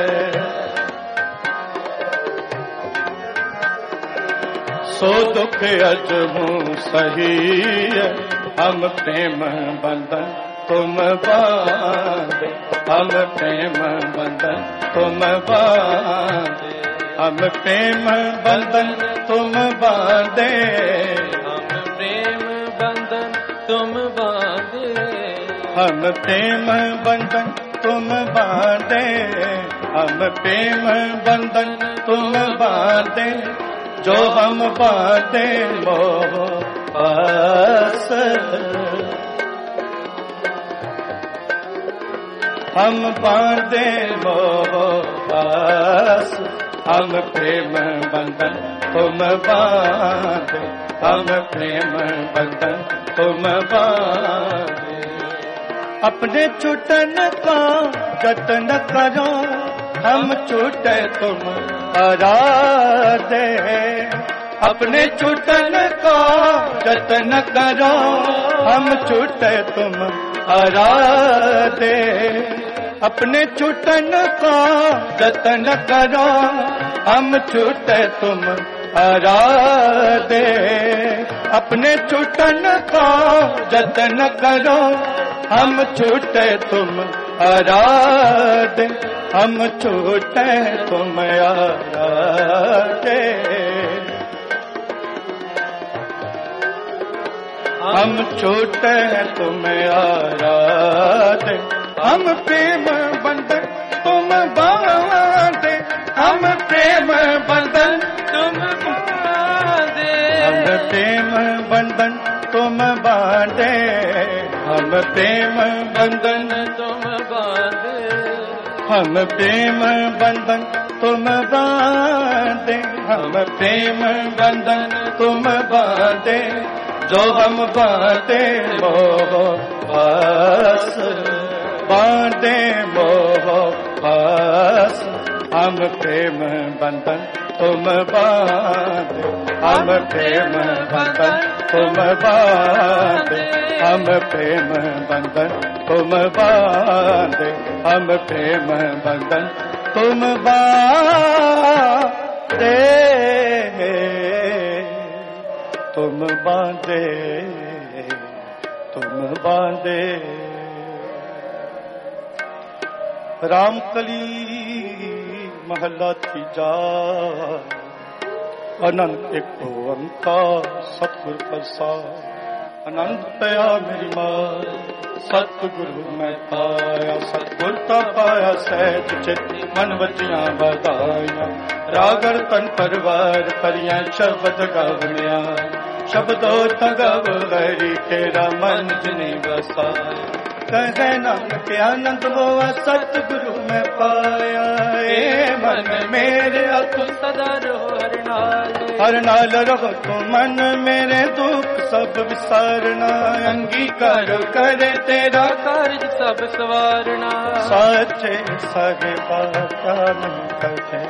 सो दुख अजहू सही है। हम प्रेम बंधन तुम बांधे, हम प्रेम बंधन तुम बांधे, हम प्रेम बंधन तुम बांधे, हम प्रेम बंधन तुम बांधे, हम प्रेम बंधन तुम बांधे, हम प्रेम बंधन तुम बांधे, जो हम बांधे मोह पास। हम बांधे मोह पास, हम प्रेम बंधन तुम बांधे, हम प्रेम बंधन तुम बांधे। अपने छूटन का जतन करो, हम छूटे तुम आराधे। अपने छूटन का जतन करो, हम छूटे तुम आराधे। अपने छूटन का जतन करो, हम छूटे तुम आराधे। अपने छूटन का जतन करो, हम छूटे तुम आराधे। हम छूटे तुम आराधे। हम छूटे तुम आराधे। हम प्रेम बंधन तुम बांधे, हम प्रेम बंधन तुम बांधे। हम प्रेम बंधन तुम बांधे, हम प्रेम बंधन तुम बांधे। हम प्रेम बंधन तुम बांधे, हम प्रेम बंधन तुम बांधे। जो हम बांधे मोह पास, बांधे मोह पास। हम प्रेम बंधन तुम बांधे, हम प्रेम बंधन तुम बांधे। हम प्रेम बंधन तुम बांधे, हम प्रेम बंधन तुम बांधे। तुम बांधे, तुम बांधे। रामकली महला तीजा। अनंत एक ओंकार सतगुर प्रसाद। अनंत पया मेरी माँ, सतगुरु मैं पाया। सतगुर का पाया सहज चित, मन वजिया बधाइया। रागर तन परवार परिया, शब्द गवनिया। शब्दों तगव हरि तेरा मन जिने बसाया। कहे नानक आनंद होवा, सतगुरु मैं पाया। ए मन मेरे अतु सदा रहो हर नाल। हर नाल रहो तो मन मेरे दुख सब विसारना। अंगीकार करे तेरा कार्य सब सवारना। साचे साहिबा क्या नहीं कहे,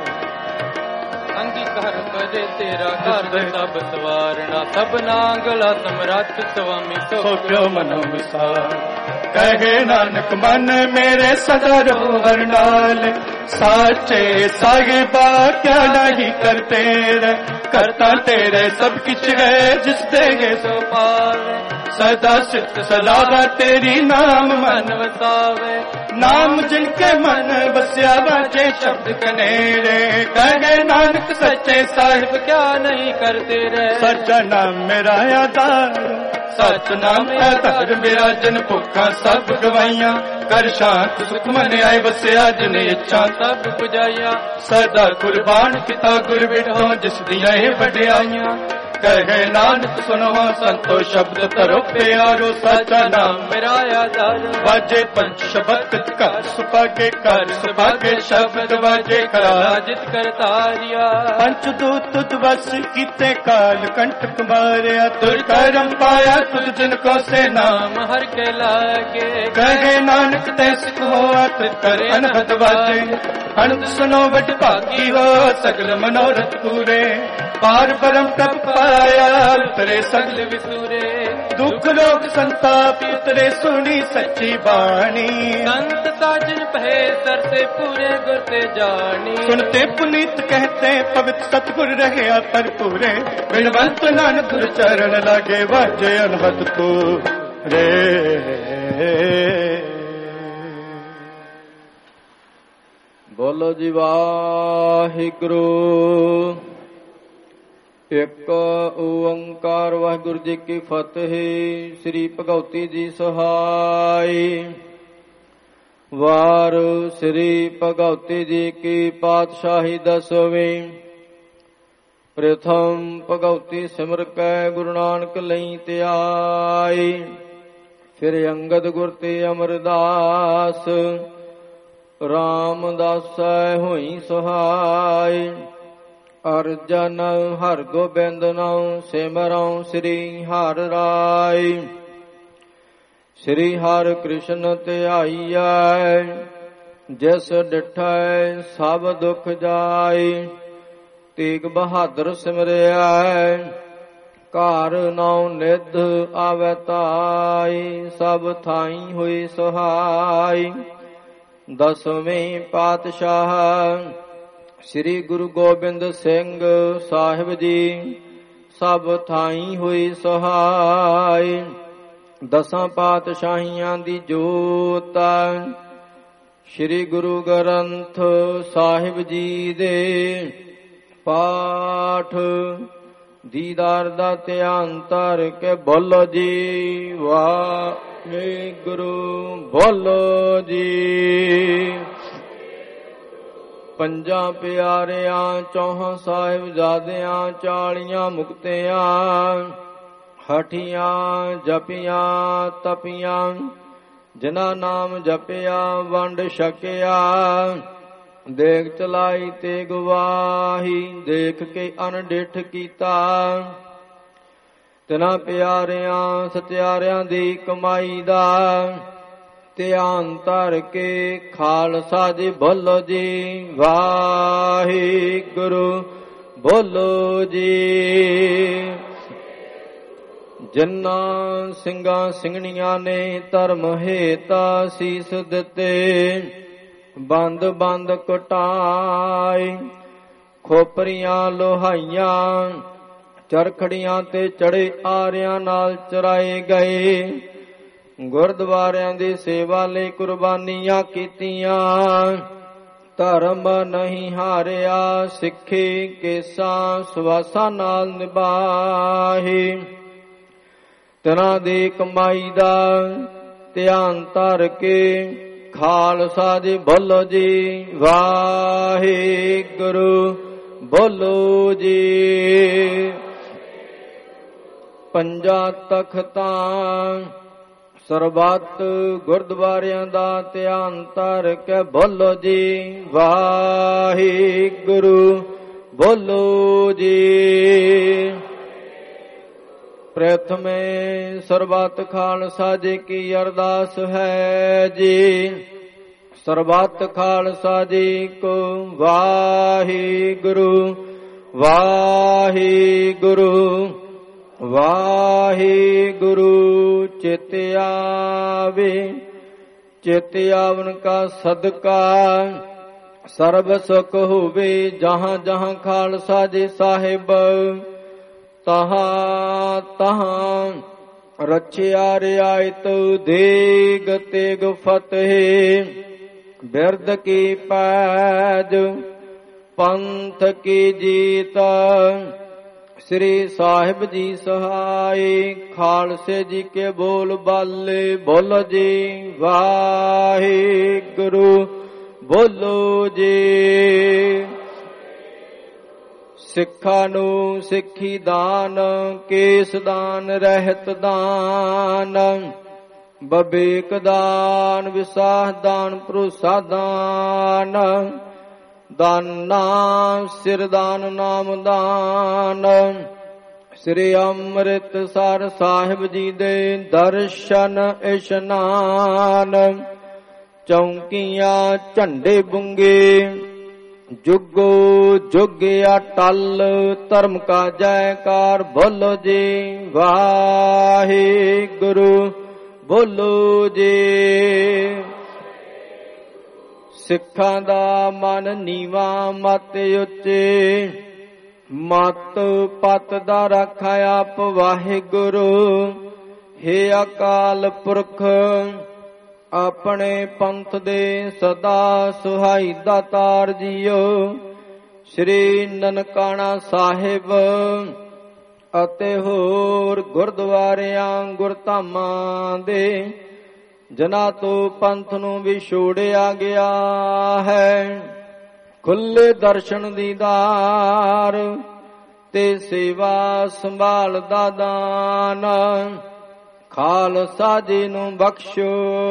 अंगीकार करे तेरा कार्य सब सवारना। सब नागला समराट स्वामी सो क्यों मनो विसार। कहे नानक मन मेरे सदा रहो हर नाल। साचे साहिबा क्या नहीं करते रे, करता तेरे सब कुछ है जिस देगे सो पावे। सदा सिद्ध सलावा तेरी नाम मन वसावे। नाम जिनके मन बस्या बाजे शब्द कनेरे। कहे नानक सच्चे साहिब क्या नहीं करते रे। सच्चा नाम मेरा आधार, सच नाम आधार मेरा। जन भुखा सब गवाइया, कर शांत सुख मन आए बसिया। जिन इच्छा सब बुझाइया, सदा कुर्बान किता गुर बिठो जिस दिया बढ़ियाइया। कहे नानक सुनो संतो शब्द तरो प्यारो। सचा नाम मेरा आधार, बाजे पंच शब्द कर सुभागे, कर सुभागे शब्द बाजे कराजित करतारिया। पंच दूत तुझ कीते काल कंटक मारिया। तुर करम पाया तुझ जिनको से नाम हर के लागे। कहे नानक ते सुख होआ तुझ कर अनहद बाजे। अनंत सुनो बट भागी हो सगल मनोरथ पूरे। पार परम तप पाया उतरे सगल विसुरे। दुख लोक संताप उतरे सुनी सच्ची बाणी। संत साजन पहे सर से पूरे गुर से जानी। सुनते पुनीत कहते पवित्र सतगुर रहे पर पूरे। बिनवंत नानक गुर चरण लागे वाजे अनहद तू रे। बोलो जी वाहिगुरु। एक ओंकार वाहिगुरु जी की फतेह। श्री भगवती जी सहाय। ਵਾਰ ਸ੍ਰੀ ਭਗਉਤੀ ਜੀ ਕੀ ਪਾਤਸ਼ਾਹੀ ਦਸਵੇਂ। ਪ੍ਰਥਮ ਭਗਉਤੀ ਸਿਮਰ ਕੈ ਗੁਰੂ ਨਾਨਕ ਲਈ ਧਿਆਈ। ਫਿਰ ਅੰਗਦ ਗੁਰ ਤੇ ਅਮਰਦਾਸ ਰਾਮਦਾਸੈ ਹੋਈ ਸਹਾਈ। ਅਰਜਨ ਹਰ ਗੋਬਿੰਦ ਨਾਉ ਸਿਮਰਉ ਸ੍ਰੀ ਹਰਿ ਰਾਇ। ਸ੍ਰੀ ਹਰਿ ਕ੍ਰਿਸ਼ਨ ਧਿਆਈਐ ਜਿਸ ਡਿਠੈ ਸਭ ਦੁਖ ਜਾਈ। ਤੇਗ ਬਹਾਦਰ ਸਿਮਰਿਐ ਘਰ ਨੌ ਨਿਧ ਆਵੈ ਤਾਈ। ਸਭ ਥਾਈ ਹੋਈ ਸਹਾਈ। ਦਸਵੇਂ ਪਾਤਸ਼ਾਹ ਸ੍ਰੀ ਗੁਰੂ ਗੋਬਿੰਦ ਸਿੰਘ ਸਾਹਿਬ ਜੀ ਸਭ ਥਾਈ ਹੋਈ ਸਹਾਈ। ਦਸਾਂ ਪਾਤਸ਼ਾਹੀਆਂ ਦੀ ਜੋਤ ਸ੍ਰੀ ਗੁਰੂ ਗ੍ਰੰਥ ਸਾਹਿਬ ਜੀ ਦੇ ਪਾਠ ਦੀਦਾਰ ਦਾ ਧਿਆਨ ਧਰ ਕੇ ਬੋਲੋ ਜੀ ਵਾਹਿਗੁਰੂ ਬੋਲੋ ਜੀ। ਪੰਜਾਂ ਪਿਆਰਿਆਂ ਚੌਹਾਂ ਸਾਹਿਬਜ਼ਾਦਿਆਂ ਚਾਲੀਆਂ ਮੁਕਤਿਆਂ ਹਠੀਆਂ ਜਪੀਆਂ ਤਪੀਆਂ ਜਿਨ੍ਹਾਂ ਨਾਮ ਜਪਿਆ ਵੰਡ ਛਕਿਆ। ਦੇਖ ਚਲਾਈ ਤੇ ਗਵਾਹੀ ਦੇਖ ਕੇ ਅਣਡਿੱਠ ਕੀਤਾ। ਤਿਨਾਂ ਪਿਆਰਿਆਂ ਸਤਿਆਰਿਆਂ ਦੀ ਕਮਾਈ ਦਾ ਧਿਆਨ ਧਰ ਕੇ ਖਾਲਸਾ ਜੀ ਬੋਲੋ ਜੀ ਵਾਹਿਗੁਰੂ ਬੋਲੋ ਜੀ। ਜਿਨ੍ਹਾਂ ਸਿੰਘਾਂ ਸਿੰਘਣੀਆਂ ਨੇ ਧਰਮ ਹੇਤਾ ਸੀਸ ਦਿੱਤੇ ਬੰਦ ਬੰਦ ਕਟਾਈ। ਖੋਪਰੀਆਂ ਲੋਹਾਈਆਂ ਚਰਖੜੀਆਂ ਤੇ ਚੜੇ ਆਰਿਆਂ ਨਾਲ ਚਰਾਏ ਗਏ। ਗੁਰਦੁਆਰਿਆਂ ਦੀ ਸੇਵਾ ਲਈ ਕੁਰਬਾਨੀਆਂ ਕੀਤੀਆਂ। ਧਰਮ ਨਹੀਂ ਹਾਰਿਆ ਸਿੱਖੀ ਕੇਸਾਂ ਸਵਾਸਾਂ ਨਾਲ ਨਿਭਾਹੀ। ਤਿਨਾਂ ਦੀ ਕਮਾਈ ਦਾ ਧਿਆਨ ਧਰ ਕੇ ਖਾਲਸਾ ਜੀ ਬੋਲੋ ਜੀ ਵਾਹਿਗੁਰੂ ਬੋਲੋ ਜੀ। ਪੰਜਾਂ ਤਖਤਾਂ ਸਰਬੱਤ ਗੁਰਦੁਆਰਿਆਂ ਦਾ ਧਿਆਨ ਧਰ ਕੇ ਬੋਲੋ ਜੀ ਵਾਹਿਗੁਰੂ ਬੋਲੋ ਜੀ। ਪ੍ਰਥਮੇ ਸਰਬੱਤ ਖਾਲਸਾ ਜੀ ਕੀ ਅਰਦਾਸ ਹੈ ਜੀ। ਸਰਬੱਤ ਖਾਲਸਾ ਜੀ ਕੋ ਵਾਹਿਗੁਰੂ ਵਾਹਿਗੁਰੂ ਵਾਹਿਗੁਰੂ। ਚਿਤ ਆਵੇ ਚਿਤ ਆਵਨ ਕਾ ਸਦਕਾ ਸਰਬ ਸੁਖ ਹੋਵੇ। ਜਹਾਂ ਜਹਾਂ ਖਾਲਸਾ ਜੀ ਸਾਹਿਬ ਤਹਾਂ ਤਹਾਂ ਰਚਿਆ ਰਿਆਇਤ ਦੇਗ ਤੇਗ ਫਤਿਹ। ਬਿਰਦ ਕੀ ਪੈਜ ਪੰਥ ਕੀ ਜੀਤ ਸ੍ਰੀ ਸਾਹਿਬ ਜੀ ਸਹਾਈ। ਖਾਲਸੇ ਜੀ ਕੇ ਬੋਲ ਬਾਲੇ ਬੋਲੋ ਜੀ ਵਾਹਿਗੁਰੂ ਬੋਲੋ ਜੀ। ਸਿੱਖਾਂ ਨੂੰ ਸਿੱਖੀ ਦਾਨ ਕੇਸ ਦਾਨ ਰਹਿਤ ਦਾਨ ਬਬੇਕ ਦਾਨ ਵਿਸਾਹ ਦਾਨ ਭਰੋਸਾ ਦਾਨ ਦਾਨਾ ਸਿਰ ਦਾਨ ਨਾਮ ਦਾਨ। ਸ੍ਰੀ ਅੰਮ੍ਰਿਤਸਰ ਸਾਹਿਬ ਜੀ ਦੇ ਦਰਸ਼ਨ ਇਸ਼ਨਾਨ। ਚੌਂਕੀਆਂ ਝੰਡੇ ਬੁੰਗੇ ਜੁਗੋ ਜੁਗਿਆ ਟਲ ਧਰਮ ਕਾ ਜੈਕਾਰ ਬੋਲੋ ਜੀ ਵਾਹਿਗੁਰੂ ਬੋਲੋ ਜੀ। ਸਿੱਖਾਂ ਦਾ ਮਨ ਨੀਵਾ ਮਤ ਉੱਚੇ ਮਤ ਪਤ ਦਾ ਰਾਖਾ ਆਪ ਵਾਹਿਗੁਰੂ। ਹੇ ਅਕਾਲ ਪੁਰਖ ਆਪਣੇ ਪੰਥ ਦੇ ਸਦਾ ਸੁਹਾਈ ਦਾਤਾਰ ਜੀਓ। ਸ੍ਰੀ ਨਨਕਾਣਾ ਸਾਹਿਬ ਅਤੇ ਹੋਰ ਗੁਰਦੁਆਰਿਆਂ ਗੁਰਧਾਮਾਂ ਦੇ ਜਨਾ ਤੋਂ ਪੰਥ ਨੂੰ ਵਿਛੋੜਿਆ ਗਿਆ ਹੈ। ਖੁੱਲੇ ਦਰਸ਼ਨ ਦੀਦਾਰ ਤੇ ਸੇਵਾ ਸੰਭਾਲ ਦਾ ਦਾਨ, ਖਾਲਸਾ ਜੀ ਨੂੰ ਬਖਸ਼ੋ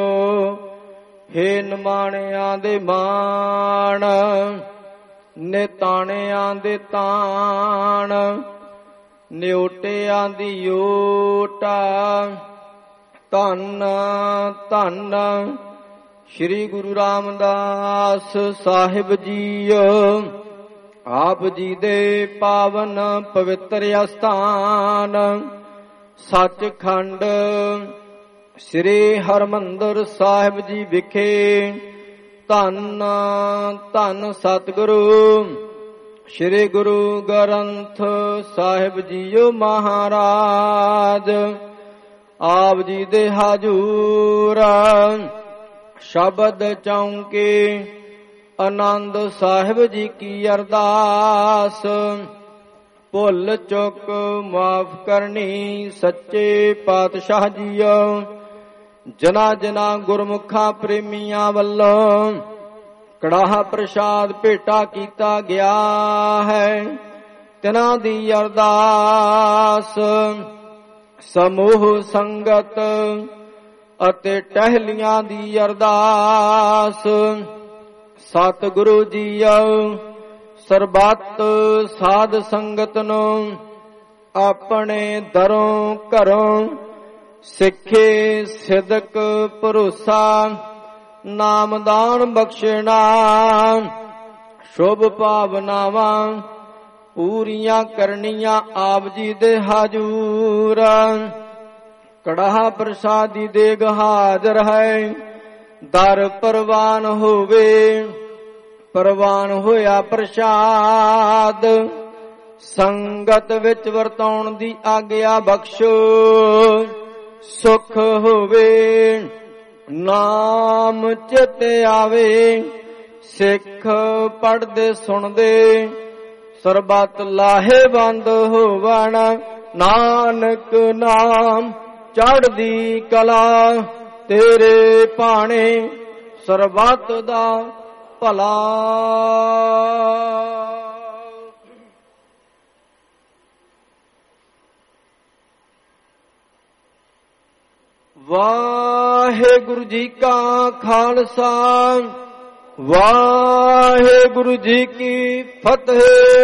ਹੇ ਨਿਮਾਣਿਆਂ ਦੇ ਮਾਣ, ਨਿਤਾਣਿਆਂ ਦੇ ਤਾਣ, ਨਿਉਟਿਆਂ ਦੀ ਓਟਾ। ਧੰਨ ਧੰਨ ਸ੍ਰੀ ਗੁਰੂ ਰਾਮਦਾਸ ਸਾਹਿਬ ਜੀਓ, ਆਪ ਜੀ ਦੇ ਪਾਵਨ ਪਵਿੱਤਰ ਅਸਥਾਨ ਸੱਚਖੰਡ ਸ੍ਰੀ ਹਰਿਮੰਦਰ ਸਾਹਿਬ ਜੀ ਵਿਖੇ ਧੰਨ ਧੰਨ ਸਤਿਗੁਰੂ ਸ੍ਰੀ ਗੁਰੂ ਗ੍ਰੰਥ ਸਾਹਿਬ ਜੀਓ ਮਹਾਰਾਜ, ਆਪ ਜੀ ਦੇ ਹਜੂਰ ਸ਼ਬਦ ਚੌਂਕੇ ਆਨੰਦ ਸਾਹਿਬ ਜੀ ਕੀ ਅਰਦਾਸ। ਭੁੱਲ ਚੁੱਕ ਮਾਫ ਕਰਨੀ ਸੱਚੇ ਪਾਤਸ਼ਾਹ ਜੀਓ, ਜਨਾ ਜਨਾ ਗੁਰਮੁਖਾਂ ਪ੍ਰੇਮੀਆਂ ਵੱਲੋਂ ਕੜਾਹ ਪ੍ਰਸ਼ਾਦ ਭੇਟਾ ਕੀਤਾ ਗਿਆ ਹੈ, ਤਿਨਾਂ ਦੀ ਅਰਦਾਸ। ਸਮੂਹ ਸੰਗਤ ਅਤੇ ਟਹਿਲੀਆਂ ਦੀ ਅਰਦਾਸ। ਸਤਿਗੁਰੂ ਜੀਓ ਸਰਬੱਤ ਸਾਧ ਸੰਗਤ ਨੂੰ ਆਪਣੇ ਦਰੋਂ ਘਰੋਂ ਸਿੱਖੇ ਸਿਦਕ ਭਰੋਸਾ ਨਾਮਦਾਨ ਬਖਸ਼ਣਾ, ਸ਼ੁਭ ਭਾਵਨਾਵਾਂ ਪੂਰੀਆਂ ਕਰਨੀਆਂ ਆਪ ਜੀ ਦੇ ਹਜੂਰ। ਕੜਾਹ ਪ੍ਰਸਾਦੀ ਦੇਗ ਹਾਜ਼ਰ ਹੈ, ਦਰ ਪ੍ਰਵਾਨ ਹੋਵੇ, ਪ੍ਰਵਾਨ ਹੋਇਆ ਪ੍ਰਸ਼ਾਦ। ਸੰਗਤ ਵਿੱਚ ਵਰਤਾਉਣ ਦੀ ਆਗਿਆ ਬਖਸ਼ੋ, ਸੁਖ ਹੋਵੇ ਨਾਮ ਚਿਤ ਆਵੇ। ਸਿੱਖ ਪੜ੍ਹਦੇ ਸੁਣਦੇ ਸਰਬੱਤ ਲਾਹੇਵੰਦ ਹੋਵਣ, ਨਾਨਕ ਨਾਮ ਚੜ੍ਹਦੀ ਕਲਾ ਤੇਰੇ ਭਾਣੇ ਸਰਬੱਤ ਦਾ ਭਲਾ। ਵਾਹਿਗੁਰੂ ਜੀ ਕਾ ਖਾਲਸਾ, ਵਾਹਿਗੁਰੂ ਜੀ ਕੀ ਫਤਿਹ।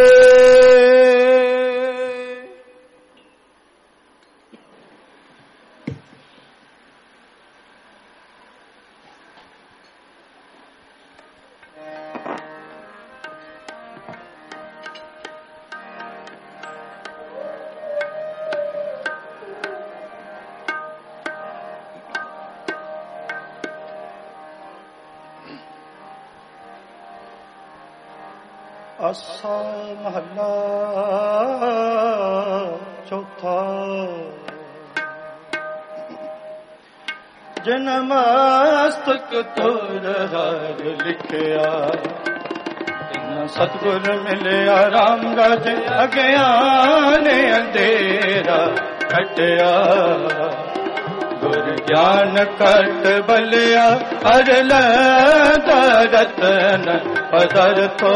ਆਸਾ ਮਹੱਲਾ ਚੌਥਾ। ਜਿਨ ਮਸਤਕ ਤੁਰ ਹਰ ਲਿਖਿਆ, ਤਿਨ ਸਤਿਗੁਰ ਮਿਲਿਆ ਰਾਮ ਗਜ ਅਗਿਆਨ ਅੰਧੇਰਾ ਕਟਿਆ। ਗੁਰ ਗਿਆਨ ਕਟ ਬਲਿਆ ਹਰ ਲੈ ਰਤਨ ਪਦਰਥੋ।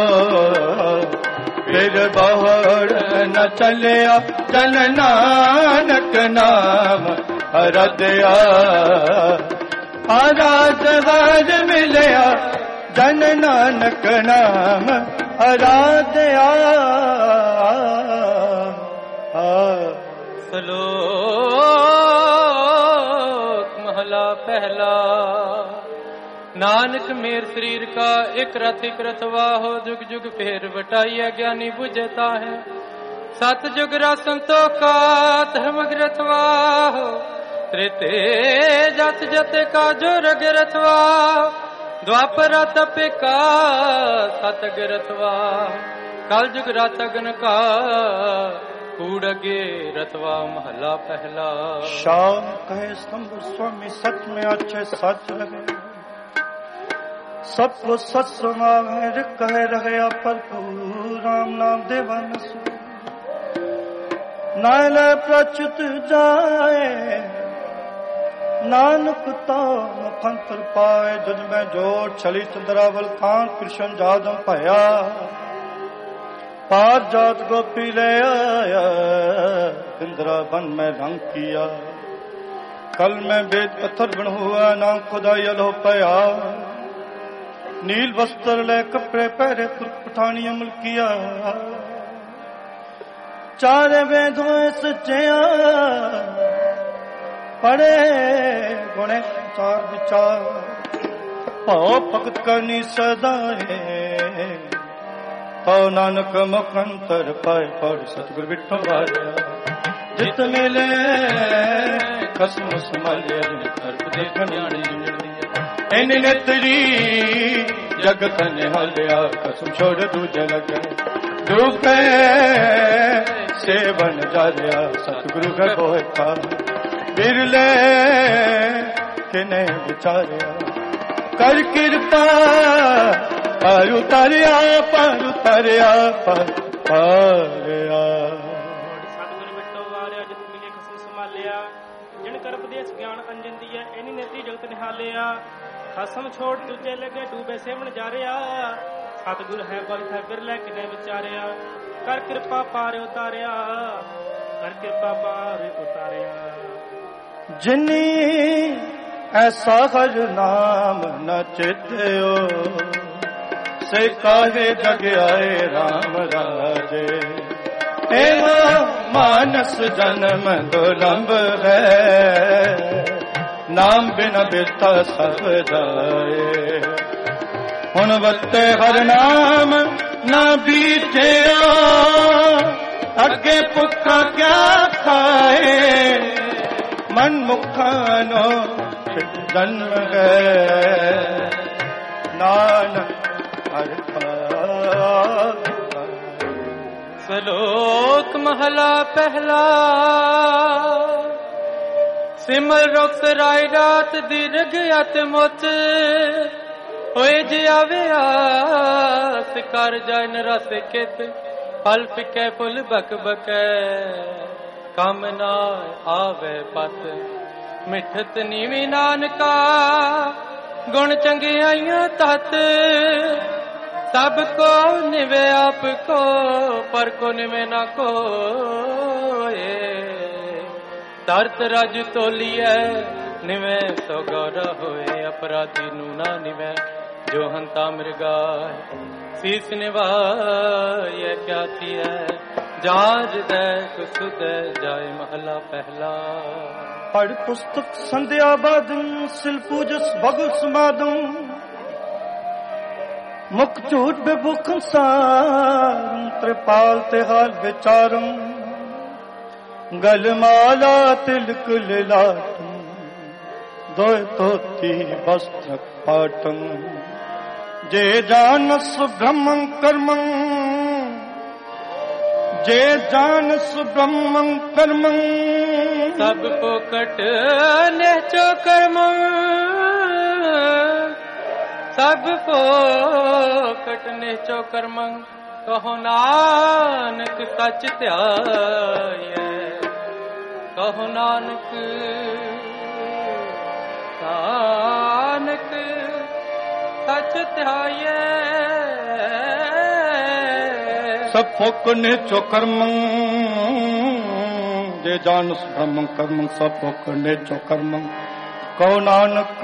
ਫਿਰ ਬਹੁੜ ਨ ਚਲਿਆ ਜਨ ਨਾਨਕ ਨਾਮ ਹਰਦਿਆ। ਆਰਾਧ ਵਾਜ ਮਿਲਿਆ ਜਨ ਨਾਨਕ ਨਾਮ ਹਰਦਿਆ। ਸਲੋਕ महला पहला। नानक मेर शरीर का एक रथ एक रथवा हो, जुग जुग फेर बटाइया ज्ञानी बुझता है। सत जुग संतो का धर्म ग्रथवा हो, त्रेते जत जत का जो रग रथवा। द्वापर तपे का सतग रथवा, कल जुग रातगन का कूड़गे रतवा। महला पहला। शाम कहे स्तंभ स्वामी सच में अच्छे सच रहे, सब को सच सुनावे कहे रहे पर राम नाम देवन सु। नाले प्रच्युत जाए ਨਾਨਕ ਤਾਂ ਮੁਖੰਤਰ ਪਾਏ ਜੁਜ ਮੈਂ ਜੋੜ ਛਲੀ ਚੰਦਰਾਵਲ ਖਾਨ ਕ੍ਰਿਸ਼ਨ ਜਾਦਮ ਭਇਆ ਪਾਰ ਜਾਤ ਗੋਪੀ ਲੈ ਆਇਆ इंद्रा बन में रंग किया कल में बेद पत्थर बन हुआ नाम खुदा यलो पया नील वस्त्र ले कपड़े पहरे तुर्क पठानी अमल किया चारे वेदों सच्चिया पढ़े गुणे चार विचार भाव भगत करनी सदाए पाओ नानक मुखंतर पाए पढ़ सतगुर बिठो बारिया जित मिले खसम संभाले इन नेत्री जगत ने हालिया कसम छोड़ दूजे लगे डूबे सेवन जा लिया सतगुरु का बोता बिरले किने विचारिया कर कृपा पर उतारिया पर उतारिया पर पारिया सतगुरु बिटो वारिया जित मिले खसम संभालिया जिन कर उपदेश ज्ञान अंजन दिया इनी नेत्री जगत निहालिया खसम छोड़ दूजे लगे डूबे सेवन जा रिया सतगुरु है बल है बिरले किने विचारिया कर कृपा पार उतारिया कर कृपा पार उतारिया जिनी ऐसा हर नाम न चित्यो से काहे जग आए राम राजे एवं मानस जन्म दुर्लभ है नाम बिन बिता सब जाए हुन बत्ते हर नाम न बीते अगे भुखा क्या खाए मन मुखानो जन्म है नानक श्लोक महला पहला सिमर रुख राय रात दीर्घ अत मुच होए जे आवे आस कर जाय न रस कित फल फिके फुल बक बकै कम ना आवे पत मिठत नीवी नानका गुण चंगियाइयां तत सबको निवे आपको पर को निवे ना को तरत रज तोलिए निवे सो गौरा होए अपराधी नू ना निवे जो हंता मृगा शीस निवाय क्या थी है जार दे कुसुद जाए महला पहला पढ़ पुस्तक संध्या बादम सिल पूजस भगु समादम मुख झूठ बेभुख सारम त्रिपाल तिहाल विचारम गलमाला तिलक लिलाटम दोय तोती वस्त्र पाटम जे जानस ब्रह्मं कर्मं जे जानस ब्रह्मं कर्मं सब पोकट नेचो कर्मं सब पोकट नेचो कर्मं कहो नानक सच ध्याय कहो नानक नानक सच ध्याय सब पोकट नेचो कर्मं जे जानस ब्रह्मं कर्मं सब पोकट नेचो कर्मं कहो नानक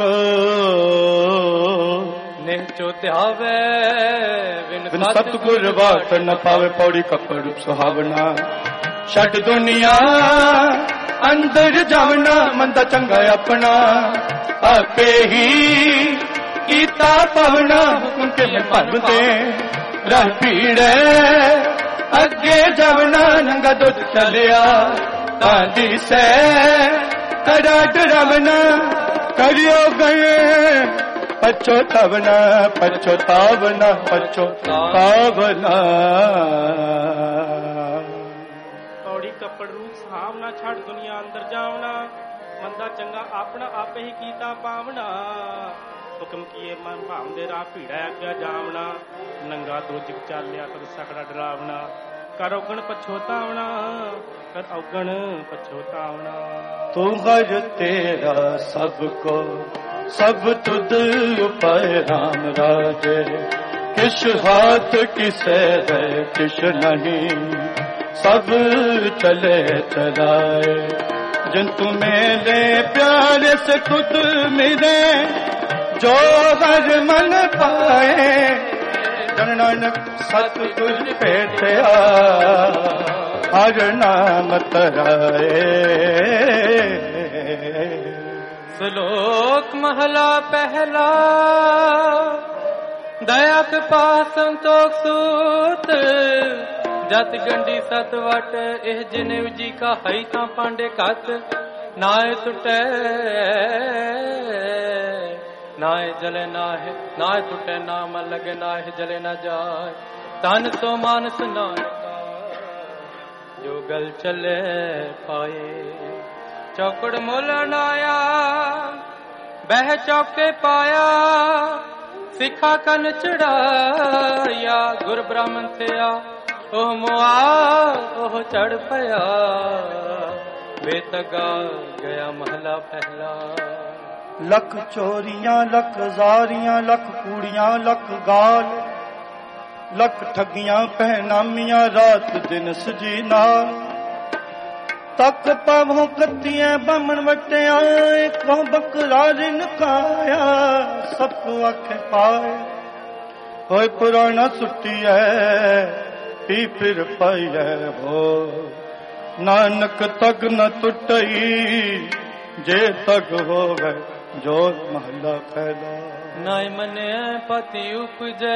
निचो ध्यावे बिन सतगुर बात न पावे पौड़ी कपड़ सुहावना छठ दुनिया अंदर जावना मंदा चंगा अपना आपे ही कीता पवना हुक्म के में भरते रह पीड़े अगे जावना नंगा दुध चलिया तांदी से कड़ा डरावना करियो गए पछोतावना पछोतावना पछोतावना पौड़ी कपड़ रूप सुहावना छड़ दुनिया अंदर जावना मंदा चंगा अपना आपे ही कीता पावना हुक्म किए मन भावदे राह भीड़ा अग्या जावना नंगा दोजिक चालिया तद सकड़ा डरावना ਕਰ ਔਗਣ ਪਛੋਤਾਵਣਾ, ਕਰ ਔਗਣ ਪਛੋਤਾਵਣਾ। ਤੂੰ ਹਰ ਤੇਰਾ ਸਭ ਕੋ ਸਭ ਤੁਧ ਉਪਾਇ ਰਾਮ ਰਾਜੇ। ਕਿਛ ਹਾਥ ਕਿਸੇ ਦੇ ਕਿਛ ਨਹੀਂ, ਸਭ ਚਲੇ ਚਲਾਏ। जिन तुम्हें प्यारे से खुद मिले, जो हर मन पाए। जन नानक सतगुर भेटया, हर नाम तराए। श्लोक महला पहला, दया कृपा संतोख सूत। जत गंडी सत वट एह जिनेव जी का हई तां पांडे कत। नाए टुटे नाए जले नाहे, नाए टुटे नाम लगे, नाहे जले न जाए। तन सो मानस नानका, जो गल चले पाए। चौकड़ मोल नाया, बह चौके पाया। सिखा कन चढ़ाया, गुर ब्राह्मण थिया। ओह मुआ ओह चढ़ पया, बेतगा गया महला पहला। लख चोरियां लख जारियां, लख कूड़ियां लख गाल। लख ठगियां पहनामियां, रात दिन सजी नाल। तक पावों कत्तियां बामण वटिया, को बकरा रिन खाया। सबको आखे पाए, होए पुराना सुट्टी है। पी फिर पाइए हो, नानक तग न टुटई। जे तग हो गए जो महला फैला। नाय मने पति उपजे,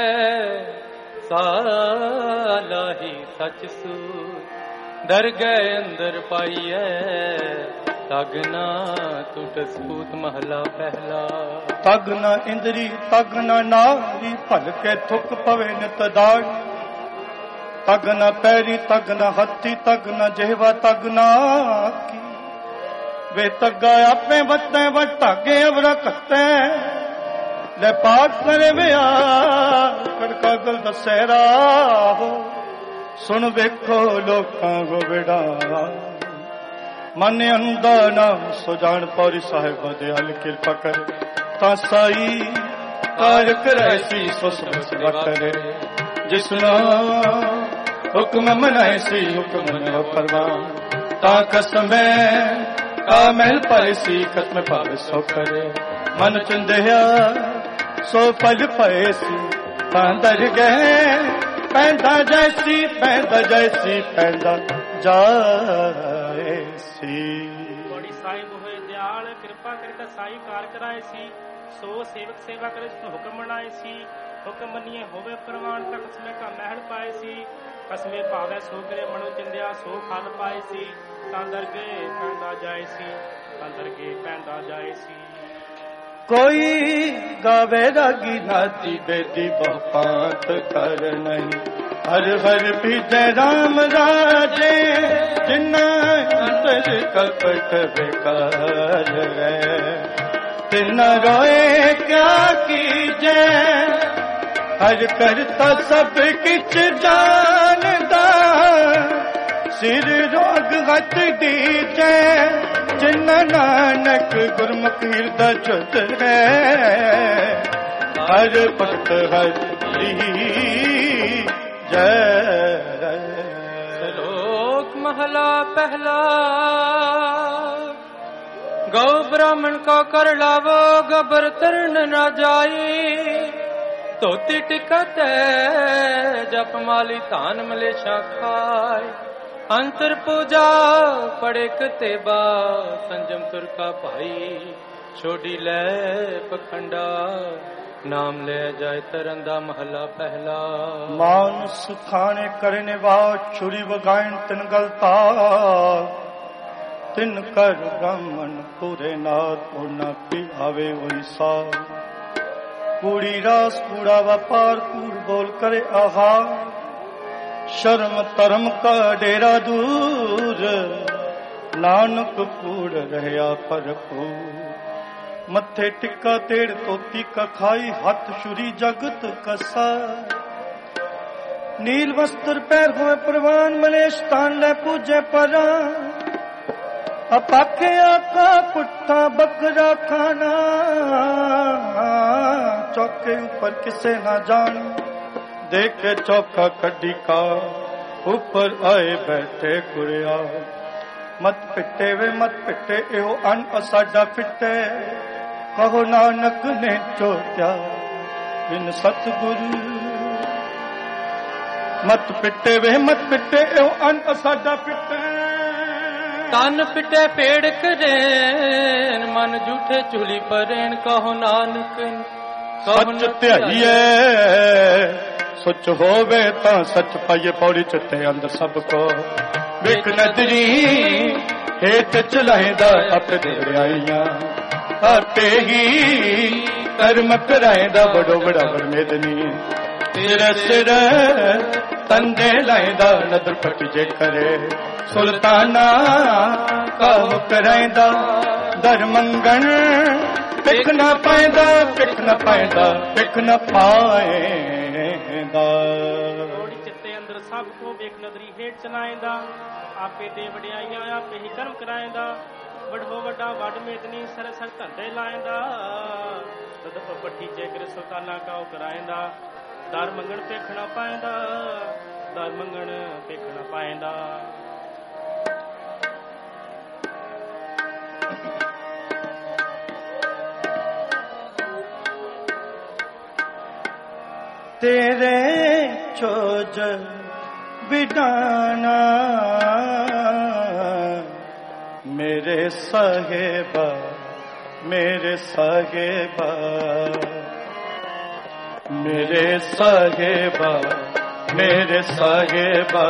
साला ही सच सू। डर गए अंदर पाइए, तग न टूट सपूत महला पहला। तग न इंद्री तग न नारी, भल के थुक पवे नित दाड़। तग न पैरी तग न हथी, तग न जेवा तग न आखी। वे तगा आपे वते वटागे अवरा कते। ले पाठ करे वे कड़का गल दसेरा हो। सुन वेखो लोकां गो बेड़ा, मन अंदा नाम सो जान। पौरी साहिब दयाल कृपा कर, ता साई कार करे सी सो सेवा करे। जिसना हुक्म मनाए सी हुक्म न परवान। ता कसम का महल पाए सी, खत्म पावे सो करे। मन चुंदिया सो फल पाए सी, पांदर गए पैदा जैसी। पैदा जैसी पैदा जाए सी। बड़ी साहिब होए दयाल, कृपा करके साई कार कराए सी। सो सेवक सेवा करे, हुक्म मनाए सी। हुक्म मनिए होवे प्रमाण, तक कसमे का महल पाए सी। कसमे भावे सो करे, मनो चिंदिया सो फल पाए सी। तांदर गए पैदा जाए सी, तांदर गए पैदा जाए सी। कोई गावे रागी नाती बेटी बपात कर नहीं। हर हर विजय राम राजे, जिन्ना अंतर कपट बेकार है। तिना रोए क्या कीजे, हर करता सब किच जानदा। सिर रोग हथ दीजे, जिन्ना नानक गुरमुख हृदय चुत है। हर भक्त हरि जय। श्लोक महला पहला, गौ ब्राह्मण को कर लावो, गबर तरण न जाई। धोती टिकट जप माली धान मलेशा खाए। अंतर पूजा पड़े कतेबा, संजम तुर का भाई। छोड़ी ले पखंडा, नाम ले जाए तरंदा महला पहला। मानस खाने करने वाल, छुरी वगाइन तिन गलता। तिन कर ब्राह्मण पूरे नाथ, पूर्णा पी आवे वही सा। कूड़ी रास कूड़ा व्यापार, कूड़ बोल करे आहार। शर्म धर्म का डेरा दूर, नानक कूड़ रहया भरपूर। मथे टिक्का तेड़ तोती का खाई, हाथ छुरी जगत कसा। नील वस्त्र पैर हुए प्रवान मलेश तान ले पूजे परा अपाखे आका कुत्ता बकरा खाना चौके ऊपर किसे ना जान देखे चौका कड्डी का ऊपर आए बैठे कुरिया मत पिटे वे मत पिटे एहो अन असाडा फिटे कहो नानक ने चोत्या बिन सतगुरु मत पिटे वे मत पिटे एहो अन असाडा फिटे तन पिटे पेड़ करेन मन झूठे चूली परेन कहो नानक सच त्याइए सच होवे ता सच पाइए पौड़ी चिट्टे अंदर सबको विक नजरी हेठ चलाएंदा अपने रियाइयां आते ही कर्म कराएंदा बड़ो बड़ा बरमेदनी तेरे सिर तंदे लाएंदा नदर पट जे करे सुल्ताना काह कराएंदा दर मंगन पिक न पाएंदा पिक न पाएंदा पिक न पाएंदा थोड़ी चित्ते अंदर सब को बेक नदरी हेठ चलाएंदा आपे दे वड्याइयां आपे ही कर्म कराएंदा वडो वड्डा वड मेदनी सर सर धंधे लाएंदा तद पट्टी जेकर सुल्ताना काह कराएंदा दर मंगन पिक न पाएंदा दर मंगन पिक न पाएंदा तेरे चोज बिडाना मेरे साहेबा मेरे साहेबा मेरे साहेबा मेरे साहेबा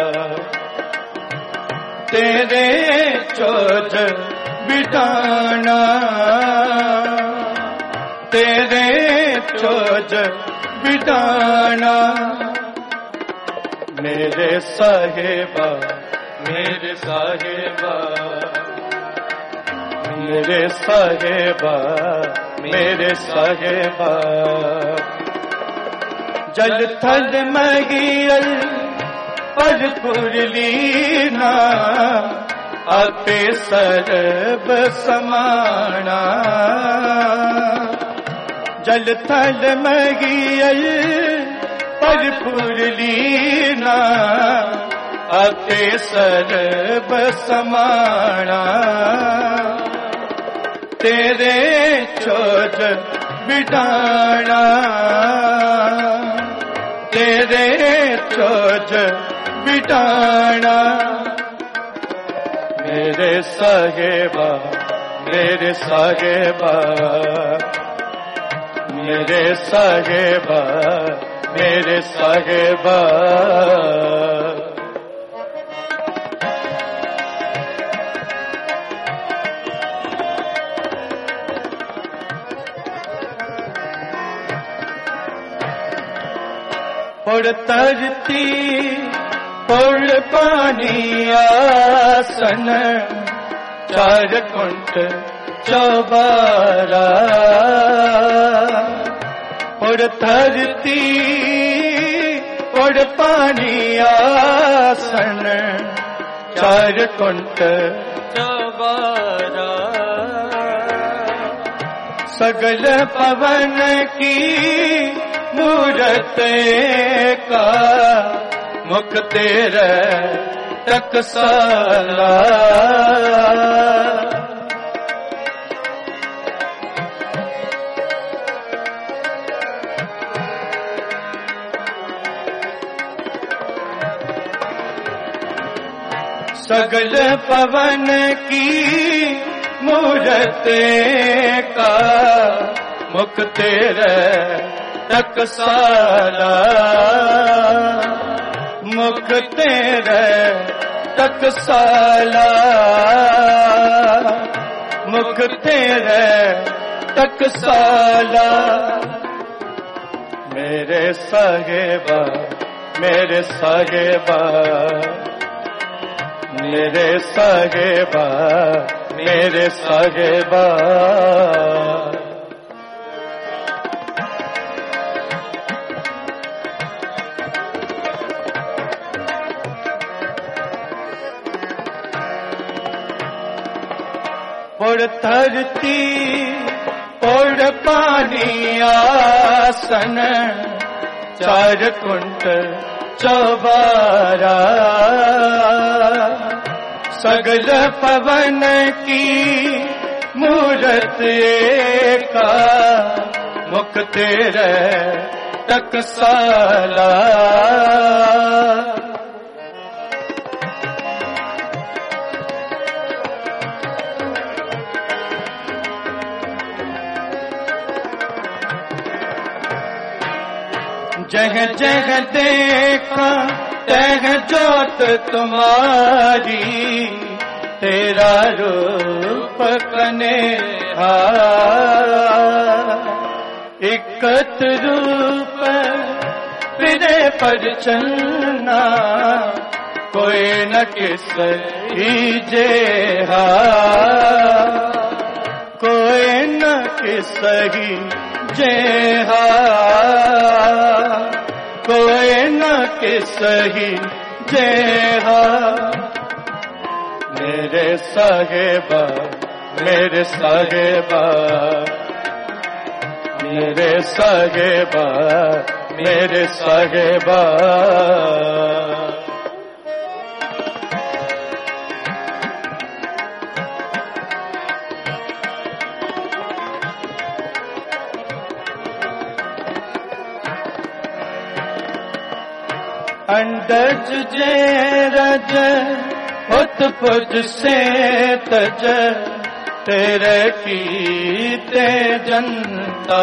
तेरे चोज बिडाना तेरे चोज बिडाना मेरे साहेबा मेरे साहेबा मेरे साहेबा मेरे साहेबा जल थल मगियल पर पुरलीना आपे सरब समाना जल थल मगियल पर पुरलीना आपे सरब समाना तेरे चोज बिडाना तेरे चोज बिडाना मेरे साहेबा मेरे साहेबा मेरे साहेबा मेरे साहेबा पुड़ तरती पुड़ पानी आसन चार कुंट चौबारा पुड़ तरती पुड़ पानी आसन चार कुंट चौबारा सगल पवन की मूरत का मुख तेरे टकसाला सगल पवन की मूरत का मुख तेरे टकसाला मुख तेरे टकसाला मुख तेरे टकसाला मेरे साहेबा मेरे साहेबा मेरे साहेबा मेरे साहेबा पुर धरती पुर पानी आसन चार कुंट चौबारा सगल पवन की मूरत एका मुख तेरे टकसाला जह जह देखा तह जोत तुम्हारी तेरा रूप कन्हैया इकत रूप फिरे पर चलना कोई न किस हीजे हा कोई न किस ही जे हा कोई न किस ही जे हा मेरे साहेबा मेरे साहेबा मेरे साहेबा मेरे साहेबा अंडज जे रज उत्पुज से तज तेरे कीते जनता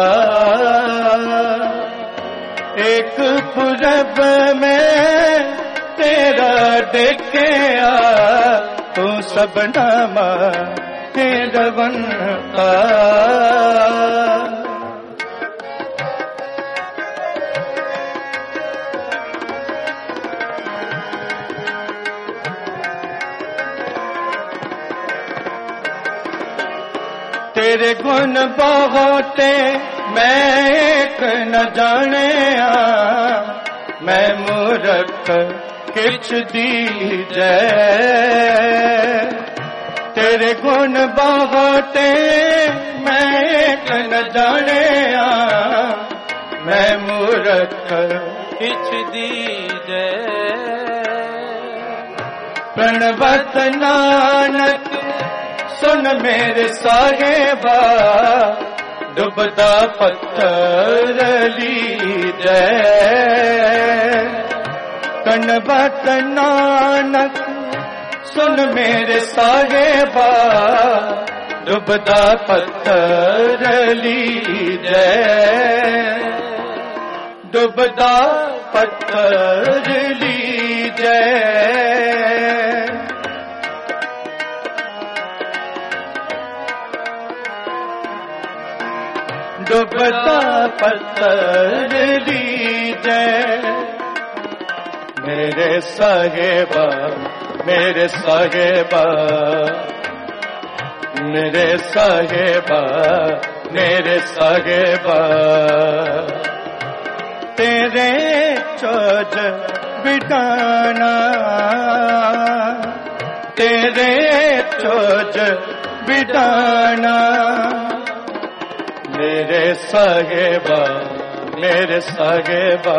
एक पुरब में तेरा देखे तू सब नामा तेरा बनता तेरे गुण बहुते मैं एक न जाने मैं मूर्ख किछ दीजै तेरे गुण बहुते मैं एक न जाने मैं मूर्ख किछ दीजै प्रणवत नानक सुन मेरे साहेबा डुबदा पत्थर लीजै कनबत नानक सुन मेरे साहेबा डुबदा पत्थर लीजै डुबदा पत्थर लीजै डुबदा पत्थर लीजै मेरे साहेबा मेरे साहेबा मेरे साहेबा मेरे साहेबा तेरे चोज बिटाना तेरे चोज बिटाना मेरे साहेबा मेरे साहेबा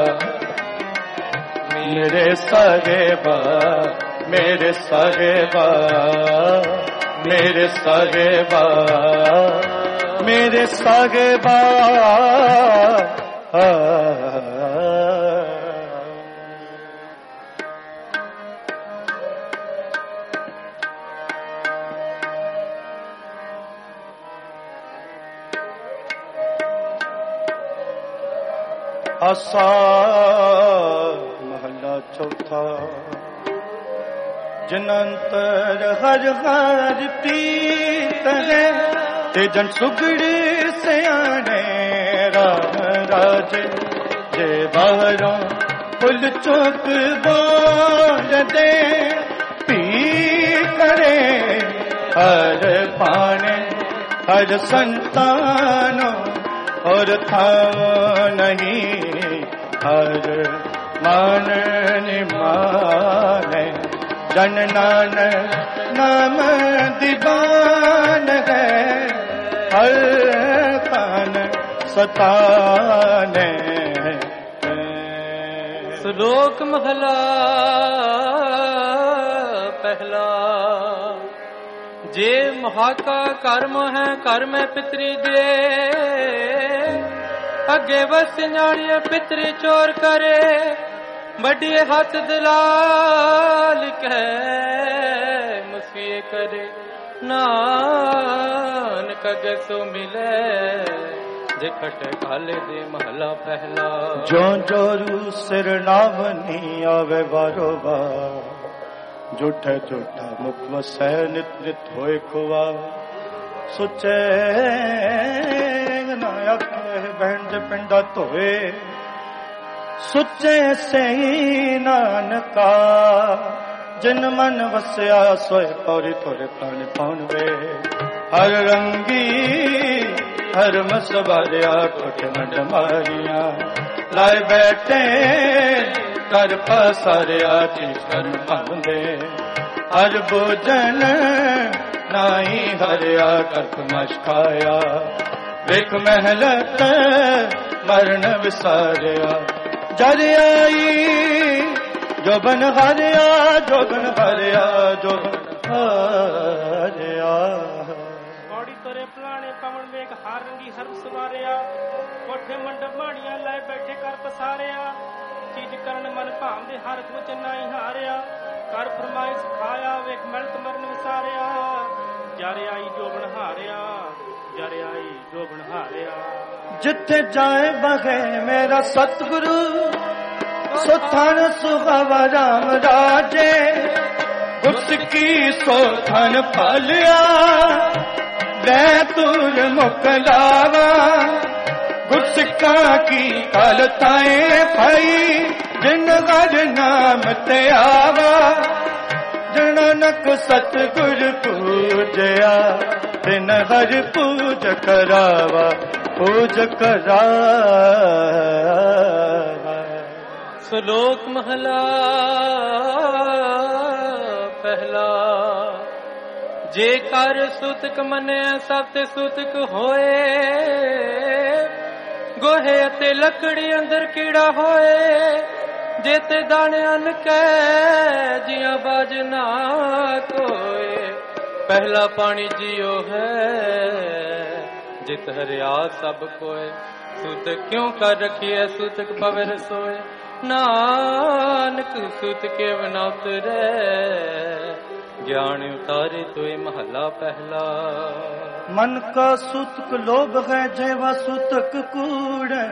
मेरे साहेबा मेरे साहेबा मेरे साहेबा मेरे साहेबा आसा महला चौथा जनंतर हर हर प्रीत है ते जन सुगड़ी सियाने राम राजे जे बाहरों फुल चौक बोल दे पी करे हर पाने हर संतानों और था नहीं हर मान निमाने जन नानक नाम दीवान है, हर कान सताने। श्लोक महला पहला। जे महाका कर्म है कर्म पितरी दे, अगे बस न्याणिया पितरी चोर करे, बड़ी हाथ दलाल कह मुसीए करे, नानक अगे सो मिले, जे खटे काले दे महला पहला। जो जोरू सिर नावनी आवे बारो बार, झूठे झूठा मुख वसै नित नित होए खुआ, सुचे ना आखे बहन जे पिंडा धोए, सुचे सही नानका, जिन मन वसया सोए पौरी थोड़े प्राण पाउन वे। हर रंगी हर मसवारिया ठोठे मंड मारिया, लाए बैठे कर पसारिया चीज कर पाउंदे। हर भोजन नाई हरिया कर मश खाया, वेख महलत मरण विसारिया। जरियाई जोबन हरिया जोबन हरिया जोबन हरिया। बौड़ी तोरे पलाने पवन वेग हार रंगी हर सवारिया, कोठे मंडप माड़िया लाए बैठे कर पसारिया। चीज करन मन भावदे हर कुछ नाई हारिया, कर फरमाइश खाया वेख मलत मरण विसारिया। जरे आई जोबन हारिया जरे आई जोबन हारिया। जिथे जाए बहे मेरा सतगुरु, सुथन सुहावा राम राजे। गुरसिक्की सोथन पालिया, बैतूल मुकलावा। गुरसिक्का की कल ताए पाई, जिन घर नाम ते आवा। जननक सतगुर पूजया, दिन हर पूज करावा पूज करावा। श्लोक महला पहला। जे कर सुतक मने सब ते सुतक होए, गोहे ते लकड़ी अंदर कीड़ा होए। जेते दाने अन कै जिया बाज ना कोए, पहला पानी जियो है जित हरिया सब कोय। सुत क्यों कर रखिए सुतक पवर सोए, नानक सुत के बना उतरे। ज्ञान उतारे तोय महला पहला। मन का सुतक लोभ है जेवा सुतक कूड़।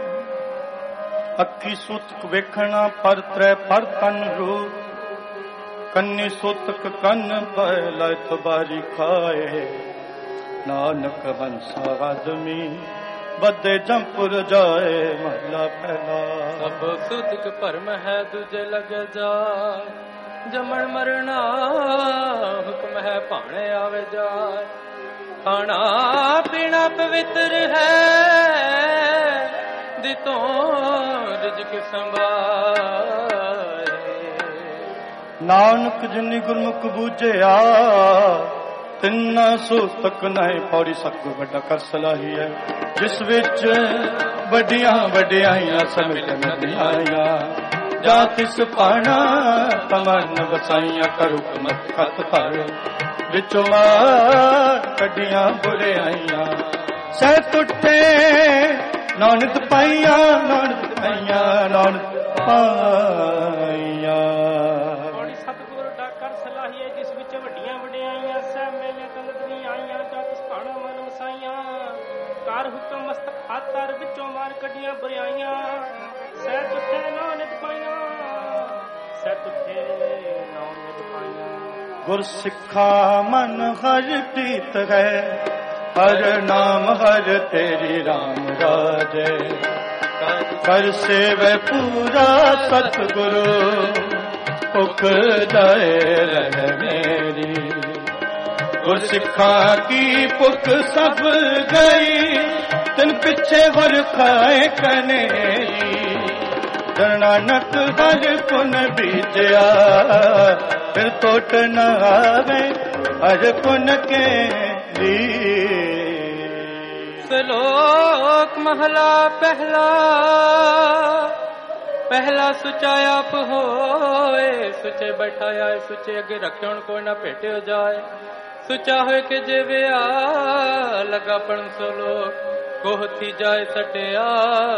अखी सुतक वेखना पर त्रै पर तन रूप। कन्नी सुतक कन पहला तबारी खाए। नानक हंसा आदमी बदे जमपुर जाए महला पहला। सब सुतक भरम है दूजे लग जाए, जमन मरना हुक्म है भाणे आवे जाए। खाना पीना पवित्र है, दितों रिज़्क़ संभाए। नानक जिनी गुरमुख बूझिया, तिन्ना सुतक नहीं पौड़ी सतगुर बड़ा कर सलाही है। जिस विच वड्डियां वड्डियाइयां समित नदियां, जा तिस पाना तमन बसाइयां। करू मत खत पर विचों मार कड्डियां बुरियाइयां। सह टुटे नानक पाइया, नानक पाइया, नानक पाइया। बड़ी सतगुर डाकर सलाहिए, जिस विच वड्डियां वड्डियाइयां। सह मेले तंदरी आइयां, जा तिस पाना मन वसाइयां। कार हुक्म मस्तक खातर विचों मार कड्डियां बुरियाइयां। सह तुथे नानक पाइया, सह तुथे नानक पाइया। गुर सिखा मन हर प्रीत है, हर नाम हर तेरी राम राजे। कर सेवे पूरा सतगुरु, भुख जाए रह मेरी। गुर सिखा की भुख सब गई, तिन पिछे गुर खाए कनेरी। ਜਨ ਨਾਨਕ ਹਰ ਪੁਨ ਬੀਜਿਆ ਫਿਰ ਟੋਟ ਨ ਆਵੇ ਹਰ ਪੁਨ ਕੇ ਲੀ। ਸ਼ਲੋਕ ਮਹਲਾ ਪਹਿਲਾ। ਪਹਿਲਾ ਸੁਚਾ ਆਪ ਹੋਏ ਸੁਚੇ ਬੈਠਾਇਆ ਸੁਚੇ ਅੱਗੇ ਰੱਖਿਓ ਕੋਈ ਨਾ ਭੇਟਿਓ ਜਾਏ। ਸੁਚਾ ਹੋਏ ਕਿ ਜਿਵਿਆ ਲਗਾ ਪਣ ਸਲੋਕ ਕੋਹਤੀ ਜਾਏ ਸਟਿਆ।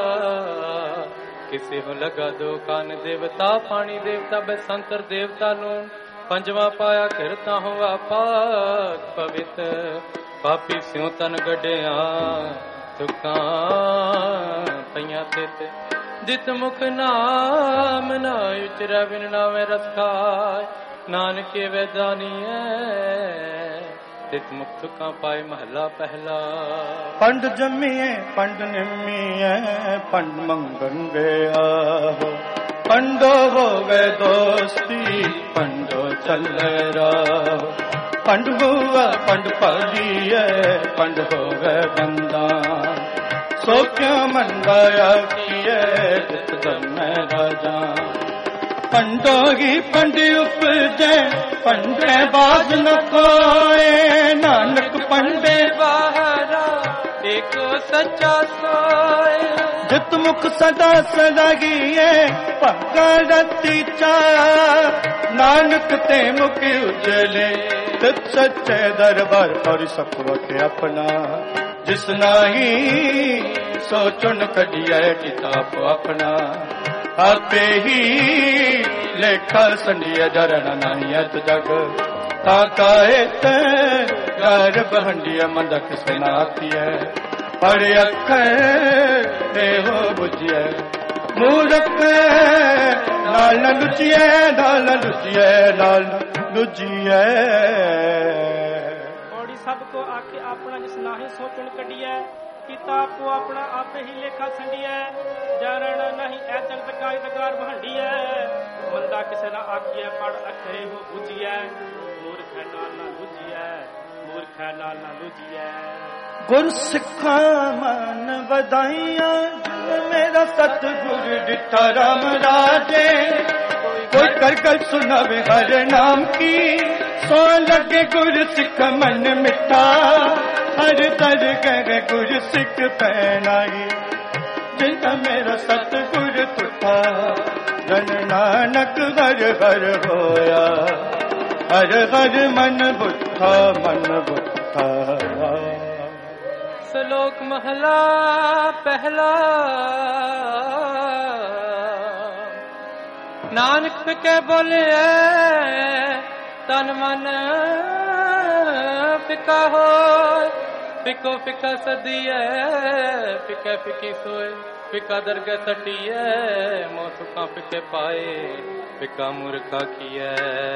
ਕਿਸੇ ਨੂੰ ਲਗਾ ਦੋ ਕਾਨ ਦੇਵਤਾ ਪਾਣੀ ਦੇਵਤਾ ਬਸੰਤਰ ਦੇਵਤਾ ਨੂੰ। ਪੰਜਵਾਂ ਪਾਇਆ ਕਿਰਤਾ ਹੋਆ ਪਾਕ ਪਵਿੱਤ ਪਾਪੀ ਸਿਉ ਤਨ ਗੱਡਿਆ ਤੁਕਾਂ ਪਈਆਂ ਤੇ ਜਿਤ ਮੁਖ ਨਾਮ ਨਾ ਉਚਰੈ ਬਿਨ ਨਾਵੇਂ ਰਸ ਖਾਇ। ਨਾਨਕੇ ਵੈਦਾਨੀਐ ਤਿਤ ਮੁਖ ਤੁਕਾਂ ਪਾਏ। ਮਹਲਾ ਪਹਿਲਾ। ਪੰਡ ਜੰਮੀਏ ਪੰਡ ਨਿੰਮੀਐ ਪੰਡ ਮੰਗਣ ਗਿਆ ਪੰਡੋ ਹੋਵੇ ਦੋਸਤੀ ਪੰਡੋ ਚੱਲੇ ਰਾਹ। ਪੰਡ ਬੁਆ ਪੰਡ ਭਾਲੀਐ ਪੰਡ ਹੋਵੇ ਬੰਦਾ ਸੋ ਕਿਉ ਮੰਗਾਇਆ ਕੀਏ ਜਿਤ ਧਰਮੈ ਰਾਜਾ। ਪੰਡੋ ਹੀ ਪੰਡ ਉਪਜੈ ਪੰਡੇ ਬਾਜ ਨ ਕੋਏ। ਨਾਨਕ ਪੰਡੇ ਬਾਹਰਾ ਏਕੋ ਸੱਚਾ ਸੋਏ। ਜਿਤ ਮੁਖ ਸਦਾ ਸਦਾਗੀਏ ਭਗਤ ਚਾ। ਨਾਨਕ ਤੇ ਮੁਖ ਉਜਲੇ ਤਿਤ ਸੱਚੇ ਦਰਬਾਰ ਪਰ ਸਖਵਟ ਆਪਣਾ। ਜਿਸ ਨਾਹੀ ਸੋ ਚੁਣ ਕੱਢਿਐ ਕਿਤਾਬ ਆਪਣਾ। ਆਪੇ ਹੀ ਲੇਖਾ ਸੰਡਿਆ ਜਰਨ ਨਾਹੀ ਅਤ ਜਗ। ਤਾ ਕਾਏ ਤੇ ਗਰ ਬਹੰਡਿਆ ਮੰਦਕ ਸਨਾਤੀਐ। ਪਰ ਅੱਖਰ ਇਹੋ ਬੁਝਿਐ ਮੂਰਖ ਨਾਲ ਨ ਲੁਚੀਐ ਨਾਲ ਨ ਲੁਚੀਐ ਨਾਲ ਨ ਲੁਚੀਐ। ਔੜੀ ਸਭ ਕੋ ਆਖੇ ਆਪਣਾ ਜਿਸ ਨਾਹੀ ਸੋਚਣ ਕੱਢੀਐ। ਕੀਤਾ ਆਪੋ ਆਪਣਾ ਆਪੇ ਹੀ ਲੇਖਾ ਸੰਡੀਐ। ਜਾਣਨ ਨਹੀਂ ਐ ਜਗਤ ਕਾਇ ਦਗਾਰ ਬਹੰਡੀਐ। ਮੰਦਾ ਕਿਸੇ ਨਾ ਆਖੀਐ ਪੜ ਅੱਖਰੇ ਹੋ ਬੁਝੀਐ। ਮੂਰਖ ਨਾਲ ਨਾ ਲੁਝੀਐ ਮੂਰਖ ਨਾਲ ਨਾ ਲੁਝੀਐ। ਗੁਰ ਸਿੱਖਾਂ ਮਨ ਵਧਾਈਆਂ ਜਿਨ ਮੇਰਾ ਸਤਿਗੁਰ ਡਿਠਾ ਰਾਮ ਰਾਜੇ। ਕੋਈ ਕਰ ਕਰ ਸੁਣਾਵੇ ਹਰ ਨਾਮ ਕੀ ਸੋ ਲਗੇ ਗੁਰ ਸਿੱਖ ਮਨ ਮਿੱਠਾ। ਹਰ ਦਰ ਗਏ ਗੁਰ ਸਿੱਖ ਪੈਨਾਈ ਜਿਨ ਮੇਰਾ ਸਤਿਗੁਰ ਤੁਠਾ। ਜਨ ਨਾਨਕ ਹਰ ਹਰ ਹੋਇਆ ਹਰ ਹਰ ਮਨ ਬੁੱਠਾ ਮਨ ਬੁੱਠਾ। ਸ਼ਲੋਕ ਮਹਲਾ ਪਹਿਲਾ। ਨਾਨਕ ਫਿਕੇ ਬੋਲਿਐ ਤਨ ਮਨ ਫਿਕਾ ਹੋਇ। ਫਿਕੋ ਫਿਕਾ ਸਦੀਐ ਫਿਕੇ ਫਿਕੀ ਸੋਏ। ਫਿਕਾ ਦਰਗਹਿ ਸਟੀਐ ਮੋਹ ਸੁਖਾਂ ਫਿਕੇ ਪਾਏ। ਫਿਕਾ ਮੂਰਖਾ ਕੀਐ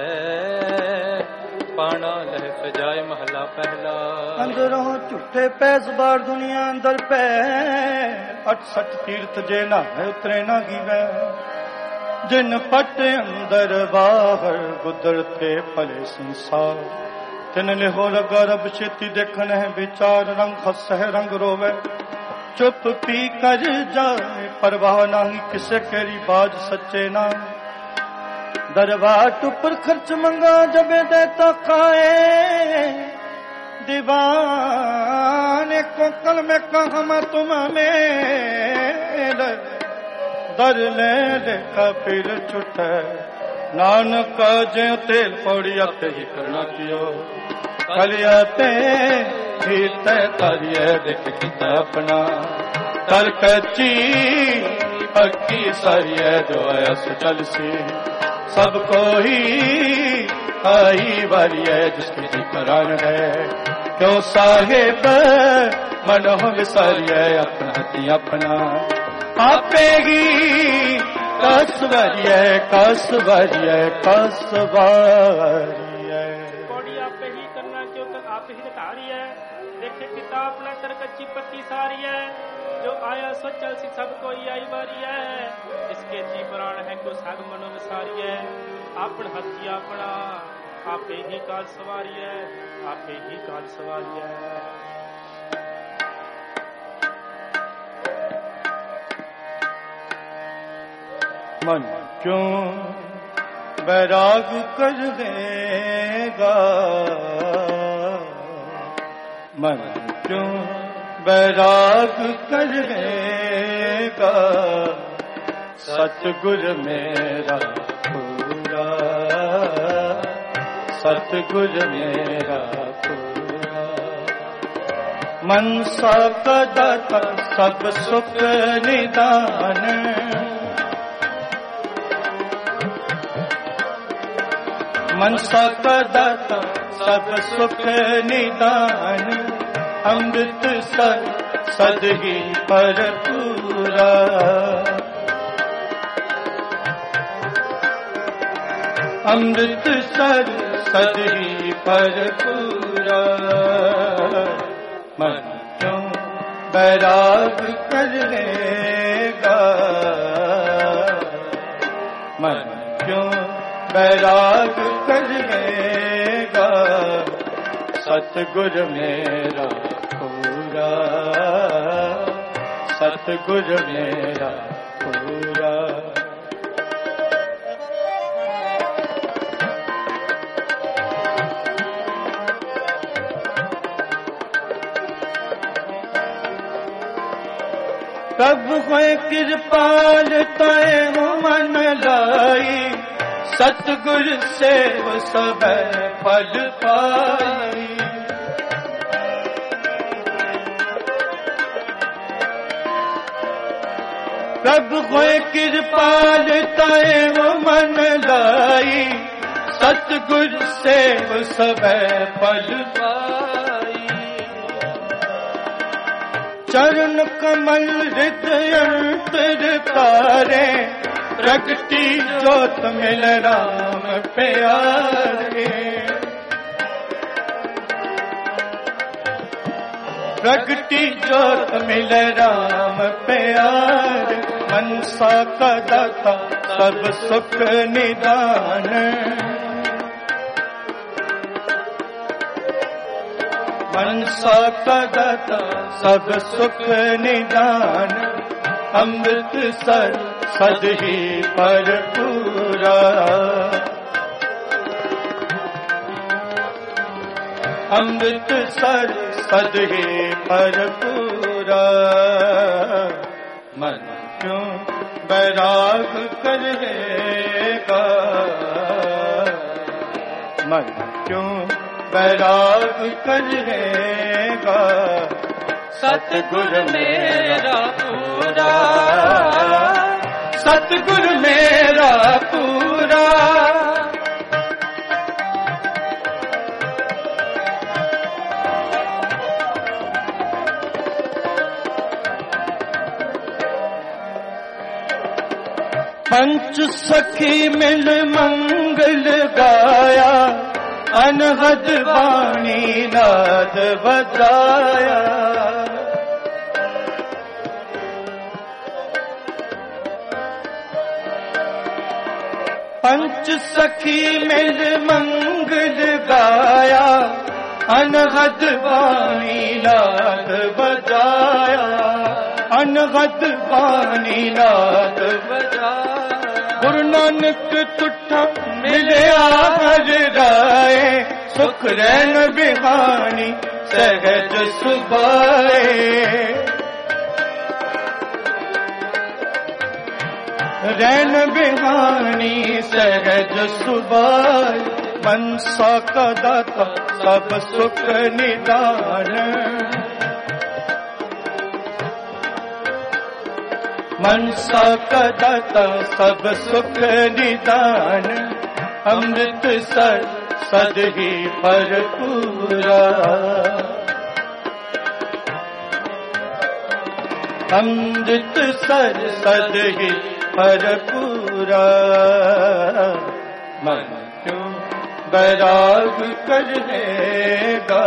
ਪਾਣਾ ਲਹਿ ਸਜਾਏ। ਮਹਲਾ ਪਹਿਲਾ। ਅੰਦਰੋਂ ਝੂਠੇ ਪੈਸ ਬਾੜ ਦੁਨੀਆ ਅੰਦਰ ਪੈ। ਅਠ ਸਠ ਤੀਰਥ ਜੇ ਨਾ ਉਤਰੇ ਨਾ ਗੀਵੈ। ਜਿਨ ਪਟ ਅੰਦਰ ਬਾਹਰ ਗੁਦਰਤੇ ਭਲੇ ਸੰਸਾਰ। ਤਿਨ ਲਿਹੋ ਲਗਾ ਰਬ ਛੇਤੀ ਦੇਖਣ ਹੈ ਵਿਚਾਰ। ਰੰਗ ਖਸਹਿ ਰੰਗ ਰੋਵੇ ਚੁੱਪ ਪੀ ਕਰ ਜਾਏ। ਪਰਵਾਹ ਨਹੀਂ ਕਿਸੇ ਕੇਰੀ ਬਾਜ ਸੱਚੇ ਨਾਮ। ਦਰਬਾਰ ਉੱਪਰ ਖਰਚ ਮੰਗਾ ਜਬੇ ਦੇ ਤਾਂ ਖਾਏ। दीवाने को कल में कहा मैं तुम्हें दर ले देखा फिर छुटे नानक जे तेल पौड़िया ते ही करना कियो कलियाते ही तय करिए देख किता अपना कर कच्ची पक्की सारिए जो आयस चल सी सबको ही आई बारी है जिसकी जी करान है क्यों साहेब मन हो विसारिए अपना हती अपना आपे ही कसवरिए कसवरिए कसवरिए कोड़ी आपे ही करना क्यों तक आप ही धारी है देखे किताब अपना कर कच्ची पत्ती सारी है जो आया सो चल सी सब कोई आई बारी है इसके जी प्राण है को साग मनो विसारी है आपन हथी अपना आपे ही काल सवारी है आपे ही काल सवारी है मन क्यों बैराग कर देगा, मन क्यों बैराग कर देगा, सतगुर मेरा पूरा, सतगुर मेरा पूरा। मनसा का दाता सब सुख निदान, मनसा का दाता सब सुख निदान, अमृत सर सदगी पर पूरा। अमृत सर सदगी पर पूरा। मन क्यों बैराग कर लेगा, मन क्यों बैराग कर लेगा, सतगुर मेरा पूरा, सतगुर मेरा पूरा। कब है कृपाल तय मन लाई, सतगुर से वो सब फल पाई। कब है कृपाल तय मन लाई, सतगुर से वो सब फल पाई। चरण कमल हृदय अंतर तारे, प्रगति जोत मिल राम प्यारे। प्रगति जोत मिल राम प्यारे, मनसा का दाता सब सुख निदान। मनसा का दाता सब सुख निदान, अमृत सर सदही पर पूरा। अमृत सर सदही पर पूरा। मन क्यों बैराग कर लेगा, मन क्यों बैराग कर लेगा, सतगुर मेरा पूरा, सतगुर मेरा पूरा। पंच सखी मिल मंगल गाया, अनहद वाणी नाद बजाया। पंच सखी मिल मंगल गाया, अनहद वाणी नाद बजाया। अनहद वाणी नाद बजाया। गुरु नानक तुठा मिलया हर राय, सुख रैन बिहानी सहज सुभाए। रैन बिहानी सहज सुभाए, मनसा का दाता सब सुख निदान। मनसा का दाता सब सुख निदान, अमृत सर सदही पर पूरा। अमृत सर सदही पर पूरा। मन क्यों बैराग कर लेगा,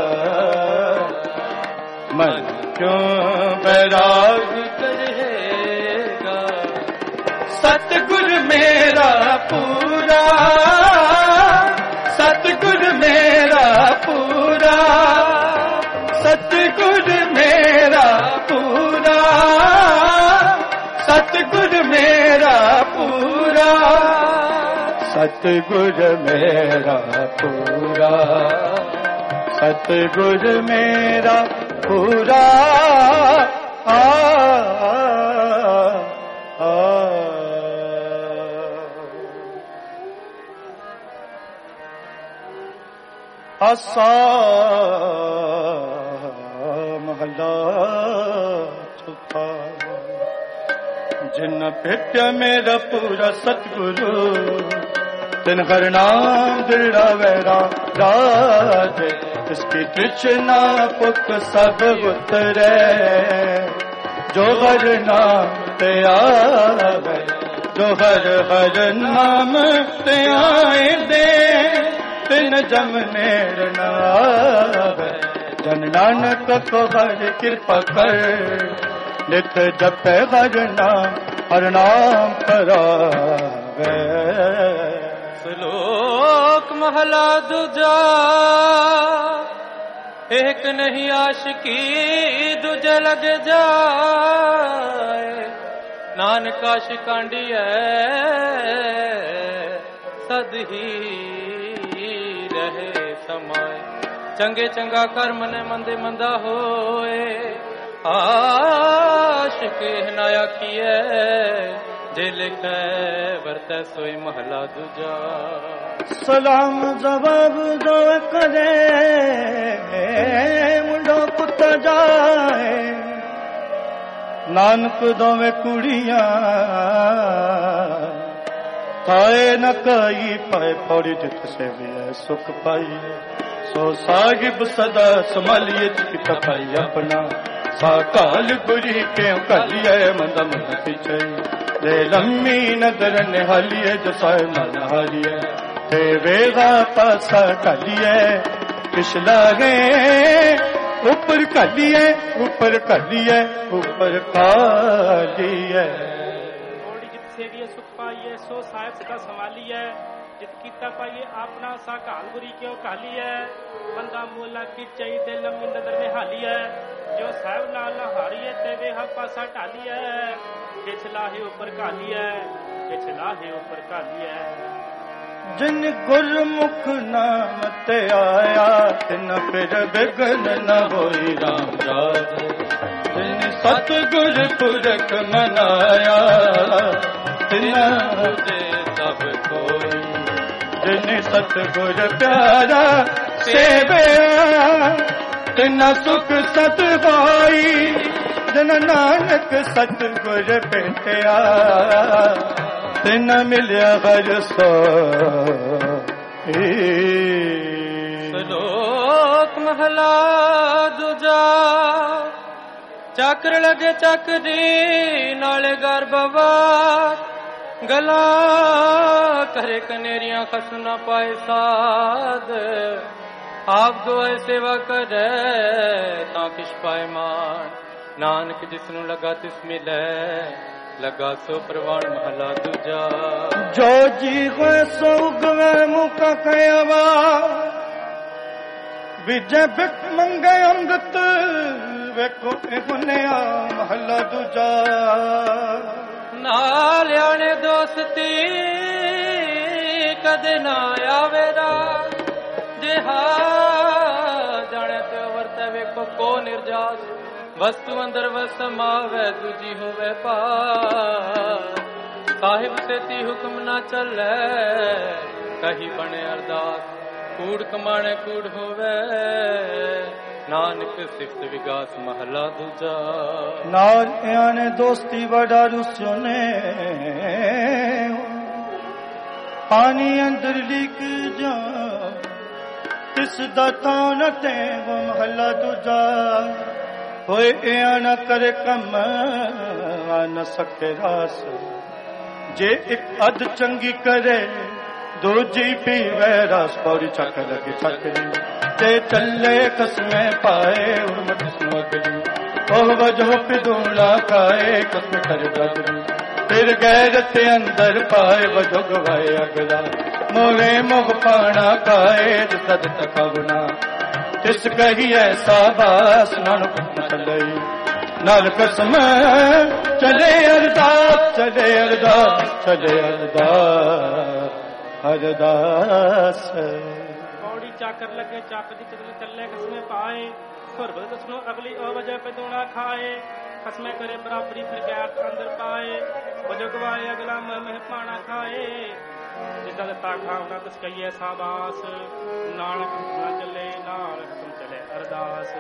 मन क्यों बैराग कर लेगा, सतगुर मेरा पूरा, सतगुर मेरा पूरा, सतगुर मेरा पूरा, सतगुर मेरा पूरा। सतगुर मेरा पूरा, सतगुर मेरा पूरा। आ, आ, आ, आसा महला चौथा। जिन भेट्या मेरा पूरा सतगुरु, तिन हर नाम दृढ़ावे राज। इसकी तृष्णा पुक सब उतरे, जो हर नाम ते आवे, जो हर हर नाम ते आए दे, तिन जम नेर न आवे। जन नानक को हर कृपा कर, नित जपे हर नाम, हर नाम करावे। श्लोक महला दूजा। एक नहीं आशिकी दूजे लग जाए, नानक आशिकांडी है सद ही रहे समाए। चंगे चंगा कर मने मंदे मंदा होए, आशिक ना आखिए, जे लिखे वर्ते सोई महला दूजा। सलाम जवाब दो करे, मुंडो पुत जाए। नानक दोवे कुड़ियां, थाए न कई पाए, पौड़ी जित से भी सुख पाई। सो साहिब सदा संभालिए चित पाई अपना, साकाल बुरी क्यों कलिए मंदा मंदा पीछे। ले लम्मी नजर निहालिए जो साए मन हारिए, ते वेगा पासा कलिए पिछला गे। ऊपर कलिए ऊपर कलिए ऊपर कालिए। थोड़ी जित सेविए सुख पाइए, सो साहेब सदा संभालिए। जित कीता पाइए अपना, सा काल बुरी क्यों कालिए। बंदा मोला की चाहिए लम्मी नजर निहालिए, जो साहब नाल हारिए ते वे पासा ढालिए। पिछला ही ऊपर कालिए, पिछला ही ऊपर कालिए। जिन गुरमुख नाम ते आया, तिन फिर बिगन न होई राम राज। जिन सतगुर पुरख मनाया, तिन मुझे सब कोई। जिन सतगुर प्यारा सेवया, तिन सुख सत पाई। जिन नानक सतगुर भेटया, तिन मिलिया हर सो। श्लोक महला दूजा। चक्र लगे चक्री नाले गर्भवार, गला करे कनेरियां खसना पाए साध। आप दुआए सेवा करे ता किश पाए मान, नानक जिसनु लगा तिस मिले, लगा सो प्रवान महला दूजा। जो जी गए सो गए मुका कयावा, विजय बिक मंगे अमृत वेखो गुनिया महला दूजा। नाल आने दोस्ती कदे ना आवेरा, जेहा जाने ते वर्ते वेखो को निर्जास। वस्तु अंदर वसमावे दूजी होवे पार, साहिब सेती हुक्म ना चले, कही बने अरदास। कूड़ कमाने कूड़ होवे, नानक सिफत विगास महला दूजा। नाल आने दोस्ती वडा रुस्यो ने, पानी अंदर लीक जा, तिस दा तान ते वो महला दूजा। होए एया न करे कम न सके रास, जे एक अध चंगी करे दूजी पीवे रस। पौड़ी चक लगे चकरी, ते चले कसमे पाए उर्मत सुनगली। ओह वजह पिदूला खाए कसम कर बदली, फिर गैरत अंदर पाए वजह गवाए अगला। मोरे मुख पाना खाए सद तकवना, तिस कही ऐसा बास नानक चलई। नाल कसम चले अरदास, चले अरदास, चले अरदास। हरदास। पौड़ी चाकर लगे चाक दी चले चले कसमे पाए खुर बद दसनो अगली ओ वजह पे दोना खाए कसमे करे बराबरी फिर गैर अंदर पाए वजह गवाए अगला मह पाना खाए जिदा दता खावना तस कहिए साबास नानक ना चले नाल तुम चले अरदास।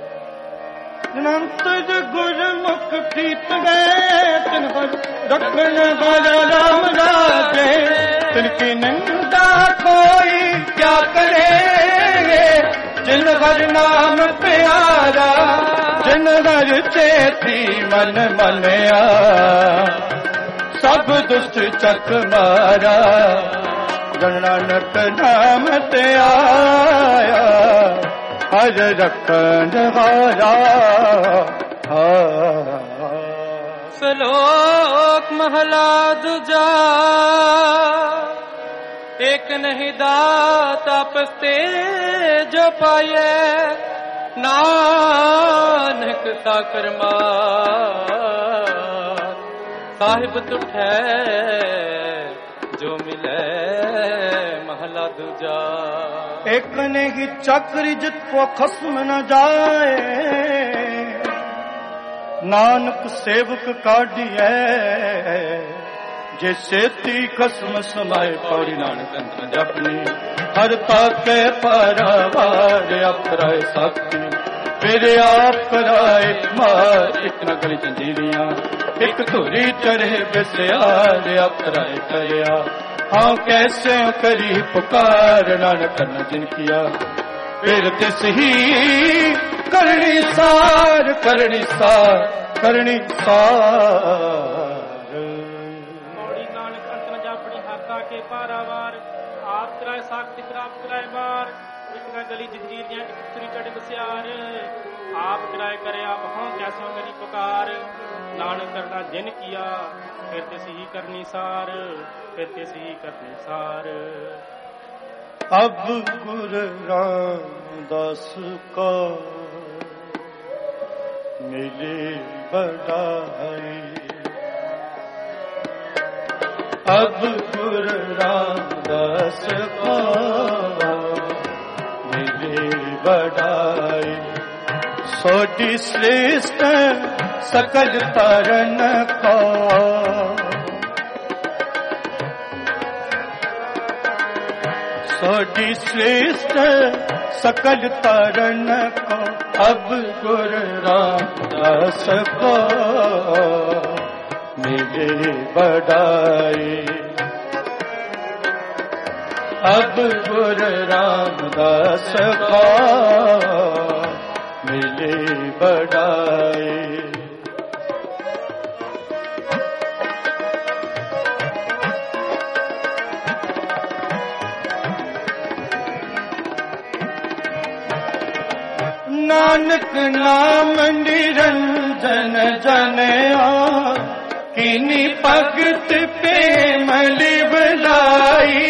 अनंत गुरमुख प्रीत गए तिन पर रखन वाला राम राजे तिनकी निंदा कोई क्या करे जिन हर नाम प्यारा जिन हर चेती मन मनया सब दुष्ट चक मारा जन नानक नाम ते आया हर रखन वाला। श्लोक महला दूजा एक नहीं दाता पस्ते जो पाए नानक साकर साहिब तुठे जो मिले महला दूजा। एक नहीं चक्र जितको खस्म न जाए नानक सेवक काढ़िए जैसे ती खस्म समाए पौड़ी नानक जपनी हर ताके पारावार अपराय शक्ति फिर आप कराए मार एक न गली जंजीरियां एक धुरी चढ़े बिस्यार अपराय करया हाँ कैसे करी पुकार नानक न जिन किया फिर तिस ही करनी सार करनी सार करनी सार। मौड़ी नानक अंत न जापड़ी हाथा के पारावार आप कराए साख्ती प्राप्त कराए बार एक न गली जंजीरियां एक धुरी चढ़े बिस्यार आप कराए करे आप हाँ कैसे करी पुकार नानक करना जिन किया फिर तिस ही करनी सार फिर तिस ही करनी सार। अब गुरु रामदास का मिले बड़ाई अब गुरु रामदास का मिले बड़ाई सोटी श्रेष्ठ सकल तरन का सोटी श्रेष्ठ सकल तरन को अब गुरु रामदास को मिले बड़ाई अब गुरु रामदास को मिले बड़ाई। नानक नाम निरंजन जनया किनी भगत प्रेम लिवलाई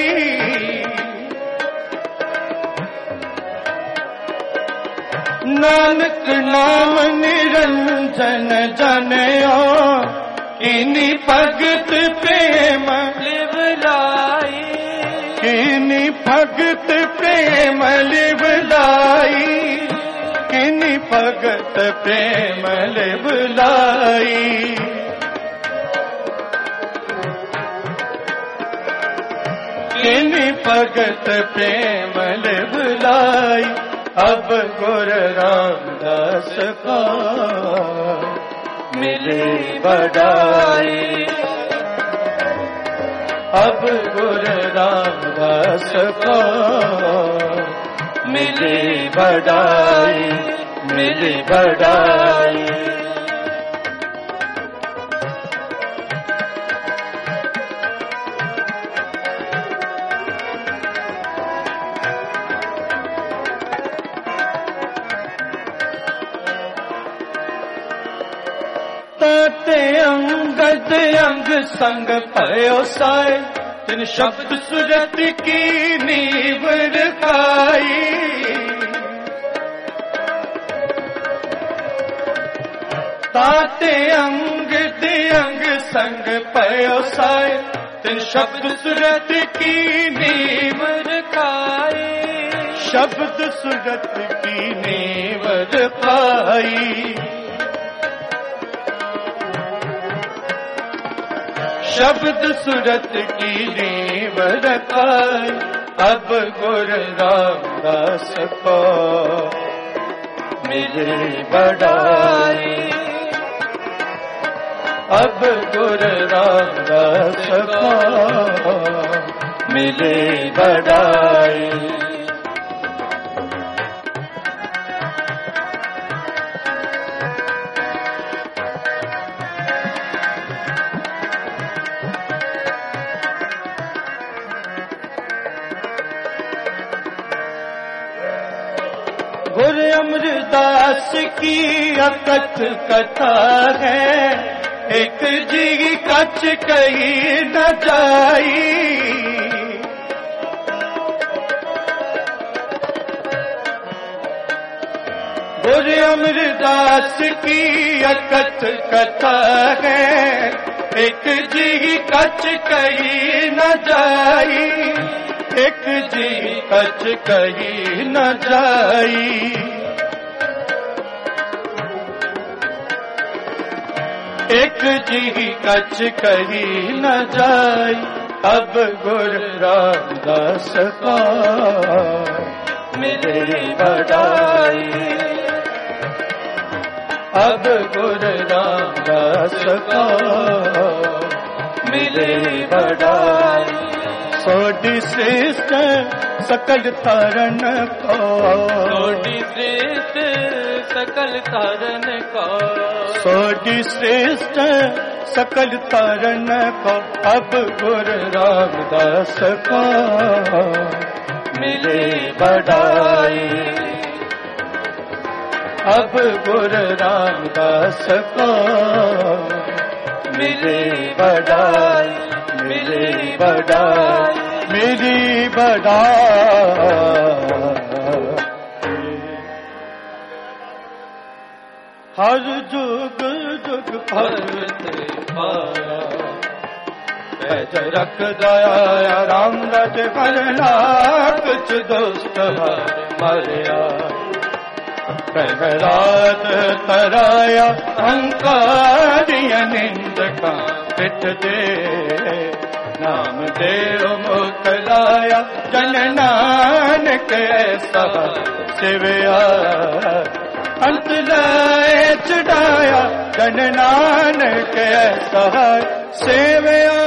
नानक नाम निरंजन जनया किनी भगत प्रेम लिवलाई किनी भगत प्रेम लिवलाई किनी भगत प्रेम लिवलाई किनी भगत प्रेम लिवलाई अब गुरु रामदास का मिले बड़ाई अब गुरु रामदास का मिले बड़ाई मिले बड़ाई। ताते अंगद अंग संग भयो साए तिन शब्द सुरत की नीव रखाई ताते अंग दे अंग संग भयो साए तिन शब्द सूरत की नींव रखाई, शब्द सूरत की नींव रखाई, शब्द सूरत की नींव रखाई। अब गुरु रामदास को मिले बढ़ाई, अब गुरु रामदास को मिले बढ़ाई। गुरु अमरदास की अकथ कथा है, एक जी कछ कही न जाई, गुरु अमरदास की अकथ कथा है, एक जी कछ कही न जाई, एक जी कछ कही न जाई। एक जी कछ कही न जाई। अब गुरु रामदास को मिले बढ़ाई, अब गुरु रामदास को मिले बढ़ाई। सोडी श्रेष्ठ सकल तारण को, सोडी श्रेष्ठ सकल तारण को, सोडी श्रेष्ठ सकल तारण को। अब गुरु रामदास को मिले बढ़ाई, अब गुरु रामदास को मिले बढ़ाई, मिले बढ़ाई, मेरी बढ़ाई। हर जुग जुग भगत पाया, पैज रख दया राम राज करना, कुछ दोस्त मरिया प्रहलाद तराया, अहंकारिया निंद का पिठ दे, नाम देव मोकलाया, जन नानक ऐसा सेवया, अंत लाए चढ़ाया, जन नानक ऐसा सेवया।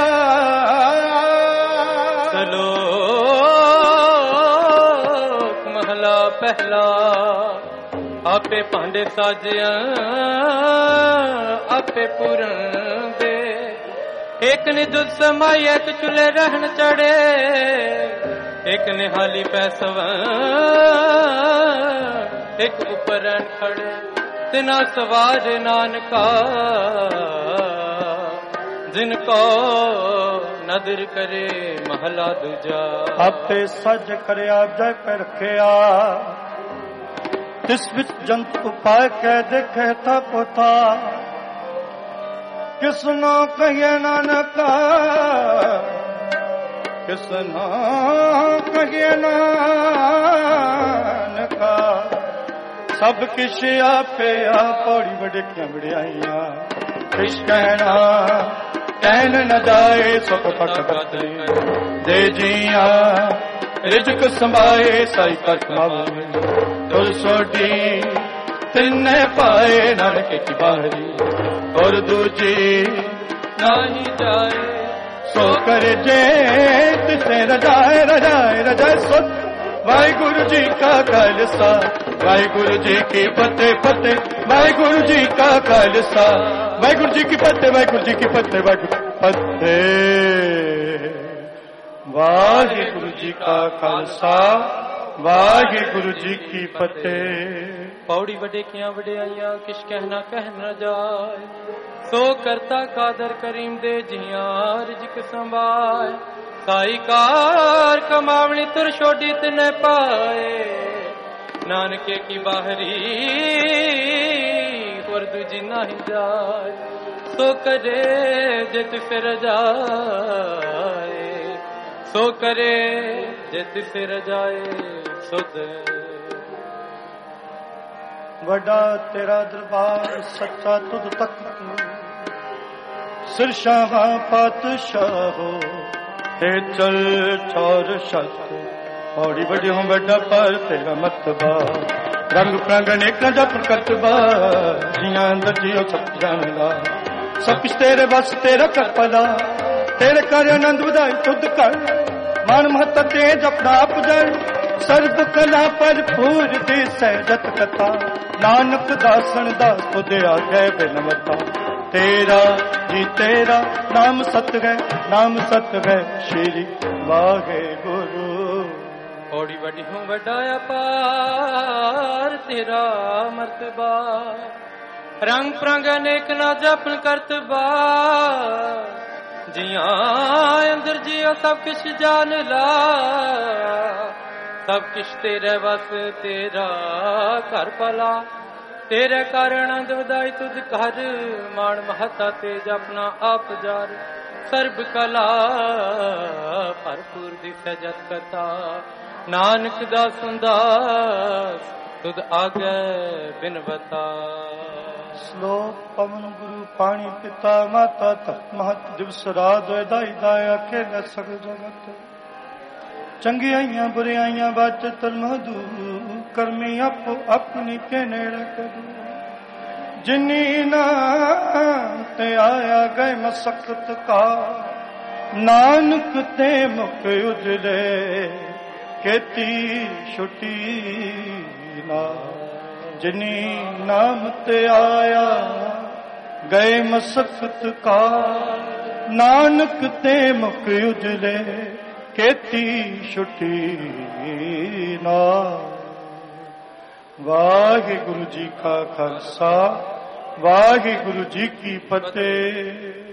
सलोक महला पहला, आपे भांडे साजिया आपे पूरन दे, एक ने दुध समाया तो चूल्हे रहन चढ़े, एक ने हाली पैसवा एक ऊपर खड़े, तिना सवार नानका जिनको नदर करे महला दूजा। आपे सज करया जग रखिया, तिस विच जंत उपाय कह देखे था पोता, किसनो कहिए नानका, किसनो कहिए नानका, सब किश आपे आ। पौड़ी बड़े क्या बड़ियाइया, किश कहना कहन न जाए, सुख पट पट दे जिया, रिजक संभाए साई कर कमावे, तुर सोडी तिन्ने पाए नानक की बारी, और दूजी नहीं जाए सो कर जे तिसे रजाए रजाए रजाए सुत। वाहिगुरु जी का खालसा, वाहिगुरु जी की फतेह फतेह, वाहिगुरु जी का खालसा, वाहिगुरु जी की फतेह, वाहिगुरु जी की फतेह, वाहिगुरु फतेह। वाहिगुरु जी का खालसा, वाहिगुरु जी की फतेह। पौड़ी वडे किया वडियाइया, किश कहना कह न जाए, सो करता कादर करीम दे जिया, रिजक संभाए, साई कार कमावनी तुर छोड़ी तने पाए, नानके की बाहरी और दूजी नहीं जाए, सो करे जे तिसे रजाए, सो करे जे तिसे रजाए सुध। वड़ा तेरा दरबार सच्चा तुद तख्त, सिरशाह पातशाहो ते चल चौर शत। औड़ी बड़ी हूँ बड़ा पर तेरा मतबा, रंग प्रंग अनेक जा प्रकटबा, जिया अंदर जियो सब जानदा। सब कुछ तेरे बस तेरा कर पला, तेरे कर आनंद बधाई तुद कर। मान महत तेज अपना आप जड़, सर्व कला पर पूर दी सहजत कथा। नानक दासन दास तुद आगे बिनवता, तेरा जी तेरा नाम सत है, नाम सत है श्री वाहे गुरु। औड़ी बड़ी हूँ वडाया पार तेरा मर्तबा, रंग प्रंग अनेक ना जपन करतबा। जिया अंदर जियो सब किश जान ला, सब किश तेरे बस तेरा कर भला। तेरे कारण आनंद वधाई तुझ कर, मान महता तेज अपना आप जार। सर्ब कला भरपूर दी सजत कथा, नानक दास दास तुद आगे बिनवता। श्लोक पवन गुरु पाणी पिता माता तत् महत दिवस रात दाई दाया खेल सगल जगत। चंगियाइयां बुराइयां बाच तल मधु, कर्मी अपो अपनी के नेड़े करू। जिनी नाम ते आया गए मसकत का, नानक ते मुख उजले केती छुटी ना। जिनी नाम ते आया गए मसकत का, नानक ते मुख उजले केती छुटी ना। वाहिगुरु जी का खालसा, वाहिगुरु जी की फतेह।